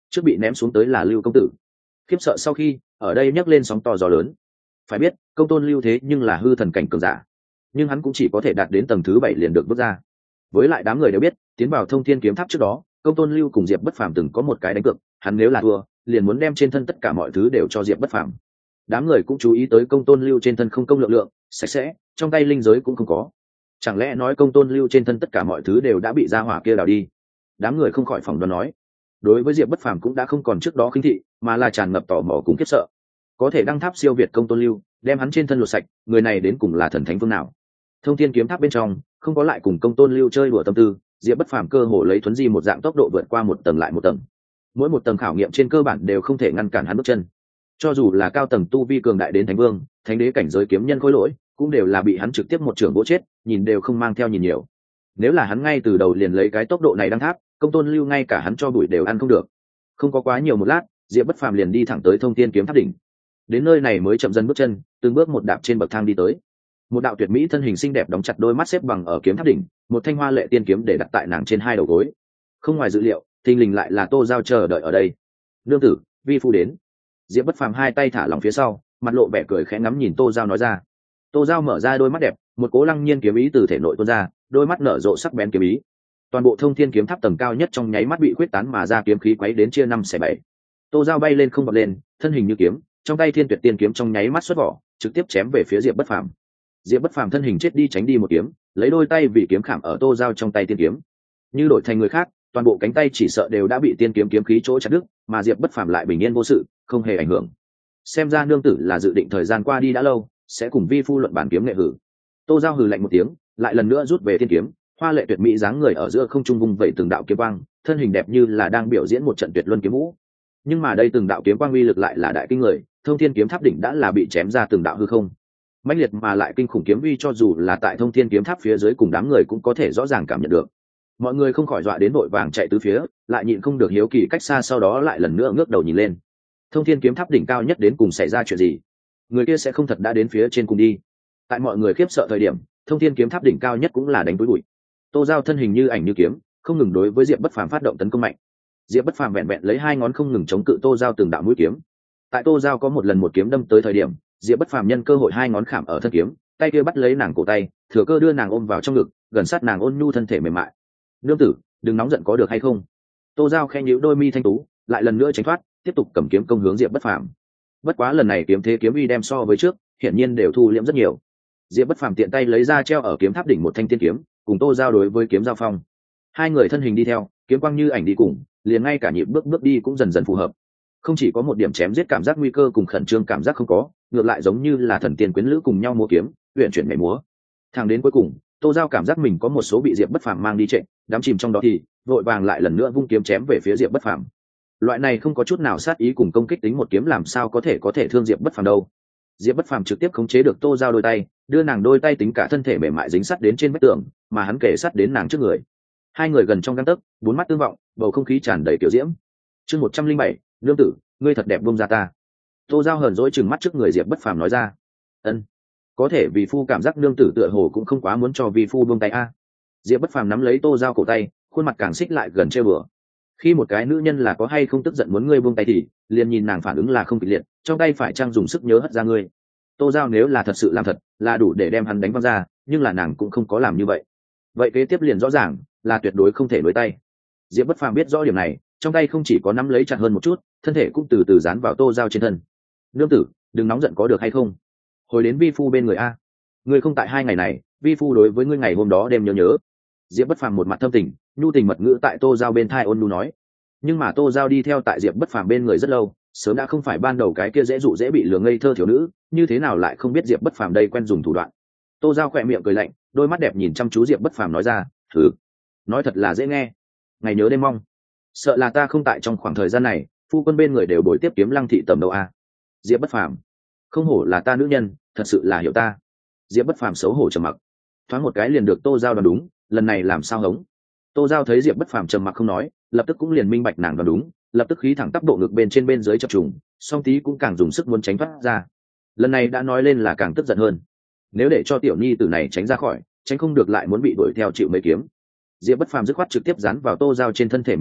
trước bị ném xuống tới là Lưu công tử. Khiếp sợ sau khi ở đây nhấc lên sóng to gió lớn. Phải biết công tôn Lưu thế nhưng là hư thần cảnh cường giả, nhưng hắn cũng chỉ có thể đạt đến tầng thứ bảy liền được bước ra. Với lại đám người đều biết tiến vào Thông Thiên Kiếm Tháp trước đó, công tôn Lưu cùng Diệp Bất Phàm từng có một cái đánh cược, hắn nếu là thua liền muốn đem trên thân tất cả mọi thứ đều cho Diệp Bất Phàm. Đám người cũng chú ý tới công tôn Lưu trên thân không công lượng lượng sạch sẽ, trong tay linh giới cũng không có. Chẳng lẽ nói công tôn Lưu trên thân tất cả mọi thứ đều đã bị gia hỏa kia đào đi? Đám người không khỏi phỏng đoán nói. Đối với Diệp Bất Phàm cũng đã không còn trước đó khinh thị, mà là tràn ngập tò mò cùng khiếp sợ. Có thể đăng tháp siêu việt công tôn Lưu, đem hắn trên thân lột sạch, người này đến cùng là thần thánh phương nào? Thông Thiên Kiếm Tháp bên trong không có lại cùng công tôn Lưu chơi đùa tâm tư, Diệp Bất Phàm cơ hồ lấy thuấn di một dạng tốc độ vượt qua một tầng lại một tầng. Mỗi một tầng khảo nghiệm trên cơ bản đều không thể ngăn cản hắn bước chân. Cho dù là cao tầng tu vi cường đại đến thánh vương, thánh đế cảnh giới kiếm nhân khối lỗi, cũng đều là bị hắn trực tiếp một trường vỗ chết, nhìn đều không mang theo nhìn nhiều. Nếu là hắn ngay từ đầu liền lấy cái tốc độ này đăng tháp, công tôn Lưu ngay cả hắn cho bụi đều ăn không được. Không có quá nhiều một lát, Diệp Bất Phàm liền đi thẳng tới Thông Thiên Kiếm Tháp đỉnh. Đến nơi này mới chậm dần bước chân, từng bước một đạp trên bậc thang đi tới. Một đạo tuyệt mỹ thân hình xinh đẹp đóng chặt đôi mắt xếp bằng ở kiếm tháp đỉnh, một thanh hoa lệ tiên kiếm để đặt tại nàng trên hai đầu gối. Không ngoài dự liệu, thình lình lại là Tô Giao chờ đợi ở đây. Nương tử, vi phu đến. Diệp Bất Phàm hai tay thả lỏng phía sau, mặt lộ vẻ cười khẽ ngắm nhìn Tô Giao nói ra. Tô Giao mở ra đôi mắt đẹp, một cố lăng nhiên kiếm ý từ thể nội tuôn ra, đôi mắt nở rộ sắc bén kiếm ý. Toàn bộ Thông Thiên Kiếm Tháp tầng cao nhất trong nháy mắt bị quyết tán mà ra kiếm khí quấy đến chia năm xẻ bảy. Tô Giao bay lên không bật lên, thân hình như kiếm, trong tay Thiên Tuyệt Tiên kiếm trong nháy mắt xuất vỏ, trực tiếp chém về phía Diệp Bất Phàm. Diệp Bất Phàm thân hình chết đi tránh đi một kiếm, lấy đôi tay vì kiếm khảm ở Tô Giao trong tay tiên kiếm. Như đổi thành người khác, toàn bộ cánh tay chỉ sợ đều đã bị tiên kiếm kiếm khí chỗ chặt đứt, mà Diệp Bất Phàm lại bình yên vô sự, không hề ảnh hưởng. Xem ra nương tử là dự định thời gian qua đi đã lâu, sẽ cùng vi phu luận bàn kiếm nghệ hử. Tô Giao hừ lạnh một tiếng, lại lần nữa rút về tiên kiếm, hoa lệ tuyệt mỹ dáng người ở giữa không trung vung vẩy từng đạo kiếm quang, thân hình đẹp như là đang biểu diễn một trận tuyệt luân kiếm vũ. Nhưng mà đây từng đạo kiếm quang uy lực lại là đại kinh người, Thông Thiên Kiếm Tháp đỉnh đã là bị chém ra từng đạo hư không. Mãnh liệt mà lại kinh khủng kiếm uy cho dù là tại Thông Thiên Kiếm Tháp phía dưới cùng đám người cũng có thể rõ ràng cảm nhận được. Mọi người không khỏi dọa đến vội vàng chạy tứ phía, lại nhịn không được hiếu kỳ cách xa, sau đó lại lần nữa ngước đầu nhìn lên. Thông Thiên Kiếm Tháp đỉnh cao nhất đến cùng xảy ra chuyện gì? Người kia sẽ không thật đã đến phía trên cùng đi? Tại mọi người khiếp sợ thời điểm, Thông Thiên Kiếm Tháp đỉnh cao nhất cũng là đánh túi bụi. Tô Giao thân hình như ảnh như kiếm, không ngừng đối với Diệp Bất Phàm phát động tấn công mạnh. Diệp Bất Phàm vẹn vẹn lấy hai ngón không ngừng chống cự Tô Giao từng đạo mũi kiếm. Tại Tô Giao có một lần một kiếm đâm tới thời điểm, Diệp Bất Phàm nhân cơ hội hai ngón khảm ở thân kiếm, tay kia bắt lấy nàng cổ tay, thừa cơ đưa nàng ôm vào trong ngực, gần sát nàng ôn nhu thân thể mềm mại. Nương tử, đừng nóng giận có được hay không? Tô Giao khẽ nhíu đôi mi thanh tú, lại lần nữa tránh thoát, tiếp tục cầm kiếm công hướng Diệp Bất Phàm. Bất quá lần này kiếm thế kiếm uy đem so với trước, hiển nhiên đều thu liễm rất nhiều. Diệp Bất Phàm tiện tay lấy ra treo ở kiếm tháp đỉnh một thanh tiên kiếm, cùng Tô Giao đối với kiếm giao phong. Hai người thân hình đi theo, kiếm quang như ảnh đi cùng, liền ngay cả nhịp bước bước đi cũng dần dần phù hợp. Không chỉ có một điểm chém giết cảm giác nguy cơ cùng khẩn trương cảm giác không có, ngược lại giống như là thần tiên quyến lữ cùng nhau múa kiếm, uyển chuyển nhảy múa. Thẳng đến cuối cùng, Tô Giao cảm giác mình có một số bị Diệp Bất Phàm mang đi trệ, đắm chìm trong đó thì vội vàng lại lần nữa vung kiếm chém về phía Diệp Bất Phàm. Loại này không có chút nào sát ý cùng công kích tính một kiếm làm sao có thể có thể thương Diệp Bất Phàm đâu. Diệp Bất Phàm trực tiếp khống chế được Tô Giao đôi tay, đưa nàng đôi tay tính cả thân thể mềm mại dính sắt đến trên vách tường, mà hắn kề sát đến nàng trước người. Hai người gần trong gang tấc, bốn mắt tương vọng, bầu không khí tràn đầy kiểu diễm. Chương một trăm linh bảy, nương tử, ngươi thật đẹp buông ra ta. Tô Giao hờn dỗi trừng mắt trước người Diệp Bất Phàm nói ra. Ân, có thể vì phu cảm giác nương tử tựa hồ cũng không quá muốn cho vì phu buông tay a. Diệp Bất Phàm nắm lấy Tô Giao cổ tay, khuôn mặt càng xích lại gần trêu bừa. Khi một cái nữ nhân là có hay không tức giận muốn ngươi buông tay thì liền nhìn nàng phản ứng là không kịch liệt, trong tay phải trang dùng sức nhớ hất ra ngươi. Tô Giao nếu là thật sự làm thật, là đủ để đem hắn đánh văng ra, nhưng là nàng cũng không có làm như vậy. Vậy kế tiếp liền rõ ràng là tuyệt đối không thể nối tay. Diệp Bất Phàm biết rõ điểm này, trong tay không chỉ có nắm lấy chặt hơn một chút, thân thể cũng từ từ dán vào Tô Giao trên thân. Nương tử, đừng nóng giận có được hay không? Hồi đến vi phu bên người a. Ngươi không tại hai ngày này, vi phu đối với ngươi ngày hôm đó đêm nhớ nhớ. Diệp Bất Phàm một mặt thâm tình, nhu tình mật ngữ tại Tô Giao bên thai ôn nhu nói. Nhưng mà Tô Giao đi theo tại Diệp Bất Phàm bên người rất lâu, sớm đã không phải ban đầu cái kia dễ dụ dễ bị lừa ngây thơ thiếu nữ, như thế nào lại không biết Diệp Bất Phàm đây quen dùng thủ đoạn. Tô Giao khỏe miệng cười lạnh, đôi mắt đẹp nhìn chăm chú Diệp Bất Phàm nói ra, thử, nói thật là dễ nghe. Ngày nhớ đêm mong, sợ là ta không tại trong khoảng thời gian này, phu quân bên người đều bồi tiếp kiếm Lăng thị tầm đầu a. Diệp Bất Phàm, không hổ là ta nữ nhân, thật sự là hiểu ta. Diệp Bất Phàm xấu hổ trầm mặc, thoáng một cái liền được Tô Giao đoán đúng, lần này làm sao hống. Tô Giao thấy Diệp Bất Phàm trầm mặc không nói, lập tức cũng liền minh bạch nàng đoán đúng, lập tức khí thẳng tắp bộ ngực bên trên bên dưới chập trùng, song tí cũng càng dùng sức muốn tránh thoát ra. Lần này đã nói lên là càng tức giận hơn. Nếu để cho tiểu nhi tử này tránh ra khỏi, tránh không được lại muốn bị đuổi theo chịu mấy kiếm. Diệp Bất Phàm dứt khoát trực tiếp dán vào Tô Giao trên thân thể mềm mại,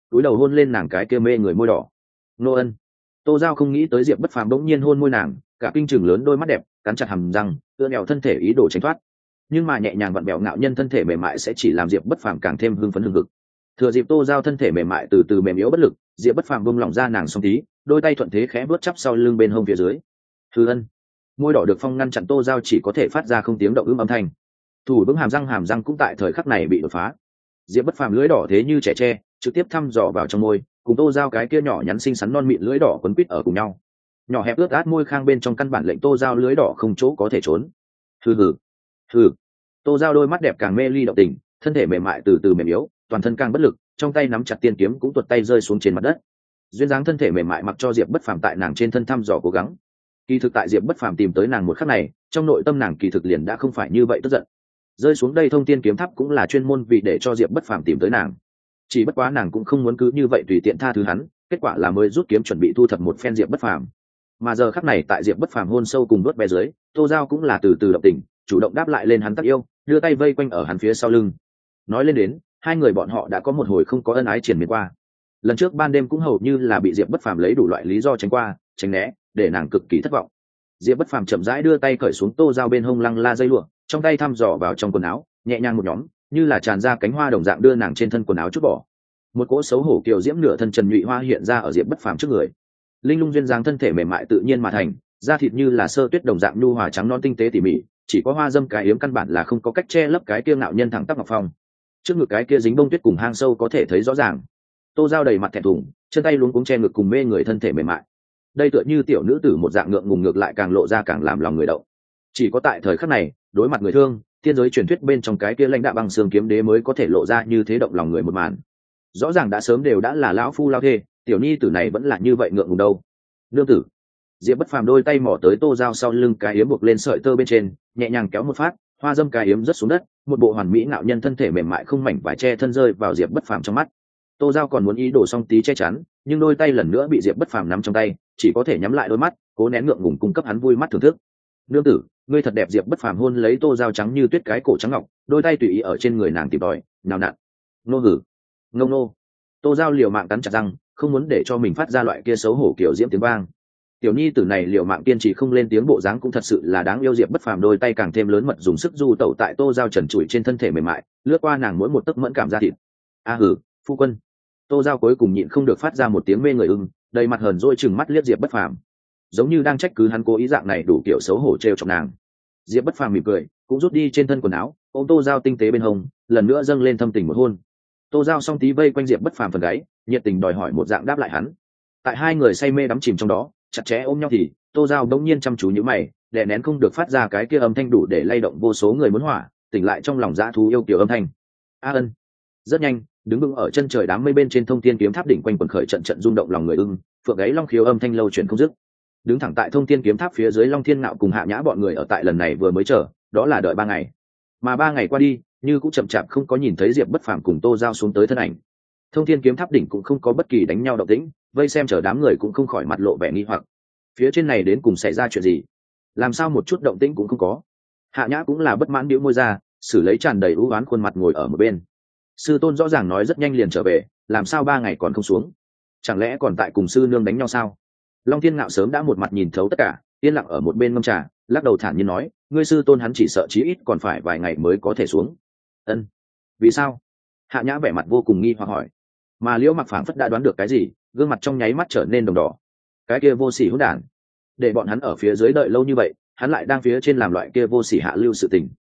túi đầu hôn lên nàng cái kia mê người môi đỏ. Nô Ân. Tô Giao không nghĩ tới Diệp Bất Phàm bỗng nhiên hôn môi nàng, cả kinh chừng lớn đôi mắt đẹp, cắn chặt hàm răng, ưỡn ẹo thân thể ý đồ tránh thoát. Nhưng mà nhẹ nhàng vặn bẹo ngạo nhân thân thể mềm mại sẽ chỉ làm Diệp Bất Phàm càng thêm hưng phấn hưng hực. Thừa dịp Tô Giao thân thể mềm mại từ từ mềm yếu bất lực, Diệp Bất Phàm buông lỏng ra nàng song tí, đôi tay thuận thế khẽ vuốt chắp sau lưng bên hông phía dưới. Hư Ân. Môi đỏ được phong ngăn chặn Tô Giao chỉ có thể phát ra không tiếng động ưm âm thanh. Thủ vững hàm răng hàm răng cũng tại thời khắc này bị đột phá. Diệp Bất Phàm lưỡi đỏ thế như trẻ tre, trực tiếp thăm dò vào trong môi, cùng Tô Giao cái kia nhỏ nhắn xinh xắn non mịn lưỡi đỏ quấn quýt ở cùng nhau. Nhỏ hẹp ướt át môi khang bên trong căn bản lệnh Tô Giao lưỡi đỏ không chỗ có thể trốn. Hừ hừ, hừ. Tô Giao đôi mắt đẹp càng mê ly động tình, thân thể mềm mại từ từ mềm yếu, toàn thân càng bất lực, trong tay nắm chặt tiên kiếm cũng tuột tay rơi xuống trên mặt đất. Duyên dáng thân thể mềm mại mặc cho Diệp Bất Phàm tại nàng trên thân thăm dò cố gắng. Kỳ thực tại Diệp Bất Phàm tìm tới nàng một khắc này, trong nội tâm nàng kỳ thực liền đã không phải như vậy tức giận. Rơi xuống đây thông tiên kiếm tháp cũng là chuyên môn vì để cho Diệp Bất Phàm tìm tới nàng. Chỉ bất quá nàng cũng không muốn cứ như vậy tùy tiện tha thứ hắn, kết quả là mới rút kiếm chuẩn bị thu thập một phen Diệp Bất Phàm. Mà giờ khắc này tại Diệp Bất Phàm hôn sâu cùng đốt bé dưới, Tô Giao cũng là từ từ động tình, chủ động đáp lại lên hắn tác yêu, đưa tay vây quanh ở hắn phía sau lưng. Nói lên đến, hai người bọn họ đã có một hồi không có ân ái triền miên qua. Lần trước ban đêm cũng hầu như là bị Diệp Bất Phàm lấy đủ loại lý do tránh qua, tránh né, để nàng cực kỳ thất vọng. Diệp Bất Phàm chậm rãi đưa tay cởi xuống Tô Giao bên hông lăng la dây lụa, trong tay thăm dò vào trong quần áo, nhẹ nhàng một nhóm, như là tràn ra cánh hoa đồng dạng đưa nàng trên thân quần áo chút bỏ. Một cỗ xấu hổ kiều diễm nửa thân trần nhụy hoa hiện ra ở Diệp Bất Phàm trước người. Linh lung duyên dáng thân thể mềm mại tự nhiên mà thành, da thịt như là sơ tuyết đồng dạng nhu hòa trắng non tinh tế tỉ mỉ, chỉ có hoa dâm cái yếm căn bản là không có cách che lấp cái kia ngạo nhân thẳng tắp ngọc phong. Trước ngực cái kia dính bông tuyết cùng hang sâu có thể thấy rõ ràng. Tô Giao đầy mặt thẹn thùng, chân tay luống cuống che ngực cùng mê người thân thể mềm mại. Đây tựa như tiểu nữ tử một dạng ngượng ngùng ngược lại càng lộ ra càng làm lòng người đậu. Chỉ có tại thời khắc này, đối mặt người thương, thiên giới truyền thuyết bên trong cái kia lãnh đạo băng xương kiếm đế mới có thể lộ ra như thế động lòng người một màn. Rõ ràng đã sớm đều đã là lão phu lao thê, tiểu nhi tử này vẫn là như vậy ngượng ngùng đâu. Nương tử. Diệp Bất Phàm đôi tay mò tới Tô Giao sau lưng cái yếm buộc lên sợi tơ bên trên, nhẹ nhàng kéo một phát, hoa dâm cái yếm rớt xuống đất, một bộ hoàn mỹ ngạo nhân thân thể mềm mại không mảnh vải che thân rơi vào Diệp Bất Phàm trong mắt. Tô Giao còn muốn ý đồ song tí che chắn, nhưng đôi tay lần nữa bị Diệp Bất Phàm nắm trong tay, chỉ có thể nhắm lại đôi mắt, cố nén ngượng ngùng cung cấp hắn vui mắt thưởng thức. Nương tử, ngươi thật đẹp. Diệp Bất Phàm hôn lấy Tô Giao trắng như tuyết cái cổ trắng ngọc, đôi tay tùy ý ở trên người nàng tìm tòi, nào nặn. Nô hử, ngông nô. Tô Giao liều mạng cắn chặt răng, không muốn để cho mình phát ra loại kia xấu hổ kiểu diễm tiếng vang. Tiểu nhi tử này liều mạng kiên trì không lên tiếng bộ dáng cũng thật sự là đáng yêu. Diệp Bất Phàm đôi tay càng thêm lớn mật dùng sức du tẩu tại Tô Giao trần trụi trên thân thể mềm mại, lướt qua nàng mỗi một tấc mẫn cảm da thịt. A hử, phu quân. Tô Giao cuối cùng nhịn không được phát ra một tiếng mê người ưng, đầy mặt hờn dỗi chừng mắt liếc Diệp Bất Phàm, giống như đang trách cứ hắn cố ý dạng này đủ kiểu xấu hổ trêu chọc nàng. Diệp Bất Phàm mỉm cười, cũng rút đi trên thân quần áo, ôm Tô Giao tinh tế bên hông, lần nữa dâng lên thâm tình một hôn. Tô Giao song tí vây quanh Diệp Bất Phàm phần gáy, nhiệt tình đòi hỏi một dạng đáp lại hắn. Tại hai người say mê đắm chìm trong đó, chặt chẽ ôm nhau thì Tô Giao đống nhiên chăm chú nhíu mày, đè nén không được phát ra cái kia âm thanh đủ để lay động vô số người muốn hỏa, tỉnh lại trong lòng dã thú yêu kiều âm thanh. A Ân. Rất nhanh, đứng vững ở chân trời đám mây bên trên thông thiên kiếm tháp đỉnh quanh quần khởi trận trận rung động lòng người ưng, phượng gáy long khiếu âm thanh lâu chuyển không dứt. Đứng thẳng tại thông thiên kiếm tháp phía dưới Long Thiên Ngạo cùng Hạ Nhã bọn người ở tại lần này vừa mới chờ, đó là đợi ba ngày. Mà ba ngày qua đi, như cũng chậm chạp không có nhìn thấy Diệp Bất Phàm cùng Tô Giao xuống tới thân ảnh. Thông thiên kiếm tháp đỉnh cũng không có bất kỳ đánh nhau động tĩnh, vây xem chờ đám người cũng không khỏi mặt lộ vẻ nghi hoặc. Phía trên này đến cùng xảy ra chuyện gì? Làm sao một chút động tĩnh cũng không có? Hạ Nhã cũng là bất mãn bĩu môi ra, xử lấy tràn đầy ưu oán khuôn mặt ngồi ở một bên. Sư tôn rõ ràng nói rất nhanh liền trở về, làm sao ba ngày còn không xuống? Chẳng lẽ còn tại cùng sư nương đánh nhau sao? Long Thiên Ngạo sớm đã một mặt nhìn thấu tất cả, yên lặng ở một bên ngâm trà, lắc đầu thản nhiên nói, ngươi sư tôn hắn chỉ sợ chí ít còn phải vài ngày mới có thể xuống. Ân, vì sao? Hạ Nhã vẻ mặt vô cùng nghi hoặc hỏi. Mà Liễu Mặc phảng phất đã đoán được cái gì, gương mặt trong nháy mắt trở nên đồng đỏ. Cái kia vô sỉ hỗn đản, để bọn hắn ở phía dưới đợi lâu như vậy, hắn lại đang phía trên làm loại kia vô sỉ hạ lưu sự tình.